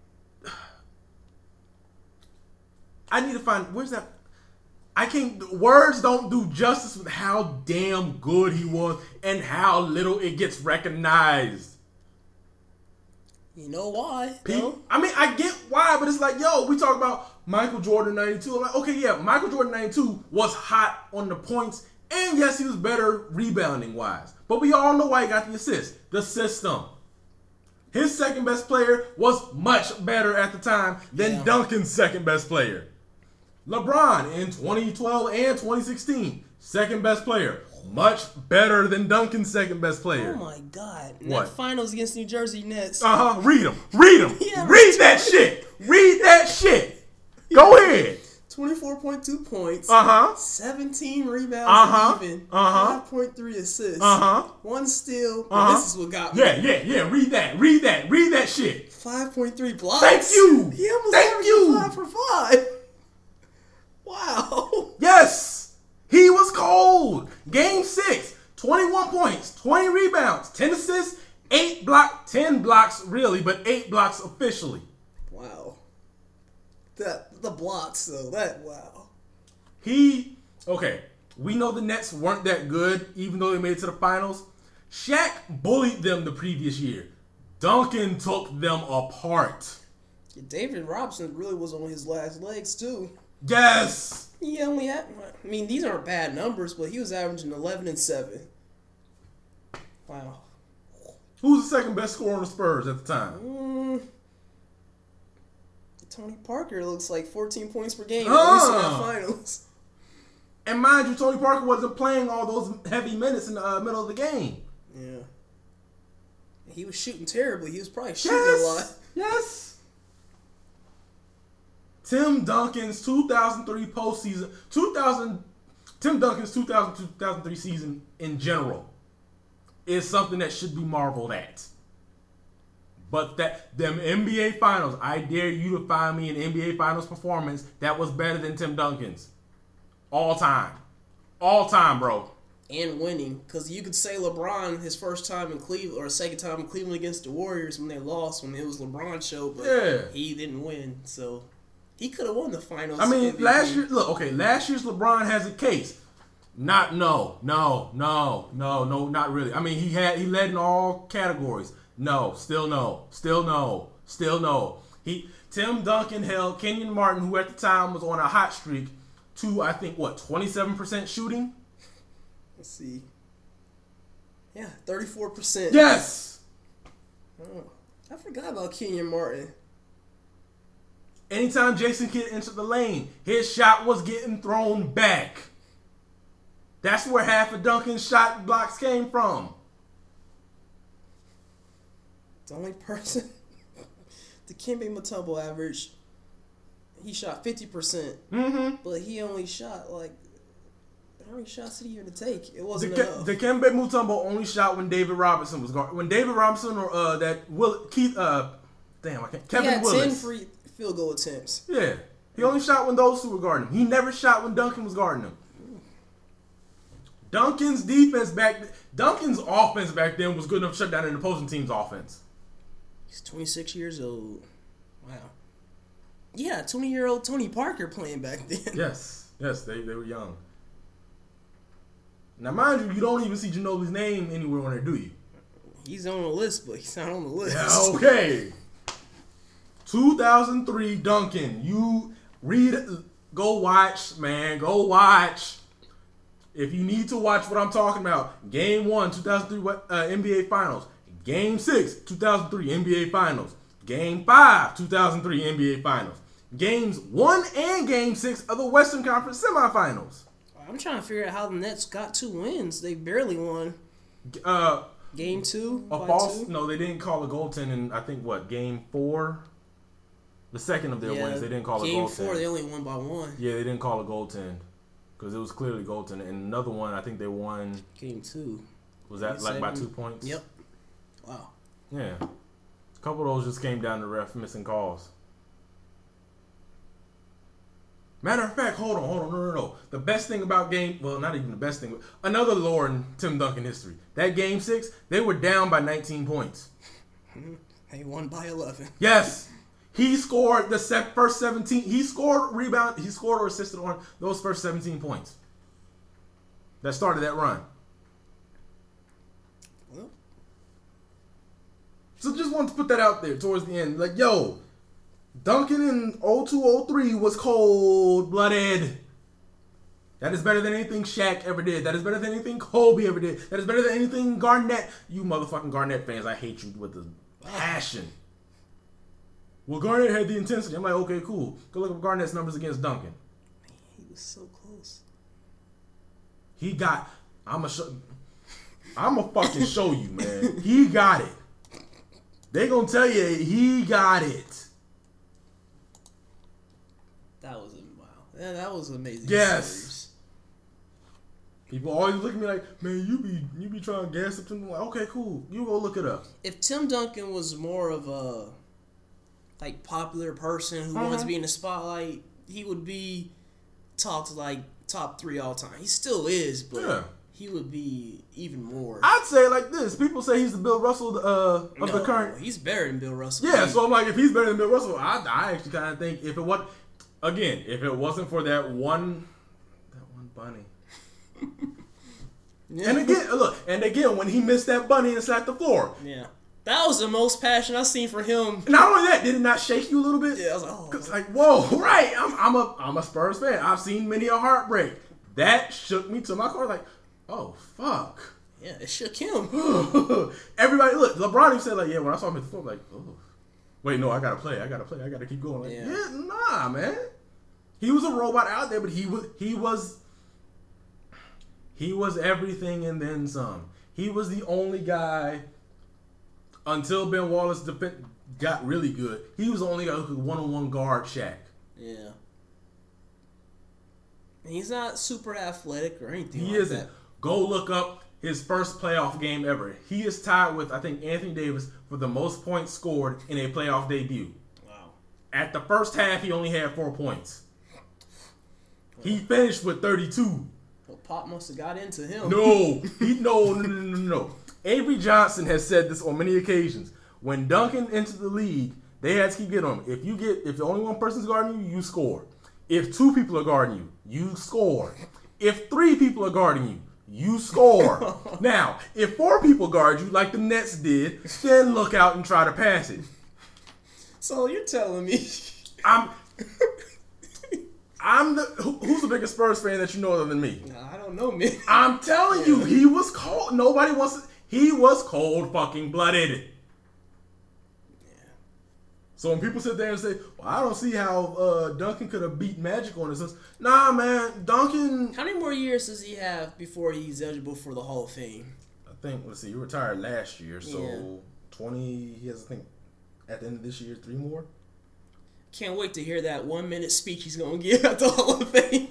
I need to find, where's that? I can't, words don't do justice with how damn good he was and how little it gets recognized. You know why? People, though? I mean, I get why, but it's like, yo, we talk about Michael Jordan ninety-two. I'm like, okay, yeah, Michael Jordan ninety-two was hot on the points, and yes, he was better rebounding wise. But we all know why he got the assist. The system. His second best player was much better at the time than Yeah. Duncan's second best player. LeBron in twenty twelve and twenty sixteen, second best player. Much better than Duncan's second best player. Oh my God! In What? That finals against New Jersey Nets. Uh huh. Read them. Read them. Yeah, Read that shit. Read that shit. Go ahead. Twenty-four point two points. Uh huh. Seventeen rebounds. Uh-huh. Even. Uh-huh. Five point three assists. Uh huh. One steal. Uh-huh. This is what got me. Yeah, yeah, yeah. Read that. Read that. Read that shit. Five point three blocks. Thank you. He almost Thank averaged you. five for five. Wow. Yes. He was cold. Game six. twenty-one points, twenty rebounds, ten assists, eight block, ten blocks really, but eight blocks officially. Wow. That the blocks though. That wow. He, okay, we know the Nets weren't that good, even though they made it to the finals. Shaq bullied them the previous year. Duncan took them apart. Yeah, David Robinson really was on his last legs too. Yes. He only had. I mean, these aren't bad numbers, but he was averaging eleven and seven. Wow. Who's the second best scorer on the Spurs at the time? Mm, Tony Parker looks like fourteen points per game. Ah. At least in the finals. And mind you, Tony Parker wasn't playing all those heavy minutes in the uh, middle of the game. Yeah. He was shooting terribly. He was probably shooting a lot. Yes. Yes. Tim Duncan's two thousand three postseason, two thousand, Tim Duncan's two thousand two thousand three season in general is something that should be marveled at. But that them N B A Finals, I dare you to find me an N B A Finals performance that was better than Tim Duncan's. All time. All time, bro. And winning. Because you could say LeBron, his first time in Cleveland, or second time in Cleveland against the Warriors when they lost, when it was LeBron's show, but Yeah. he didn't win. So he could have won the finals. I mean, M V P. last year, look, okay, last year's LeBron has a case. Not, no, no, no, no, no, not really. I mean, he had, he led in all categories. No, still no, still no, still no. He, Tim Duncan held Kenyon Martin, who at the time was on a hot streak, to, I think, what, twenty-seven percent shooting? Let's see. Yeah, thirty-four percent. Yes! Oh, I forgot about Kenyon Martin. Anytime Jason Kidd entered the lane, his shot was getting thrown back. That's where half of Duncan's shot blocks came from. The only person, the Dikembe Mutombo average, he shot fifty percent, Mm-hmm. but he only shot like, how many shots did he even take? It wasn't Dike- enough. Dikembe Mutombo only shot when David Robinson was guard. When David Robinson or uh, that Will Keith, uh, damn, I can't. Kevin he had Willis. ten free field goal attempts. Yeah, he only shot when those two were guarding him. He never shot when Duncan was guarding him. Duncan's defense back, Duncan's offense back then was good enough to shut down an opposing team's offense. He's twenty-six years old. Wow. Yeah, twenty-year-old Tony Parker playing back then. Yes, yes, they, they were young. Now, mind you, you don't even see Ginobili's name anywhere on there, do you? He's on the list, but he's not on the list. Yeah, okay. two thousand three Duncan. You read, go watch, man. Go watch. If you need to watch what I'm talking about, Game one, two thousand three uh, N B A Finals. Game six, two thousand three N B A Finals. Game five, two thousand three N B A Finals. Games one and Game six of the Western Conference semifinals. I'm trying to figure out how the Nets got two wins. They barely won. Uh, Game two? a by false. two? No, they didn't call a goaltend in, I think, what, Game four? The second of their Yeah, wins, they didn't call a Game goaltend. four, they only won by one. Yeah, they didn't call a goaltend because it was clearly goaltend. And another one, I think they won. Game two. Was that Game like by seven. two points? Yep. Wow. Yeah. A couple of those just came down to ref missing calls. Matter of fact, hold on, hold on, no, no, no. The best thing about game, well, not even the best thing, but another lore in Tim Duncan history. That game six, they were down by nineteen points. They won by eleven. Yes. He scored the se- first seventeen. He scored rebound. He scored or assisted on those first seventeen points. That started that run. Well, So just wanted to put that out there towards the end. Like, yo, Duncan in oh two oh three was cold-blooded. That is better than anything Shaq ever did. That is better than anything Kobe ever did. That is better than anything Garnett. You motherfucking Garnett fans, I hate you with a passion. Well, Garnett had the intensity. I'm like, okay, cool. Go look up Garnett's numbers against Duncan. he was so close. He got. I'm a show. I'm a fucking show you, man. He got it. They gonna tell you he got it. That was a wow. Yeah, that was an amazing. Yes. series. People always look at me like, man, you be you be trying to gas up to me. Like, okay, cool. You go look it up. If Tim Duncan was more of a like popular person who wanted to be in the spotlight, he would be talked like top three all time. He still is, but Yeah. he would be even more. I'd say it like this. People say he's the Bill Russell uh, of No, the current. he's better than Bill Russell. Yeah, so I'm like, if he's better than Bill Russell, I, I actually kind of think if it was, again, if it wasn't for that one, that one bunny. yeah. And again, look, and again, when he missed that bunny and slapped the floor. yeah, that was the most passion I've seen for him. Not only that, did it not shake you a little bit? Yeah, I was like, oh. Cause like, whoa, right? I'm, I'm a, I'm a Spurs fan. I've seen many a heartbreak. That shook me to my core. Like, oh fuck. Yeah, it shook him. Everybody, look, LeBron even said like, yeah, when I saw him at the floor, I'm like, oh, wait, no, I gotta play, I gotta play, I gotta keep going. Like, Yeah. yeah, nah, man. He was a robot out there, but he was, he was, he was everything and then some. He was the only guy until Ben Wallace defend, got really good. He was the only guy who could one-on-one guard Shaq. Yeah. He's not super athletic or anything He like isn't. that. Go look up his first playoff game ever. He is tied with, I think, Anthony Davis for the most points scored in a playoff debut. Wow. At the first half, he only had four points. He finished with thirty-two. Well, Pop must have got into him. No, he no, no, no, no, no. Avery Johnson has said this on many occasions. When Duncan entered the league, they had to keep getting him. If you get, if the only one person's guarding you, you score. If two people are guarding you, you score. If three people are guarding you, you score. Now, if four people guard you, like the Nets did, then look out and try to pass it. So you're telling me? I'm, I'm the who, who's the biggest Spurs fan that you know other than me? Nah, I don't know, man. I'm telling you, he was cold. Nobody wants to. He was cold fucking blooded. So when people sit there and say, well, I don't see how uh, Duncan could have beat Magic on this, nah, man, Duncan. How many more years does he have before he's eligible for the Hall of Fame? I think, let's see, he retired last year, so Yeah. twenty, he has, I think, at the end of this year, three more. Can't wait to hear that one minute speech he's going to give at the Hall of Fame.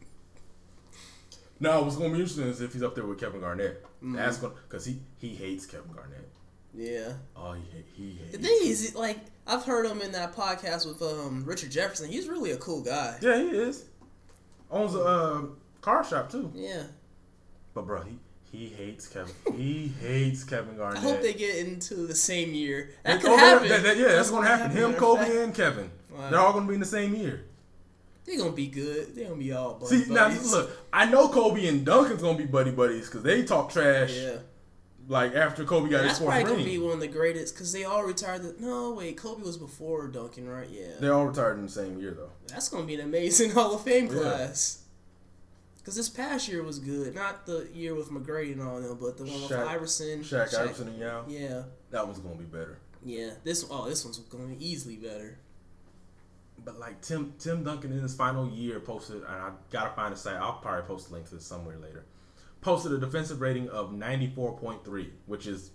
No, what's going to be interesting is if he's up there with Kevin Garnett. Mm-hmm. That's going because he, he hates Kevin Garnett. Yeah. Oh, he, he hates The thing is, like, I've heard him in that podcast with um, Richard Jefferson. He's really a cool guy. Yeah, he is. Owns a uh, car shop, too. Yeah. But, bro, he, he hates Kevin. He hates Kevin Garnett. I hope they get into the same year. That And- could oh, happen. that- that- yeah, that's, going to happen. Him, matter of Kobe, fact. and Kevin. Wow. They're all going to be in the same year. They're going to be good. They're going to be all buddy See, now, buddies. look, I know Kobe and Duncan's going to be buddy buddies because they talk trash. Yeah. Like, after Kobe got his That's fourth probably ring. going to be one of the greatest because they all retired. The, no, wait. Kobe was before Duncan, right? Yeah. They all retired in the same year, though. That's going to be an amazing Hall of Fame Yeah. class. Because this past year was good. Not the year with McGrady and all them, but the one with Shaq- Iverson. Shaq, Iverson, and Yao. Yeah. That one's going to be better. Yeah. This oh, this one's going to be easily better. But, like, Tim Tim Duncan in his final year posted, and I got to find a site. I'll probably post a link to this somewhere later. Posted a defensive rating of ninety-four point three, which is...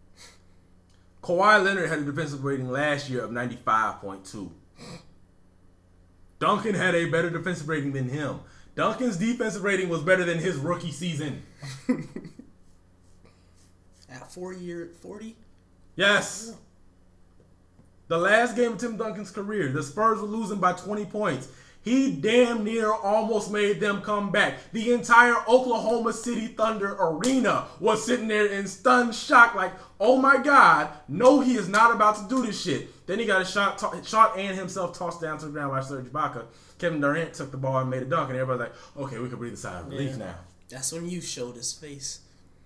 Kawhi Leonard had a defensive rating last year of ninety-five point two. Duncan had a better defensive rating than him. Duncan's defensive rating was better than his rookie season. At four year forty? Yes. The last game of Tim Duncan's career, the Spurs were losing by twenty points. He damn near almost made them come back. The entire Oklahoma City Thunder arena was sitting there in stunned shock like, oh my God, no, he is not about to do this shit. Then he got a shot, to- shot and himself tossed down to the ground by Serge Ibaka. Kevin Durant took the ball and made a dunk, and everybody's like, okay, we can breathe a sigh of relief Yeah. now. That's when you showed his face.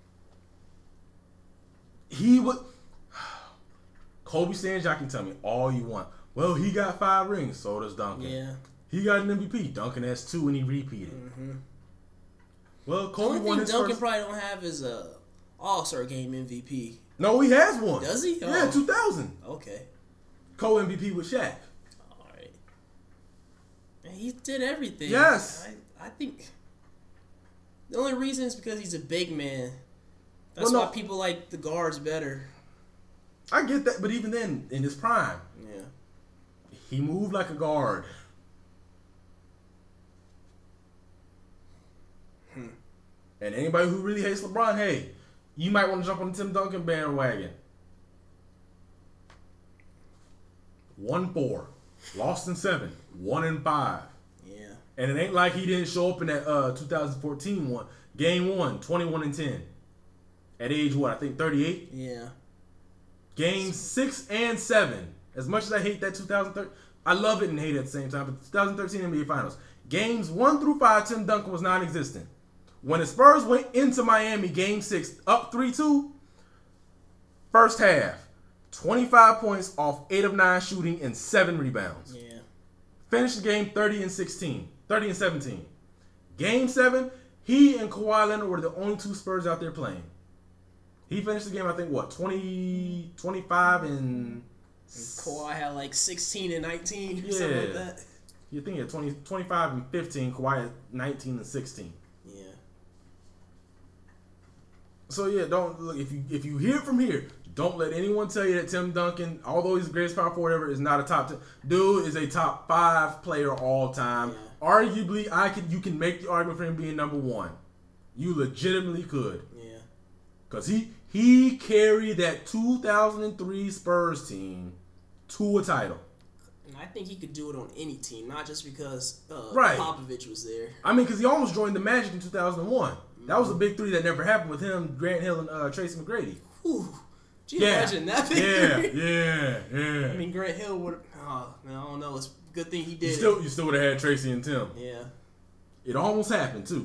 He would... Kobe stands, y'all can tell me all you want. Well, he got five rings, so does Duncan. Yeah. He got an M V P. Duncan has two, and he repeated. Mm-hmm. Well, The Kobe only won thing his Duncan first... probably don't have is a All-Star Game M V P. No, he has one. Does he? Yeah, Oh. two thousand. Okay. Co-M V P with Shaq. All right. And he did everything. Yes. I, I think the only reason is because he's a big man. That's Well, no. why people like the guards better. I get that, but even then, in his prime, Yeah. he moved like a guard. Hmm. And anybody who really hates LeBron, hey, you might want to jump on the Tim Duncan bandwagon. One four, lost in seven, one in five. Yeah. And it ain't like he didn't show up in that uh, two thousand fourteen one. Game one, twenty-one and ten. At age what? I think thirty-eight. Yeah. Game six and seven. As much as I hate that two thousand thirteen, I love it and hate it at the same time. But twenty thirteen N B A Finals, games one through five, Tim Duncan was non-existent. When the Spurs went into Miami, Game six, up three two. First half, twenty-five points off eight of nine shooting and seven rebounds. Yeah. Finished the game thirty and sixteen, thirty and seventeen. Game seven, he and Kawhi Leonard were the only two Spurs out there playing. He finished the game, I think, what, twenty, twenty-five and... Kawhi had like sixteen and nineteen or Yeah. something like that. You think he had twenty, twenty-five and fifteen, Kawhi had nineteen and sixteen. Yeah. So yeah, don't look if you if you hear it from here, don't let anyone tell you that Tim Duncan, although he's the greatest power forward ever, is not a top ten. Dude is a top five player all time. Yeah. Arguably, I can you can make the argument for him being number one. You legitimately could. Yeah. Cause he he carried that two thousand three Spurs team to a title. And I think he could do it on any team, not just because uh, Right. Popovich was there. I mean, because he almost joined the Magic in two thousand one. That was a big three that never happened with him, Grant Hill, and uh, Tracy McGrady. Whew. Do you Yeah, imagine that big yeah, three? yeah, yeah. I mean, Grant Hill would. Oh, man, I don't know. It's a good thing he did You it. still, you still would have had Tracy and Tim. Yeah. It almost happened too.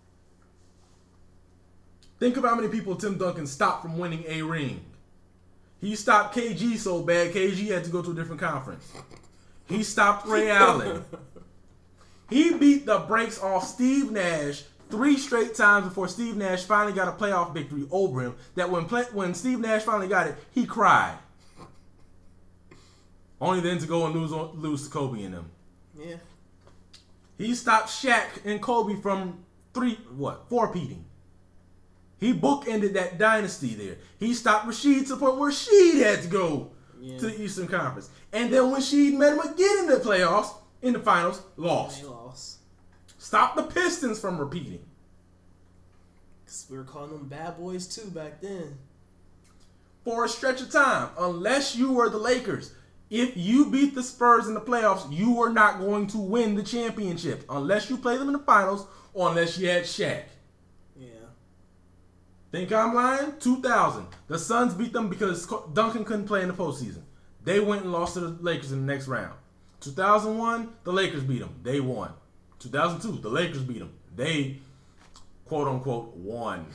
Think of how many people Tim Duncan stopped from winning a ring. He stopped K G so bad, K G had to go to a different conference. He stopped Ray Allen. He beat the brakes off Steve Nash three straight times before Steve Nash finally got a playoff victory over him. That when play, when Steve Nash finally got it, he cried. Only then to go and lose on, lose to Kobe and them. Yeah. He stopped Shaq and Kobe from three, what, four-peating. He bookended that dynasty there. He stopped Rasheed to the point where Sheed had to go Yeah. to the Eastern Conference. And then when Sheed met him again in the playoffs, in the finals, lost. They lost. Stop the Pistons from repeating. Cause we were calling them bad boys too back then. For a stretch of time, unless you were the Lakers, if you beat the Spurs in the playoffs, you were not going to win the championship unless you play them in the finals or unless you had Shaq. Yeah. Think I'm lying? two thousand. The Suns beat them because Duncan couldn't play in the postseason. They went and lost to the Lakers in the next round. two thousand one, the Lakers beat them. They won. two thousand two, the Lakers beat them. They, quote unquote, won.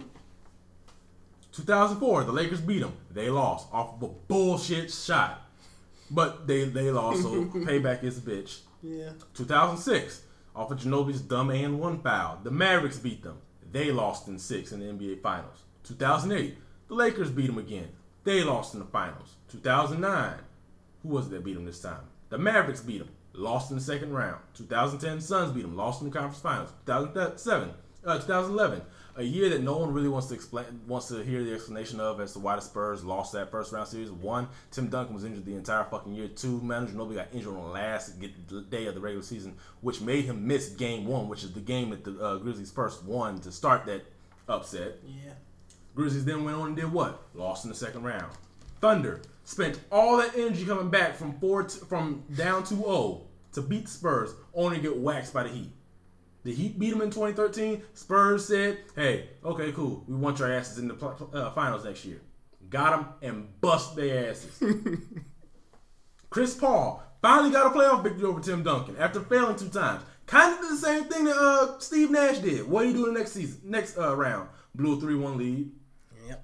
two thousand four, the Lakers beat them. They lost off of a bullshit shot. But they, they lost, so payback is a bitch. Yeah. two thousand six, off of Ginobili's dumb and one foul. The Mavericks beat them. They lost in six in the N B A Finals. two thousand eight, the Lakers beat them again. They lost in the finals. two thousand nine, who was it that beat them this time? The Mavericks beat them. Lost in the second round. two thousand ten, Suns beat them. Lost in the conference finals. two thousand seven, uh, two thousand eleven, a year that no one really wants to explain, wants to hear the explanation of as to why the Spurs lost that first round series. One, Tim Duncan was injured the entire fucking year. Two, Manu Ginobili got injured on the last day of the regular season, which made him miss game one, which is the game that the uh, Grizzlies first won to start that upset. Yeah. Grizzlies then went on and did what? Lost in the second round. Thunder spent all that energy coming back from four to, from down two oh to beat the Spurs, only to get waxed by the Heat. The Heat beat them in twenty thirteen. Spurs said, hey, okay, cool. We want your asses in the pl- uh, finals next year. Got them and bust their asses. Chris Paul finally got a playoff victory over Tim Duncan after failing two times. Kind of the same thing that uh, Steve Nash did. What do you do the next season, next uh, round? Blew a three one lead. Yep.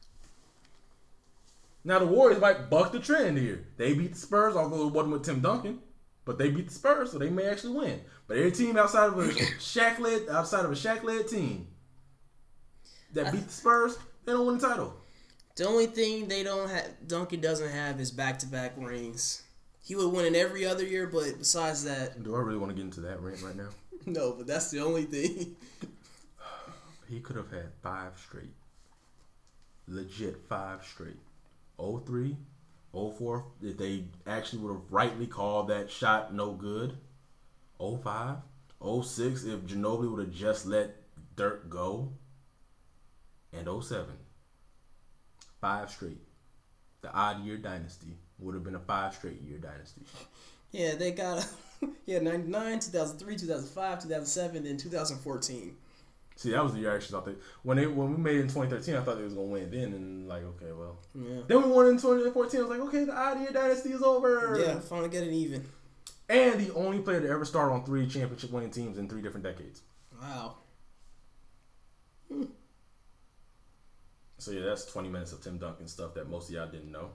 Now the Warriors might buck the trend here. They beat the Spurs, although it wasn't with Tim Duncan. But they beat the Spurs, so they may actually win. But every team outside of a Shaq-led, outside of a Shaq-led team that beat the Spurs, they don't win the title. The only thing they don't have, Duncan doesn't have, is back-to-back rings. He would win in every other year, but besides that, Do I really want to get into that rant right now? no. But that's the only thing. He could have had five straight. Legit five straight. oh three, oh four, if they actually would have rightly called that shot no good. oh five, oh six, if Ginobili would have just let Dirk go. And oh seven. Five straight. The odd year dynasty would have been a five straight year dynasty. Yeah, they got yeah ninety-nine, two thousand three, two thousand five, two thousand seven, then two thousand fourteen. See, that was the year I actually thought they when they when we made it in twenty thirteen, I thought they was gonna win then, and like, okay, well, Yeah. then we won in twenty fourteen. I was like, okay, the odd year dynasty is over. Yeah, finally getting even. And the only player to ever start on three championship winning teams in three different decades. Wow. So yeah, that's twenty minutes of Tim Duncan stuff that most of y'all didn't know.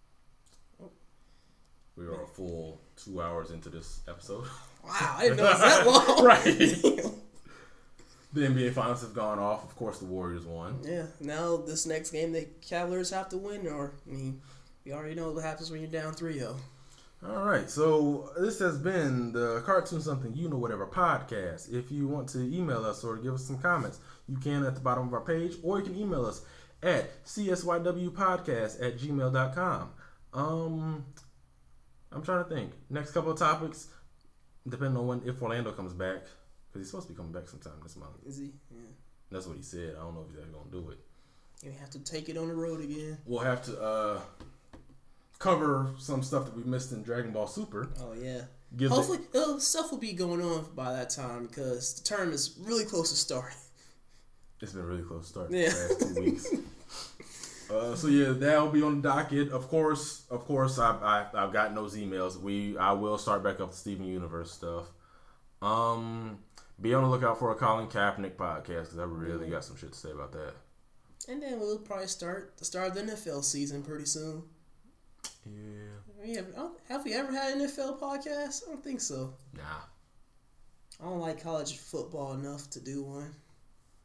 We were a full two hours into this episode. Wow, I didn't know it was that long. Right. The N B A Finals have gone off. Of course, the Warriors won. Yeah, now this next game the Cavaliers have to win, or, I mean, we already know what happens when you're down three oh. All right, so this has been the Cartoon Something You Know Whatever podcast. If you want to email us or give us some comments, you can at the bottom of our page, or you can email us at c s y w podcast at gmail dot com. Um, I'm trying to think. Next couple of topics, depending on when if Orlando comes back, because he's supposed to be coming back sometime this month. Is he? Yeah. That's what he said. I don't know if he's actually going to do it. You have to take it on the road again. We'll have to uh, cover some stuff that we missed in Dragon Ball Super. Oh, yeah. Give Hopefully, uh, stuff will be going on by that time because the term is really close to starting. It's been really close to start Yeah. the past two weeks. Uh, so yeah, that'll be on the docket. Of course, of course, I've, I've I've gotten those emails. We I will start back up the Steven Universe stuff. Um, be on the lookout for a Colin Kaepernick podcast because I really got some shit to say about that. And then we'll probably start the start of the N F L season pretty soon. Yeah. We have, have we ever had an N F L podcast? I don't think so. Nah. I don't like college football enough to do one.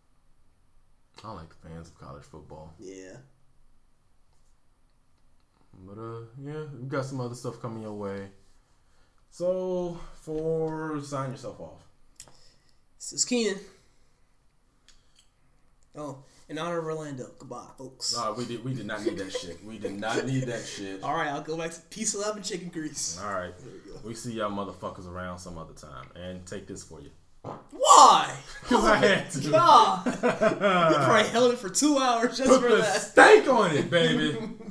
I don't like the fans of college football. Yeah. But uh, yeah, we got some other stuff coming your way. So for sign yourself off. This is Keenan. Oh, in honor of Orlando. Goodbye, folks. Nah, we did we did not need that shit. We did not need that shit. All right, I'll go back to peace, love, and chicken grease. All right, we go. we see y'all motherfuckers around some other time. And take this for you. Why? Because I had to. God. You probably held it for two hours just Put for the that. stank on it, baby.